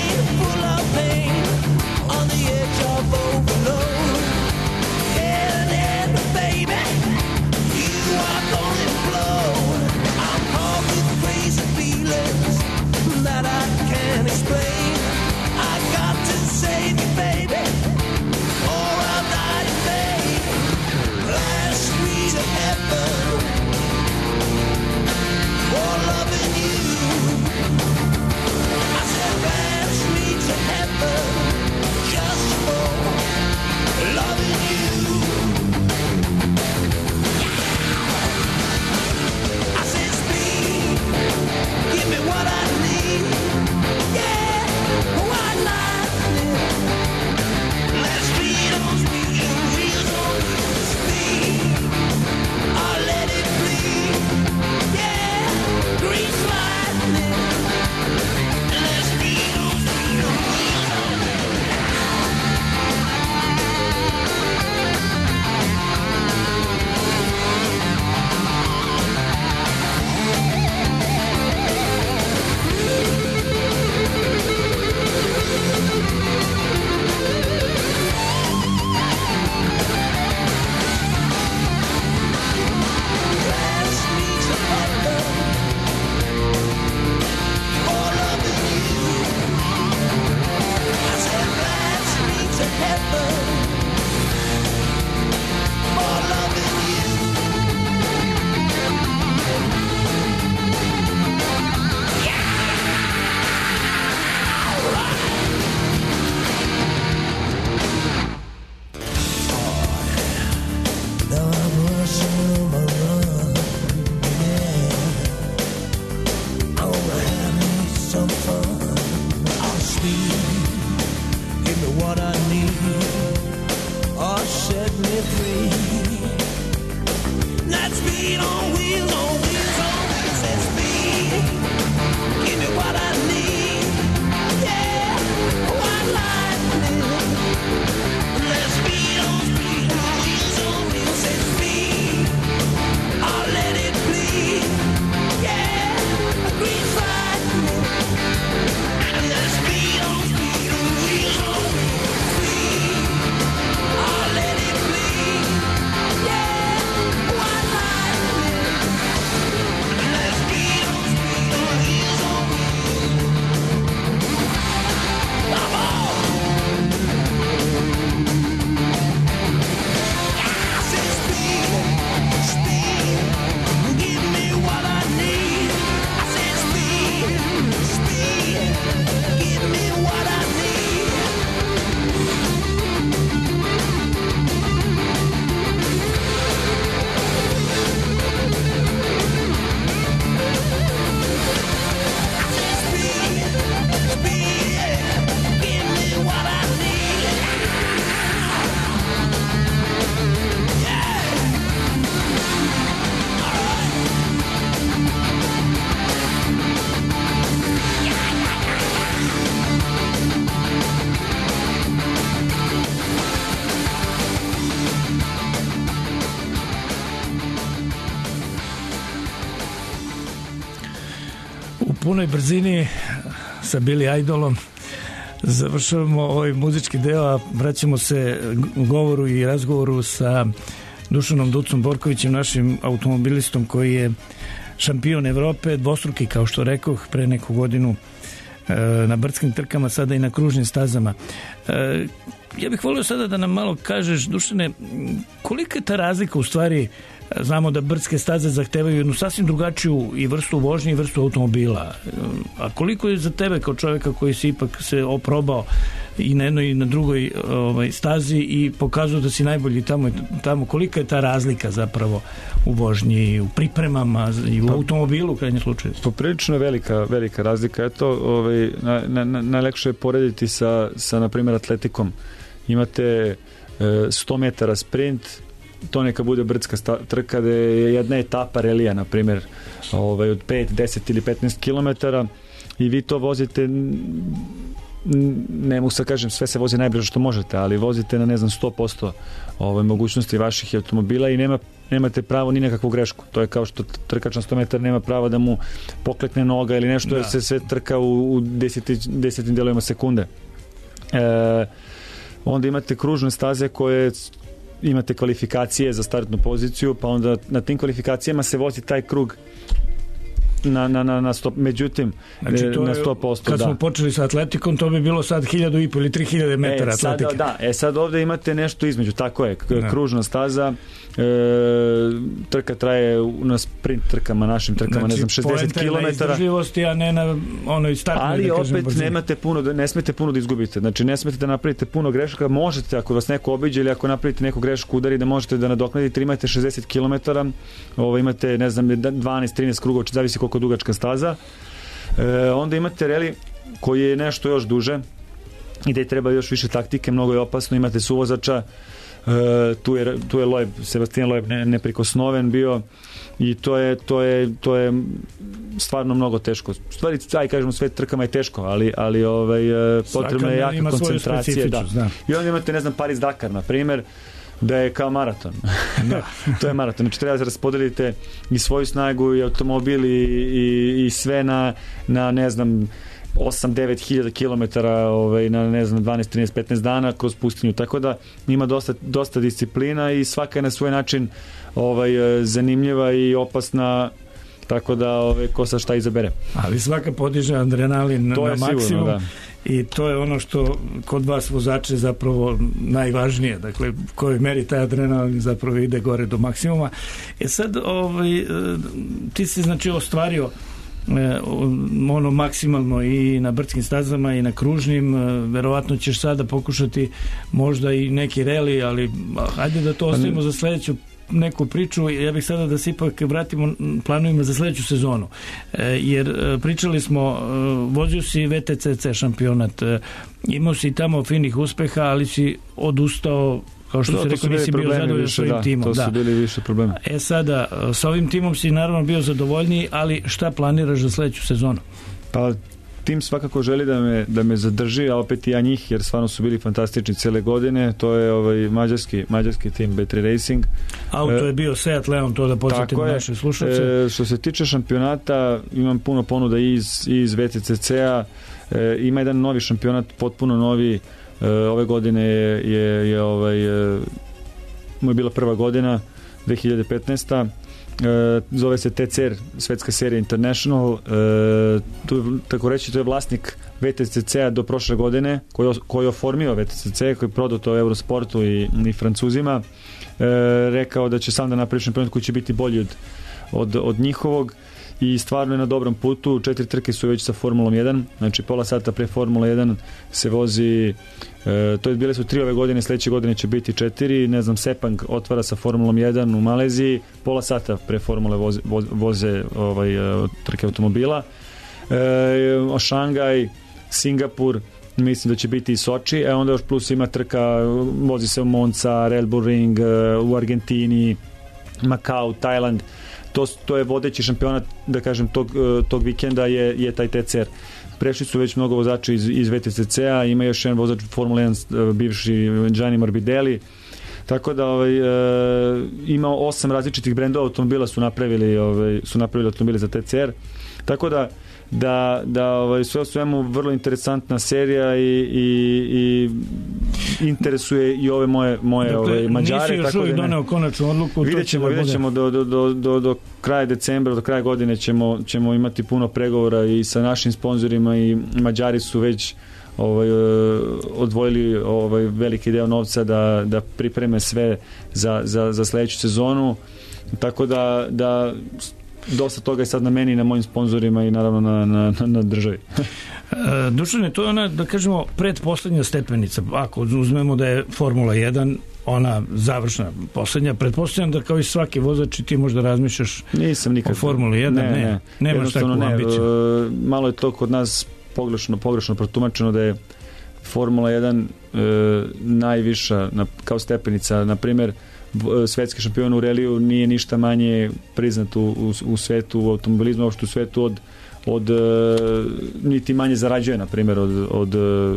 me free. That speed on wheels, on wheels, on wheels, that speed. Give me what I need. Yeah, white lightning. That speed on speed, on wheels, on wheels, that speed. I'll let it bleed. Yeah, green lightning. That speed on speed, on wheels, on wheels, speed. I'll let it bleed. Yeah, white lightning. That speed on speed, on wheels, on wheels. Come on. I said speed, speed. Give me what I need. I said speed, speed. Give me what I need. I said speed, speed. Give me what I need. Yeah. All right. U punoj brzini sa Billy Idolom završavamo ovaj muzički deo, a vraćamo se govoru i razgovoru sa Dušanom Ducom Borkovićem, našim automobilistom koji je šampion Evrope, dvostruki, kao što rekoh, pre neku godinu na brdskim trkama, sada i na kružnim stazama. Ja bih volio sada da nam malo kažeš, Dušane, kolika je ta razlika u stvari? Znamo da brdske staze zahtevaju jednu sasvim drugačiju i vrstu vožnje i vrstu automobila. A koliko je za tebe kao čovjeka koji si ipak se oprobao i na jednoj i na drugoj ovaj, stazi i pokazao da si najbolji tamo, tamo, kolika je ta razlika zapravo u vožnji, u pripremama i u pa, automobilu u krajnjem slučaju? Poprilično velika, velika razlika. Eto, ovaj, na, na, na, najlekše je porediti sa, sa na primjer, atletikom. Imate e, sto metara sprint, to neka bude brdska sta, trka gde je jedna etapa relija, na primjer, ovaj, od pet, deset ili petnaest kilometara i vi to vozite, ne mogu sad kažem, sve se vozi najbrže što možete, ali vozite na, ne znam, sto posto ovaj, mogućnosti vaših automobila i nema, nemate pravo ni nekakvu grešku. To je kao što trkač na sto metara nema pravo da mu poklekne noga ili nešto, da. Jer se sve trka u, u deseti, desetim delovima sekunde. E, onda imate kružne staze koje imate kvalifikacije za startnu poziciju, pa onda na tim kvalifikacijama se vozi taj krug na, na, na, na sto, međutim znači, na sto posto. Kad da. smo počeli sa atletikom, to bi bilo sad hiljadu i pol ili tri hiljade metara e, sad, atletike. Da, e sad ovde imate nešto između, tako je, da. Kružna staza, e, trka traje na sprint trkama, našim trkama, znači, ne znam, šezdeset kilometara. Na izdržljivosti, a ne na onoj startnoj, ali da kažem, opet brzini. nemate puno, ne smete puno da izgubite, znači ne smete da napravite puno grešaka, možete ako vas neko obiđe ili ako napravite neku grešku udari da možete da nadoknadite, imate šezdeset kilometara, ovo imate, ne znam, dvanaest trinaest krugova, zavisi koliko dugačka staza. E, onda imate reli koji je nešto još duže i da je treba još više taktike, mnogo je opasno, imate suvozača, e, tu je, tu je Loeb, Sebastian Loeb ne, neprikosnoven bio i to je, to je, to je stvarno mnogo teško. Stvari, aj kažemo, sve trkama je teško, ali, ali ovaj, potrebna je jaka koncentracija. Da. Da. I onda imate, ne znam, Paris-Dakar, na primjer, da je kao maraton. Da. To je maraton. Znači treba da raspodelite i svoju snagu i automobil i, i, i sve na, na ne znam osam devet hiljada kilometara ovaj, na ne znam dvanaest trinaest petnaest dana kroz pustinju. Tako da ima dosta, dosta disciplina i svaka je na svoj način ovaj, zanimljiva i opasna, tako da ovaj, ko sad šta izabere. Ali svaka podiže adrenalin to na maksimum. Sigurno, da. I to je ono što kod vas vozače zapravo najvažnije, dakle koji meri taj adrenalin zapravo ide gore do maksimuma. E sad ovaj, ti si znači ostvario ono maksimalno i na brdskim stazama i na kružnim, verovatno ćeš sada pokušati možda i neki reli, ali hajde da to ostavimo za sledeću neku priču. Ja bih sada da se ipak vratimo planovima za sledeću sezonu, jer pričali smo, vozio si V T C C šampionat, imao si tamo finih uspeha, ali si odustao kao što Da, se to rekao, su bili nisi bio problemi zadovoljan više, svojim da, timom. to su Da. bili više problema. E sada, sa ovim timom si naravno bio zadovoljniji, ali šta planiraš za sledeću sezonu? Pa tim svakako želi da me, da me zadrži, a opet i ja njih, jer stvarno su bili fantastični cele godine. To je ovaj mađarski, mađarski tim B tri Racing. Auto E, je bio Seat Leon, to da podsjetimo naše slušalce. E, što se tiče šampionata, imam puno ponuda i iz, i iz V T C C-a. E, ima jedan novi šampionat, potpuno novi. E, ove godine je, je, je ovaj, e, mu je bila prva godina, dve hiljade petnaesta. E, zove se T C R, svetska serija International. E, tu, tako reći, to je vlasnik V T C C-a do prošle godine, koji, koji je oformio V T C C, koji je prodao to Eurosportu i, i Francuzima. E, rekao da će sam da napravi šampionat koji će biti bolji od, od, od njihovog, i stvarno je na dobrom putu. Četiri trke su već sa Formulom jedan, znači pola sata pre Formula jedan se vozi, e, to je bile su tri ove godine, sledeće godine će biti četiri, ne znam, Sepang otvara sa Formulom jedan u Maleziji, pola sata pre Formule voze, voze ovaj, trke automobila. e, Šangaj, Singapur, mislim da će biti i Soči, e onda još plus ima trka, vozi se u Monza, Red Bull Ring, u Argentini, Makao, Tajland. To, to je vodeći šampionat, da kažem, tog, tog vikenda je, je taj T C R. Prešli su već mnogo vozača iz, iz V T C C-a, ima još jedan vozač Formula jedan, bivši Gianni Morbidelli, tako da ovaj, e, ima osam različitih brendova automobila su napravili, ovaj, su napravili automobile za T C R, tako da da, da ovaj, sve u svemu vrlo interesantna serija i, i, i interesuje i ove moje, moje dakle, ove, Mađare. Nisi još uvijek doneo konačnu odluku. Vidjet ćemo, vidjet ćemo do, do, do, do, do kraja decembra, do kraja godine ćemo, ćemo imati puno pregovora i sa našim sponzorima, i Mađari su već ovaj, odvojili ovaj, veliki deo novca da, da pripreme sve za, za, za sledeću sezonu, tako da, da dosta toga je sad na meni i na mojim sponzorima i naravno na, na, na državi. E, Dušane, to je ona, da kažemo, predposlednja stepenica. Ako uzmemo da je Formula jedan ona završna poslednja, pretpostavljam da kao i svaki vozač ti možda razmišljaš Nisam nikad o Formuli jedan, ne, ne, ne. nemaš takvu ne. ambiciju. E, malo je to kod nas pogrešno, pogrešno protumačeno da je Formula jedan e, najviša na, kao stepenica, na primjer svetski šampion u reliju nije ništa manje priznat u, u, u svetu, u automobilizmu, uopšte u svetu od, od niti manje zarađuje, na primjer, od, od,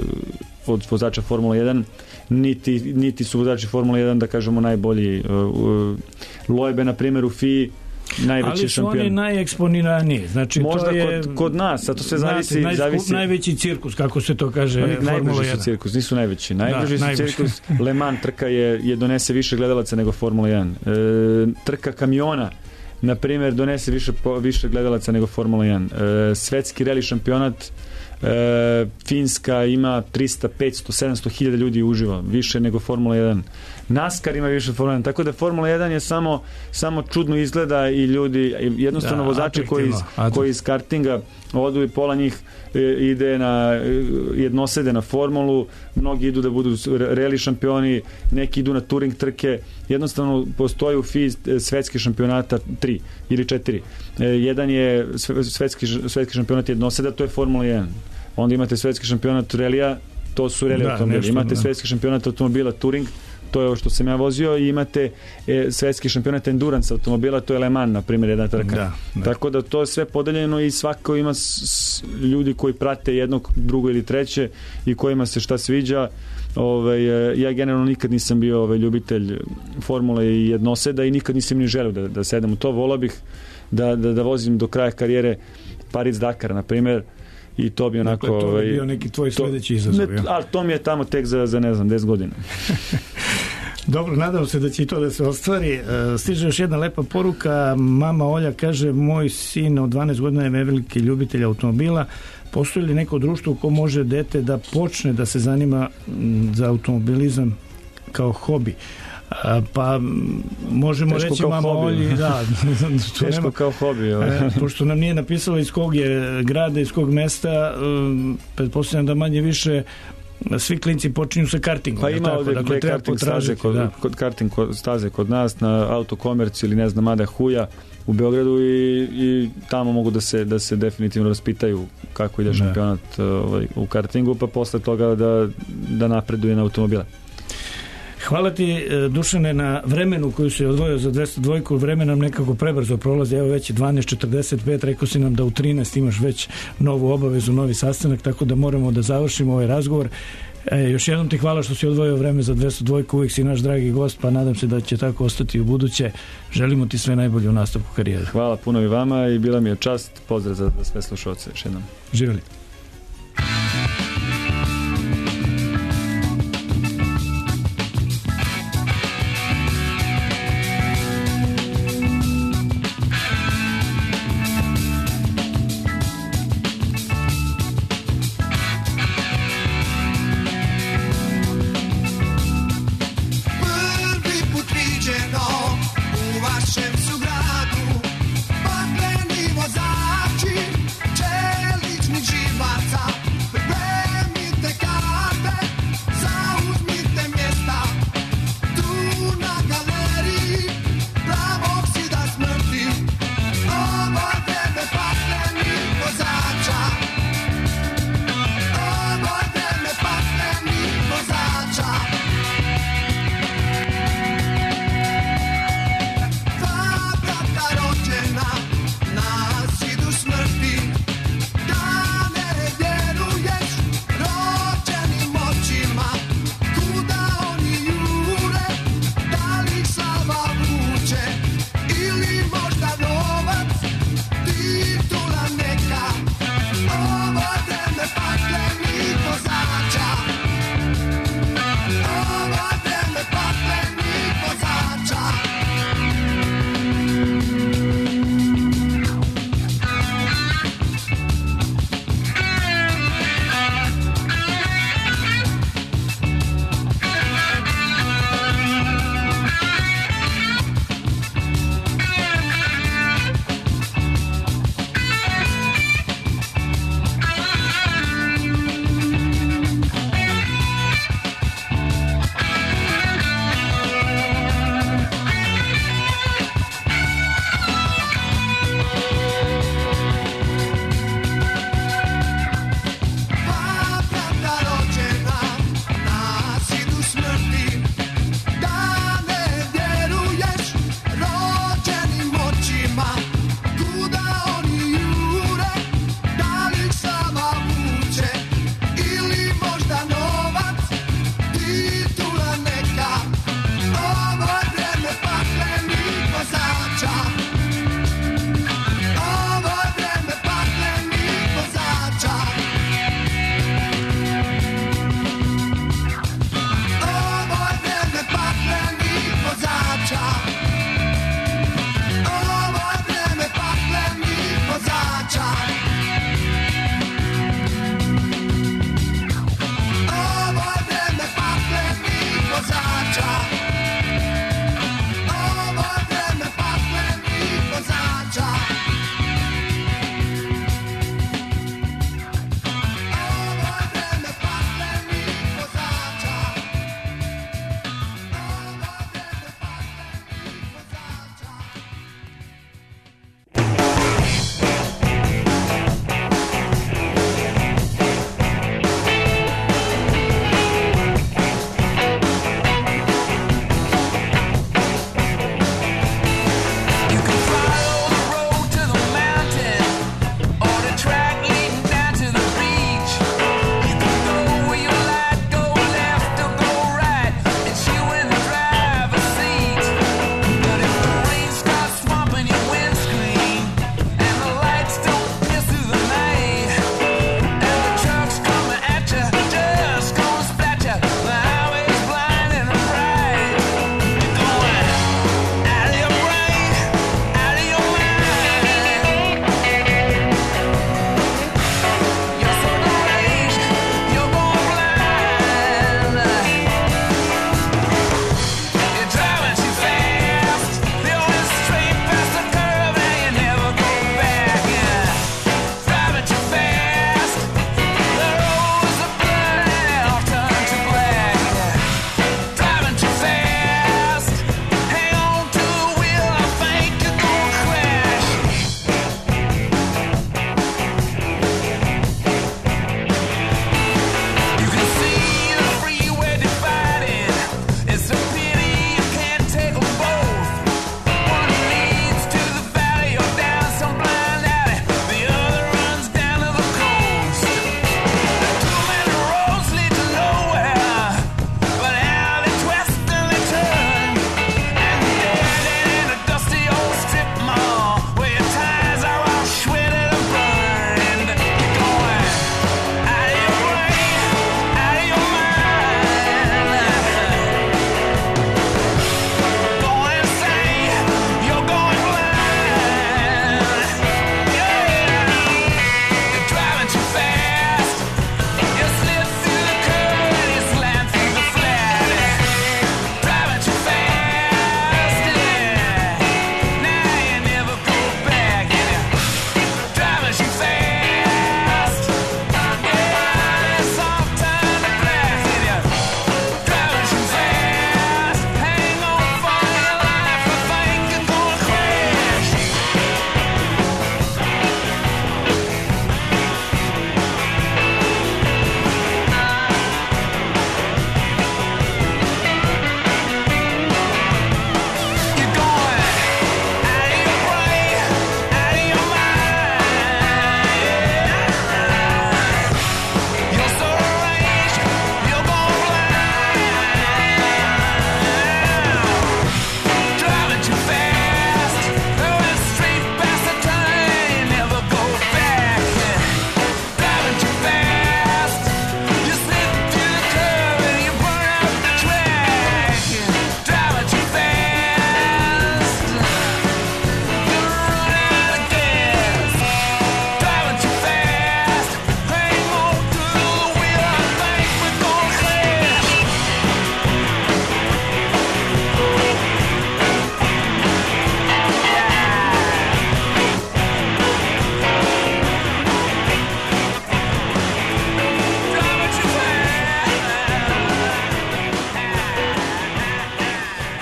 od vozača Formula jedan, niti, niti su vozači Formula jedan, da kažemo, najbolji. Loebe, na primjer, u F I najveći ali su šampion. oni najeksponiraniji, znači možda to je kod, kod nas, a to sve zavisi, najskup, zavisi... najveći cirkus, kako se to kaže, oni Formula najbliži jedan. su cirkus, nisu najveći. Najbliži da, su najbliži. cirkus. Le Mans trka je, je donese više gledalaca nego Formula jedan. E, trka kamiona, na primjer, donese više, više gledalaca nego Formula jedan. E, svetski reli šampionat, e, Finska ima trista, petsto, sedamsto hiljada ljudi uživa, više nego Formula jedan. NASCAR ima više Formula jedan, tako da Formula jedan je samo, samo čudno izgleda i ljudi, jednostavno da, vozači koji iz, koji iz kartinga odu i pola njih e, ide na e, jednosede na formulu, mnogi idu da budu reli šampioni, neki idu na touring trke, jednostavno postoji u F I svetski šampionata tri ili četiri. E, jedan je svetski, svetski šampionat jednoseda, to je Formula jedan. Onda imate svetski šampionat relija, to su reli da, automobili. nešto, imate da. svetski šampionat automobila touring, to je ovo što sam ja vozio, i imate e, svetski šampionat endurance automobila, to je Le Mans, na primjer, jedna trka. Da, da. Tako da to je sve podeljeno i svako ima s, s, ljudi koji prate jednog, drugo ili treće i kojima se šta sviđa. Ove, ja generalno nikad nisam bio ove, ljubitelj formule i jednoseda i nikad nisam ni želeo da, da sedem u to. Volao bih da, da, da vozim do kraja karijere Paris-Dakar, na primjer, i to bi onako... Dakle, to ovaj, bi bio neki tvoj to, sledeći izazov. Ne, ali to mi je tamo tek za, za ne znam, deset godina. Dobro, nadam se da će i to da se ostvari. Stiže još jedna lepa poruka. Mama Olja kaže, moj sin od dvanaest godina je veliki ljubitelj automobila. Postoji li neko društvo ko može dete da počne da se zanima za automobilizam kao hobi? Pa možemo teško reći mama hobi. Olji, da, teško nema, kao hobi. Ovaj. Pošto nam nije napisalo iz kog je grada, iz kog mesta, pretpostavljam da manje više svi klinci počinju sa kartingom. Pa ima ovdje dakle, karting staze kod, da. kod karting staze kod nas na Autokomerc ili ne znam Mada Huja u Beogradu i, i tamo mogu da se, da se definitivno raspitaju kako ide šampionat ovaj, u kartingu, pa posle toga da, da napreduje na automobile. Hvala ti, e, Dušane, na vremenu koju si odvojio za dvesta dva. Vreme nam nekako prebrzo prolazi, evo već je dvanaest četrdeset pet, rekao si nam da u trinaest imaš već novu obavezu, novi sastanak, tako da moramo da završimo ovaj razgovor. E, još jednom ti hvala što si odvojio vreme za dvesta dva, uvijek si naš dragi gost, pa nadam se da će tako ostati u buduće. Želimo ti sve najbolje u nastavku karijere. Hvala puno i vama i bila mi je čast. Pozdrav za sve slušalce još jednom. Živjeli. Prvi put viđeno u vašem su gradu, pakleni vozači, čelični život.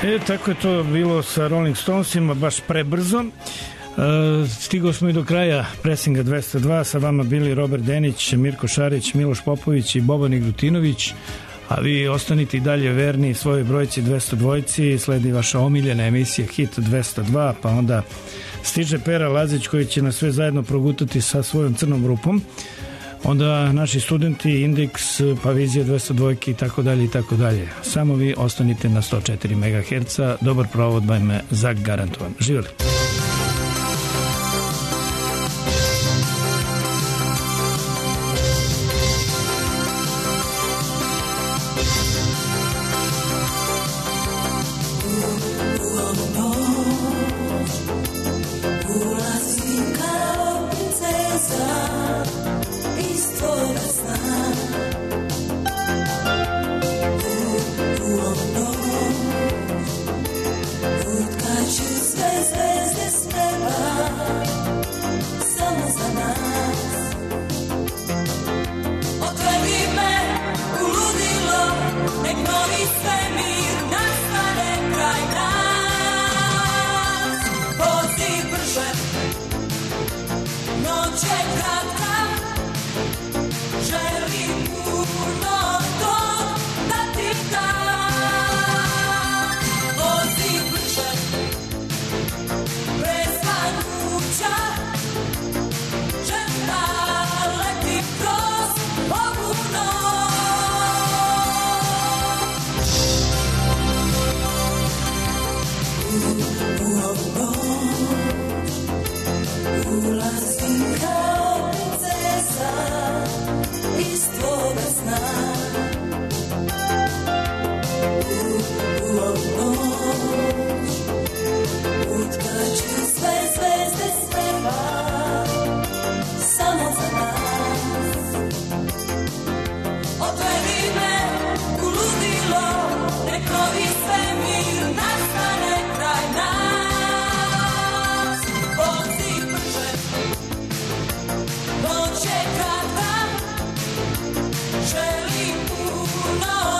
E, tako je to bilo sa Rolling Stonesima, baš prebrzo. E, stigao smo i do kraja Presinga dvesta dva, sa vama bili Robert Denić, Mirko Šarić, Miloš Popović i Boban Igrutinović, a vi ostanite i dalje verni svojoj brojci dvesta dva, sledi vaša omiljena emisija Hit dvesta dva, pa onda stiže Pera Lazić koji će nas sve zajedno progutati sa svojom crnom rupom, onda naši studenti, Indeks, pa Vizija dvesta dva i tako dalje i tako dalje. Samo vi ostanite na sto četiri megaherca, dobar provod vam je zagarantovan. Živjeli! Želim puno